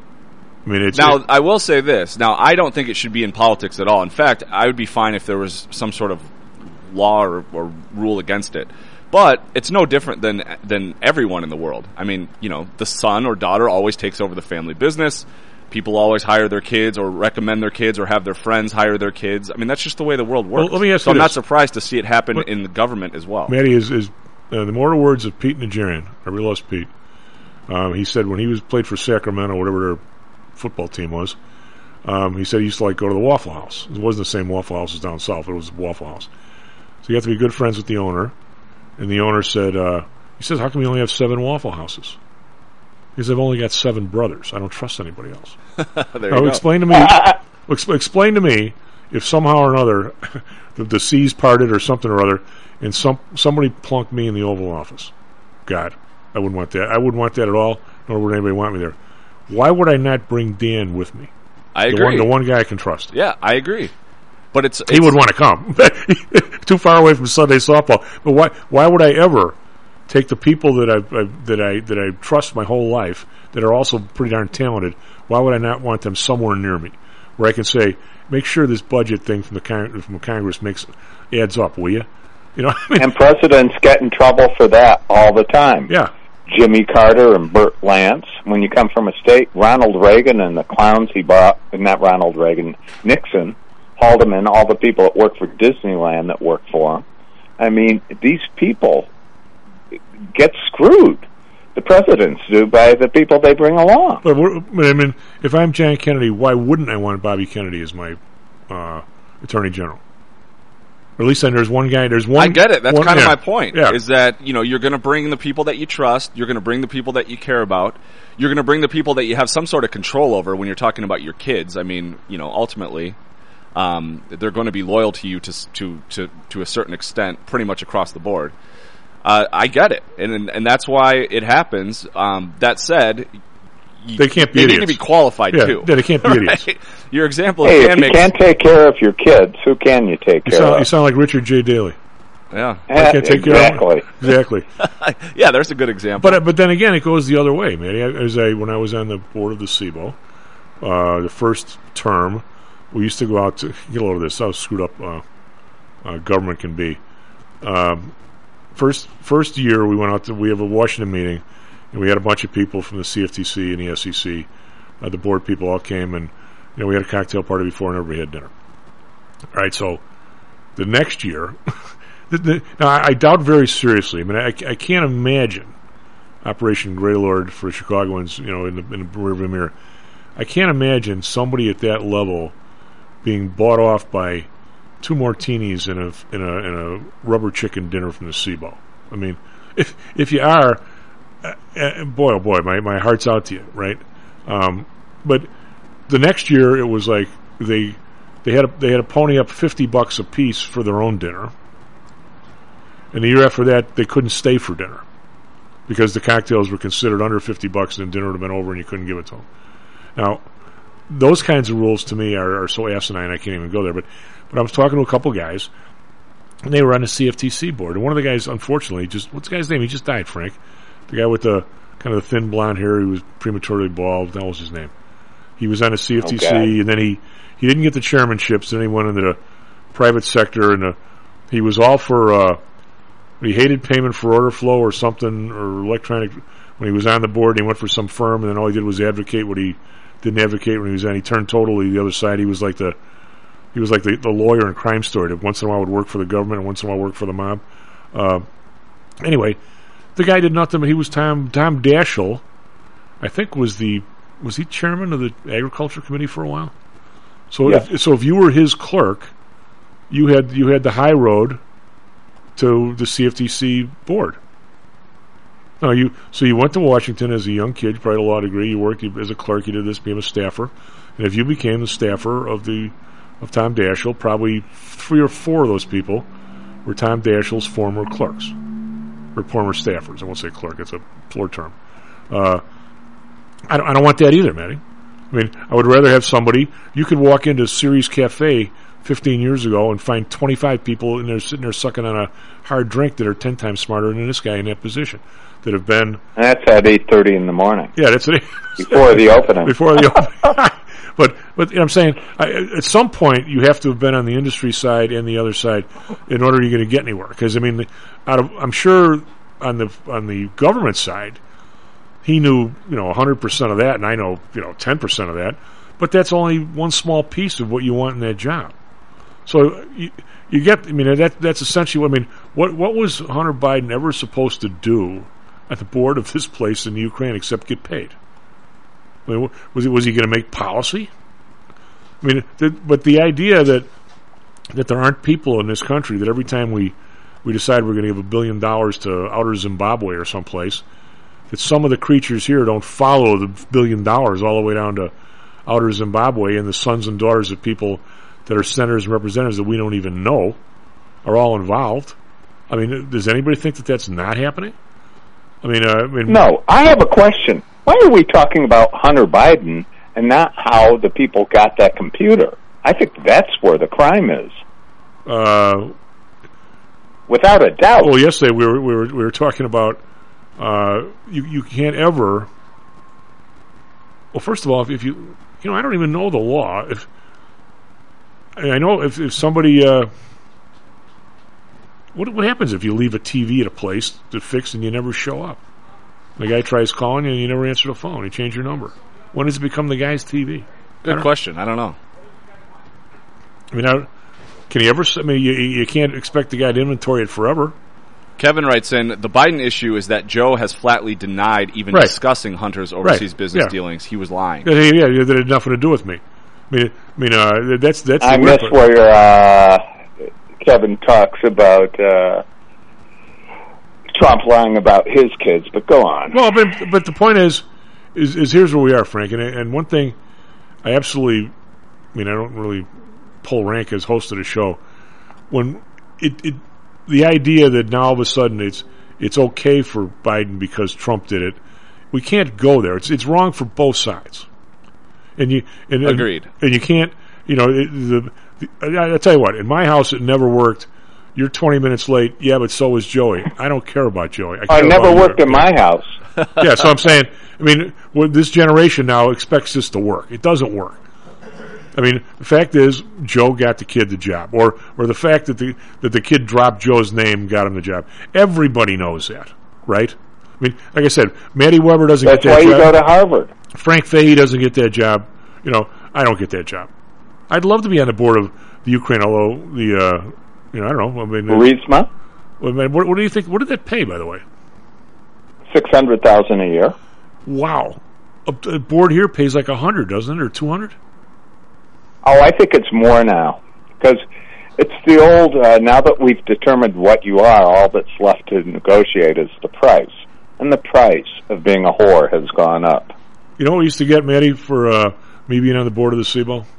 I mean, it's now, it, I will say this. Now, I don't think it should be in politics at all. In fact, I would be fine if there was some sort of law or, or rule against it. But it's no different than than everyone in the world. I mean, you know, the son or daughter always takes over the family business. People always hire their kids or recommend their kids or have their friends hire their kids. I mean, that's just the way the world works. Well, let me ask so you I'm this. not surprised to see it happen What, in the government as well. Matty, is, is uh, the mortal words of Pete Nigerian. I really loves Pete. Um, he said when he was played for Sacramento, whatever their football team was, um, he said he used to like go to the Waffle House. It wasn't the same Waffle House as down south. It was a Waffle House. So you have to be good friends with the owner. And the owner said, uh, he says, how come you only have seven Waffle Houses? He says, I've only got seven brothers. I don't trust anybody else. there now, you go. explain to me, ex- explain to me if somehow or another the, the seas parted or something or other, and some somebody plunked me in the Oval Office. God, I wouldn't want that. I wouldn't want that at all, nor would anybody want me there. Why would I not bring Dan with me? I the agree. One, the one guy I can trust. Yeah, I agree. But it's, it's he would want to come. Too far away from Sunday softball. But why? Why would I ever take the people that I, I that I that I trust my whole life, that are also pretty darn talented? Why would I not want them somewhere near me, where I can say, make sure this budget thing from the con- from Congress makes adds up, will you? You know, what I mean? And presidents get in trouble for that all the time. Yeah. Jimmy Carter and Burt Lance. When you come from a state, Ronald Reagan and the clowns he brought, not Ronald Reagan, Nixon, Haldeman, all the people that work for Disneyland that work for him. I mean, these people get screwed. The presidents do by the people they bring along. But I mean, if I'm John Kennedy, why wouldn't I want Bobby Kennedy as my uh, Attorney General? Or at least then there's one guy, there's one... I get it. That's one, kind of yeah, my point, yeah. is that, you know, you're going to bring the people that you trust, you're going to bring the people that you care about, you're going to bring the people that you have some sort of control over when you're talking about your kids. I mean, you know, ultimately, um, they're going to be loyal to you to to to, to a certain extent, pretty much across the board. Uh, I get it, and, and and that's why it happens. Um, that said... You, they can't be they idiots. need to be qualified yeah, too. Yeah, they can't be idiots. Right? Your example hey, can if you make can't take care of your kids, who can you take you care sound, of? You sound like Richard J. Daley. Yeah, I can't take exactly. care of exactly. Yeah, there's a good example. But but then again, it goes the other way, man. As I when I was on the board of the S I B O, uh, the first term, we used to go out to get a load of this. How screwed up uh, uh, government can be. Um, first first year, we went out to we have a Washington meeting, and we had a bunch of people from the C F T C and the S E C. Uh, the board people all came, and you know we had a cocktail party before, and everybody had dinner. All right, so the next year, the, the, now I, I doubt very seriously. I mean, I, I can't imagine Operation Greylord for Chicagoans, you know, in the, in the rearview mirror. I can't imagine somebody at that level being bought off by two martinis and a in a in a rubber chicken dinner from the S I B O. I mean, if if you are, uh, uh, boy oh boy, my my heart's out to you, right? Um, but the next year it was like they they had a, they had to pony up fifty bucks a piece for their own dinner, and the year after that they couldn't stay for dinner because the cocktails were considered under fifty bucks and dinner would have been over and you couldn't give it to them. Now, those kinds of rules to me are, are so asinine I can't even go there. But but I was talking to a couple guys, and they were on the C F T C board, and one of the guys, unfortunately, just what's the guy's name? He just died, Frank. The guy with the kind of the thin blonde hair, he was prematurely bald. That was his name. He was on the C F T C, okay. and then he, he didn't get the chairmanships. Then he went into the private sector, and the, he was all for. Uh, he hated payment for order flow or something or electronic. When he was on the board, he went for some firm, and then all he did was advocate what he didn't advocate when he was on. He turned totally the other side. He was like the he was like the, the lawyer in Crime Story that once in a while would work for the government and once in a while work for the mob. Uh, anyway, the guy did nothing. He was Tom Tom Daschle, I think was the was he chairman of the Agriculture Committee for a while? So yes. if, so if you were his clerk, you had you had the high road to the C F T C board. No, you so you went to Washington as a young kid, you probably had a law degree. You worked as a clerk. You did this, became a staffer, and if you became the staffer of the of Tom Daschle, probably three or four of those people were Tom Daschle's former clerks or former staffers. I won't say clerk; it's a floor term. Uh, I don't. I don't want that either, Matty. I mean, I would rather have somebody. You could walk into Sirius Cafe fifteen years ago and find twenty-five people in there sitting there sucking on a hard drink that are ten times smarter than this guy in that position. That have been. And that's at eight thirty in the morning. Yeah, that's it. Before the opening. Before the opening. but but you know, I'm saying I, at some point you have to have been on the industry side and the other side in order you're going to get anywhere. Because I mean, the, out of I'm sure on the on the government side, he knew you know one hundred percent of that, and I know you know ten percent of that. But that's only one small piece of what you want in that job. So you, you get. I mean, that that's essentially. What, I mean, what what was Hunter Biden ever supposed to do at the board of this place in Ukraine except get paid? I mean, was he was he going to make policy? I mean, the, but the idea that that there aren't people in this country that every time we we decide we're going to give a billion dollars to outer Zimbabwe or someplace, that some of the creatures here don't follow the billion dollars all the way down to outer Zimbabwe, and the sons and daughters of people that are senators and representatives that we don't even know are all involved. I mean, does anybody think that that's not happening? I mean, uh, I mean, no. I have a question. Why are we talking about Hunter Biden and not how the people got that computer? I think that's where the crime is. Uh, Without a doubt. Well, yesterday we were we were we were talking about uh, you you can't ever. Well, first of all, if, if you you know, I don't even know the law. If I know if if somebody. Uh, What what happens if you leave a T V at a place to fix and you never show up? The guy tries calling you and you never answer the phone. You change your number. When does it become the guy's T V? Good I question. I don't know. I mean, I, can you ever? I mean, you you can't expect the guy to inventory it forever. Kevin writes in, the Biden issue is that Joe has flatly denied even right. discussing Hunter's overseas right. business yeah. dealings. He was lying. Yeah, yeah, yeah, that had nothing to do with me. I mean, I mean, uh, that's that's. I miss where you're. Uh Kevin talks about uh, Trump lying about his kids, but go on. Well, but but the point is, is, is here's where we are, Frank. And, and one thing, I absolutely, I mean, I don't really pull rank as host of the show. When it, it the idea that now all of a sudden it's it's okay for Biden because Trump did it, we can't go there. It's it's wrong for both sides. And you and agreed. And, and you can't, you know, it, the. I'll tell you what, in my house it never worked. You're twenty minutes late. Yeah, but so was Joey. I don't care about Joey. I, I never worked in my house. Yeah, so I'm saying, I mean, well, this generation now expects this to work. It doesn't work. I mean, the fact is, Joe got the kid the job. Or or the fact that the that the kid dropped Joe's name and got him the job. Everybody knows that, right? I mean, like I said, Matty Weber doesn't That's get that job. That's why you go to Harvard. Frank Fahey doesn't get that job. You know, I don't get that job. I'd love to be on the board of the Ukraine, although the, uh, you know, I don't know. I mean, Burisma? What, what do you think? What did that pay, by the way? Six hundred thousand a year. Wow, a, a board here pays like a hundred, doesn't it, or two hundred? Oh, I think it's more now because it's the old. Uh, now that we've determined what you are, all that's left to negotiate is the price, and the price of being a whore has gone up. You know what we used to get, Matty, for uh, me being on the board of the S I B O?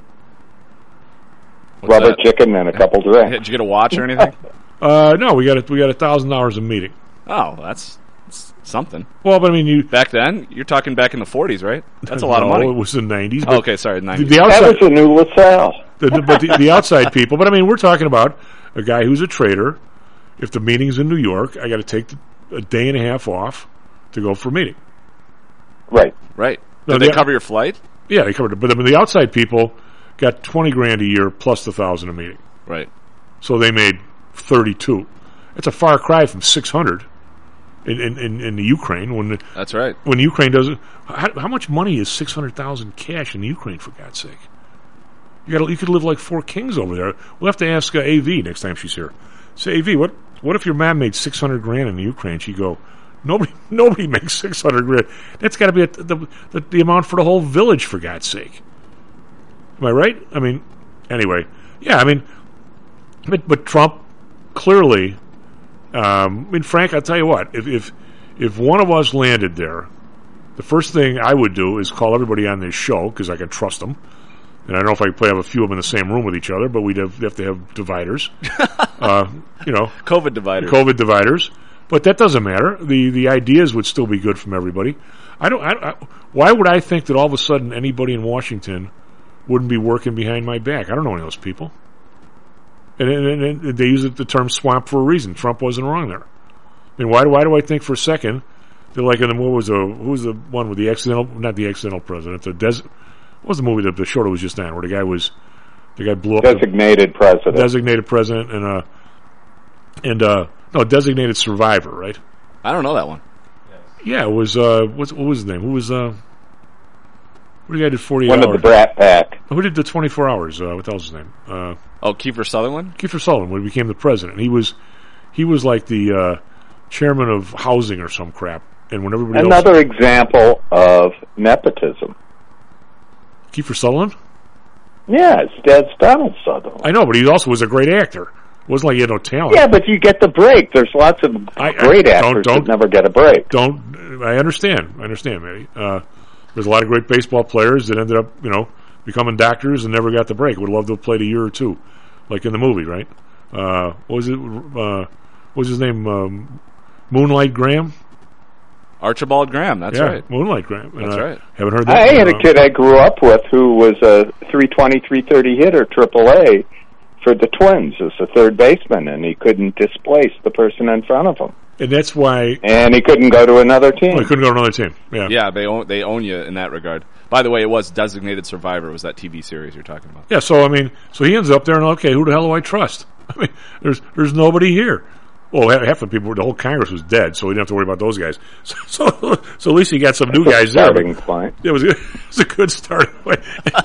What's Rubber that? chicken and a couple drinks. Did you get a watch or anything? uh, no, we got a, we got a thousand dollars a meeting. Oh, that's, that's something. Well, but I mean, you back then you're talking back in the forties, right? That's a lot no, of money. It was the nineties. Oh, okay, sorry, the nineties. The, the outside, that was a new LaSalle. the, the, but the, the outside people. But I mean, we're talking about a guy who's a trader. If the meeting's in New York, I got to take the, a day and a half off to go for a meeting. Right, right. No, Did they the, cover your flight? Yeah, they covered it. But I mean, the outside people got twenty grand a year plus the thousand a meeting. Right. So they made thirty-two. It's a far cry from six hundred. in in, in, in the Ukraine. When the, That's right. When Ukraine does it, how, how much money is six hundred thousand cash in the Ukraine? For God's sake, you got you could live like four kings over there. We'll have to ask uh, A V next time she's here. Say, A V, what what if your mom made six hundred grand in the Ukraine? She'd go, nobody nobody makes six hundred grand. That's got to be a, the, the the amount for the whole village. For God's sake, am I right? I mean, anyway, yeah, I mean, but but Trump clearly. Um, I mean, Frank, I'll tell you what. If, if if one of us landed there, the first thing I would do is call everybody on this show because I can trust them. And I don't know if I could play have a few of them in the same room with each other, but we'd have, have to have dividers. uh, you know, COVID dividers. COVID dividers. But that doesn't matter. The the ideas would still be good from everybody. I don't. I, I, why would I think that all of a sudden anybody in Washington wouldn't be working behind my back? I don't know any of those people. And, and, and they use the term swamp for a reason. Trump wasn't wrong there. I mean, why do why do I think for a second they're like in the what was the who was the one with the accidental not the accidental president the des what was the movie that the short was just on where the guy was the guy blew up designated the, president designated president and uh and uh no designated survivor, right? I don't know that one. Yeah, it was uh what's, what was his name? Who was uh what the guy did forty one hours? One of the Brat Pack. Who did the twenty-four hours? Uh, what the hell's his name? Uh, oh, Kiefer Sutherland? Kiefer Sutherland, when he became the president. He was he was like the uh, chairman of housing or some crap. And when everybody Another else... example of nepotism. Kiefer Sutherland? Yeah, it's Dad's Donald Sutherland. I know, but he also was a great actor. It wasn't like he had no talent. Yeah, but you get the break. There's lots of I, great I, actors don't, don't, that never get a break. Don't I understand. I understand, Matty. Uh, there's a lot of great baseball players that ended up, you know, becoming doctors and never got the break. Would love to have played a year or two, like in the movie, right? Uh, what was it? Uh, what was his name? Um, Moonlight Graham? Archibald Graham, that's yeah, right. Moonlight Graham. That's uh, right. Haven't heard that. I had uh, a kid I grew up with who was a three twenty, three thirty hitter, triple A, for the Twins as a third baseman, and he couldn't displace the person in front of him. And that's why... And he couldn't go to another team. Oh, he couldn't go to another team, yeah. Yeah, they own, they own you in that regard. By the way, it was Designated Survivor. It was that T V series you're talking about. Yeah, so, I mean, so he ends up there and, okay, who the hell do I trust? I mean, there's there's nobody here. Well, half the people, the whole Congress was dead, so we didn't have to worry about those guys. So, so, so at least you got some new That's guys there. Starting point. It was, it was a good start. but,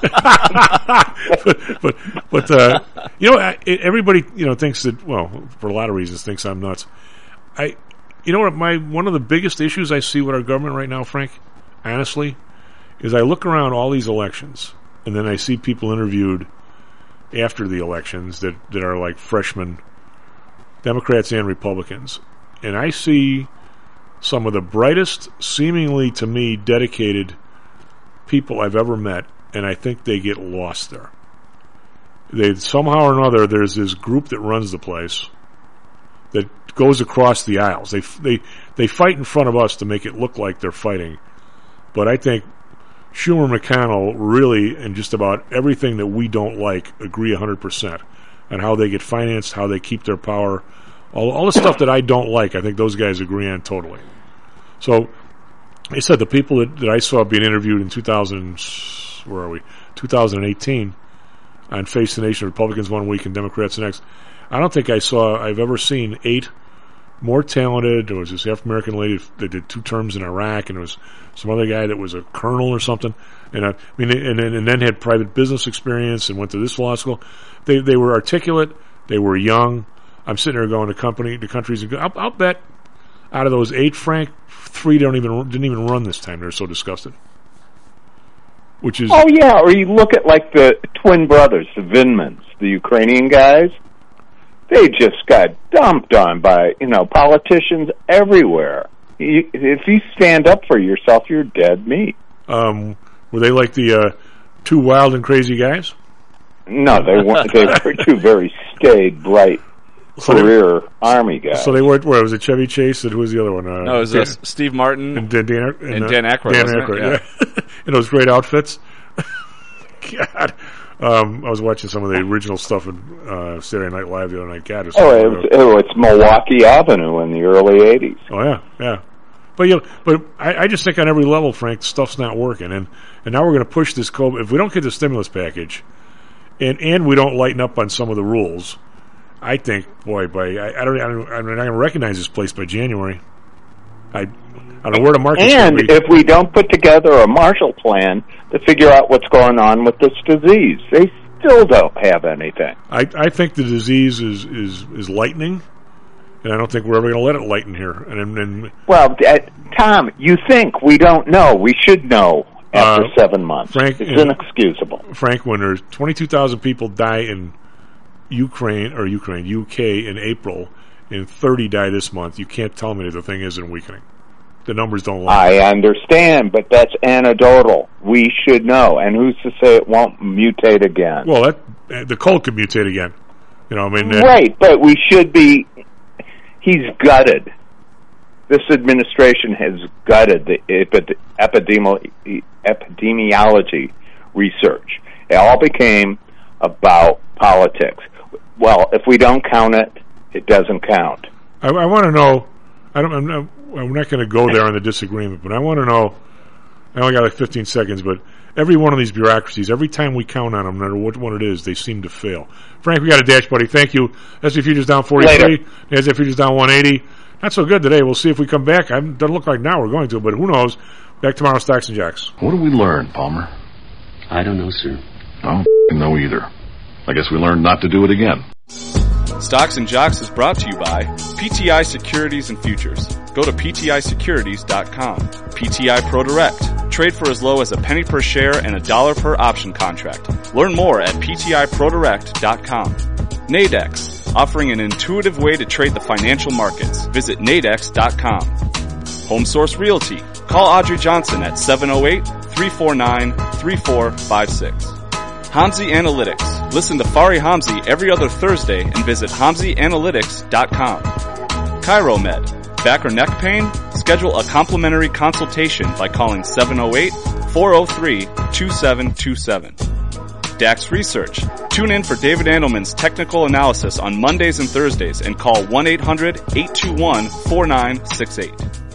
but, but uh, you know, I, everybody, you know, thinks that, well, for a lot of reasons, thinks I'm nuts. I, you know what, my one of the biggest issues I see with our government right now, Frank, honestly, is I look around all these elections, and then I see people interviewed after the elections that, that are like freshmen, Democrats and Republicans, and I see some of the brightest, seemingly to me dedicated people I've ever met, and I think they get lost there. They somehow or another, there's this group that runs the place that goes across the aisles. They they they fight in front of us to make it look like they're fighting, but I think Schumer and McConnell really, and just about everything that we don't like, agree one hundred percent on how they get financed, how they keep their power, all, all the stuff that I don't like, I think those guys agree on totally. So, I said the people that, that I saw being interviewed in two thousand, where are we, two thousand eighteen, on Face the Nation, Republicans one week and Democrats the next, I don't think I saw, I've ever seen eight more talented. There was this African-American lady that did two terms in Iraq, and there was some other guy that was a colonel or something, and I, I mean, and, and then had private business experience and went to this law school. They they were articulate. They were young. I'm sitting there going to company, to countries. I'll, I'll bet out of those eight, Frank, three don't even didn't even run this time. They're so disgusted. Which is oh yeah, or you look at like the twin brothers, the Vindmans, the Ukrainian guys. They just got dumped on by, you know, politicians everywhere. You, if you stand up for yourself, you're dead meat. Um, were they like the uh, two wild and crazy guys? No, they weren't. They were two very staid, bright, so career they, Army guys. So they weren't. Where was it? Chevy Chase and who was the other one? Uh, no, it was Dan, uh, Steve Martin and Dan, Dan, and, and uh, Dan Aykroyd. Dan Aykroyd, yeah. yeah. In those great outfits. God. Um, I was watching some of the original stuff in uh, Saturday Night Live the other night. God, it was oh, it was, it was Milwaukee Avenue in the early eighties. Oh yeah, yeah. But you know, but I, I just think on every level, Frank, stuff's not working, and and now we're going to push this COVID. If we don't get the stimulus package, and and we don't lighten up on some of the rules, I think, boy, by I, I don't, I don't, I'm not going to recognize this place by January. I, I don't know where the market's And going to be. if we don't put together a Marshall Plan to figure out what's going on with this disease, they still don't have anything. I, I think the disease is, is, is lightening, and I don't think we're ever going to let it lighten here. And, and Well, uh, Tom, you think we don't know. We should know after uh, seven months. Frank, it's inexcusable. Frank, when there's twenty-two thousand people die in Ukraine, or Ukraine, U K in April, and thirty die this month, you can't tell me that the thing isn't weakening. The numbers don't lie. I understand, but that's anecdotal. We should know. And who's to say it won't mutate again? Well, that the cold could mutate again. You know, I mean, uh, right, but we should be. He's gutted. This administration has gutted the epid- epidemi- epidemiology research. It all became about politics. Well, if we don't count it, it doesn't count. I, I want to know. I don't. I'm not, I'm not going to go there on the disagreement, but I want to know. I only got like fifteen seconds, but every one of these bureaucracies, every time we count on them, no matter what one it is, they seem to fail. Frank, we got a dash, buddy. Thank you. S and P futures down forty-three. The S and P futures down one eighty. Not so good today. We'll see if we come back. It doesn't look like now we're going to, but who knows? Back tomorrow, Stocks and Jocks. What did we learn, Palmer? I don't know, sir. I don't know either. I guess we learned not to do it again. Stocks and Jocks is brought to you by P T I Securities and Futures. Go to P T I securities dot com. P T I Pro Direct. Trade for as low as a penny per share and a dollar per option contract. Learn more at P T I pro direct dot com. Nadex, offering an intuitive way to trade the financial markets. Visit nadex dot com. Home Source Realty. Call Audrey Johnson at seven oh eight, three four nine, three four five six. Hamzy Analytics. Listen to Fari Hamzy every other Thursday and visit hamzy analytics dot com. ChiroMed. Back or neck pain? Schedule a complimentary consultation by calling seven oh eight, four oh three, two seven two seven. Dax Research. Tune in for David Andelman's technical analysis on Mondays and Thursdays and call one eight hundred, eight two one, four nine six eight.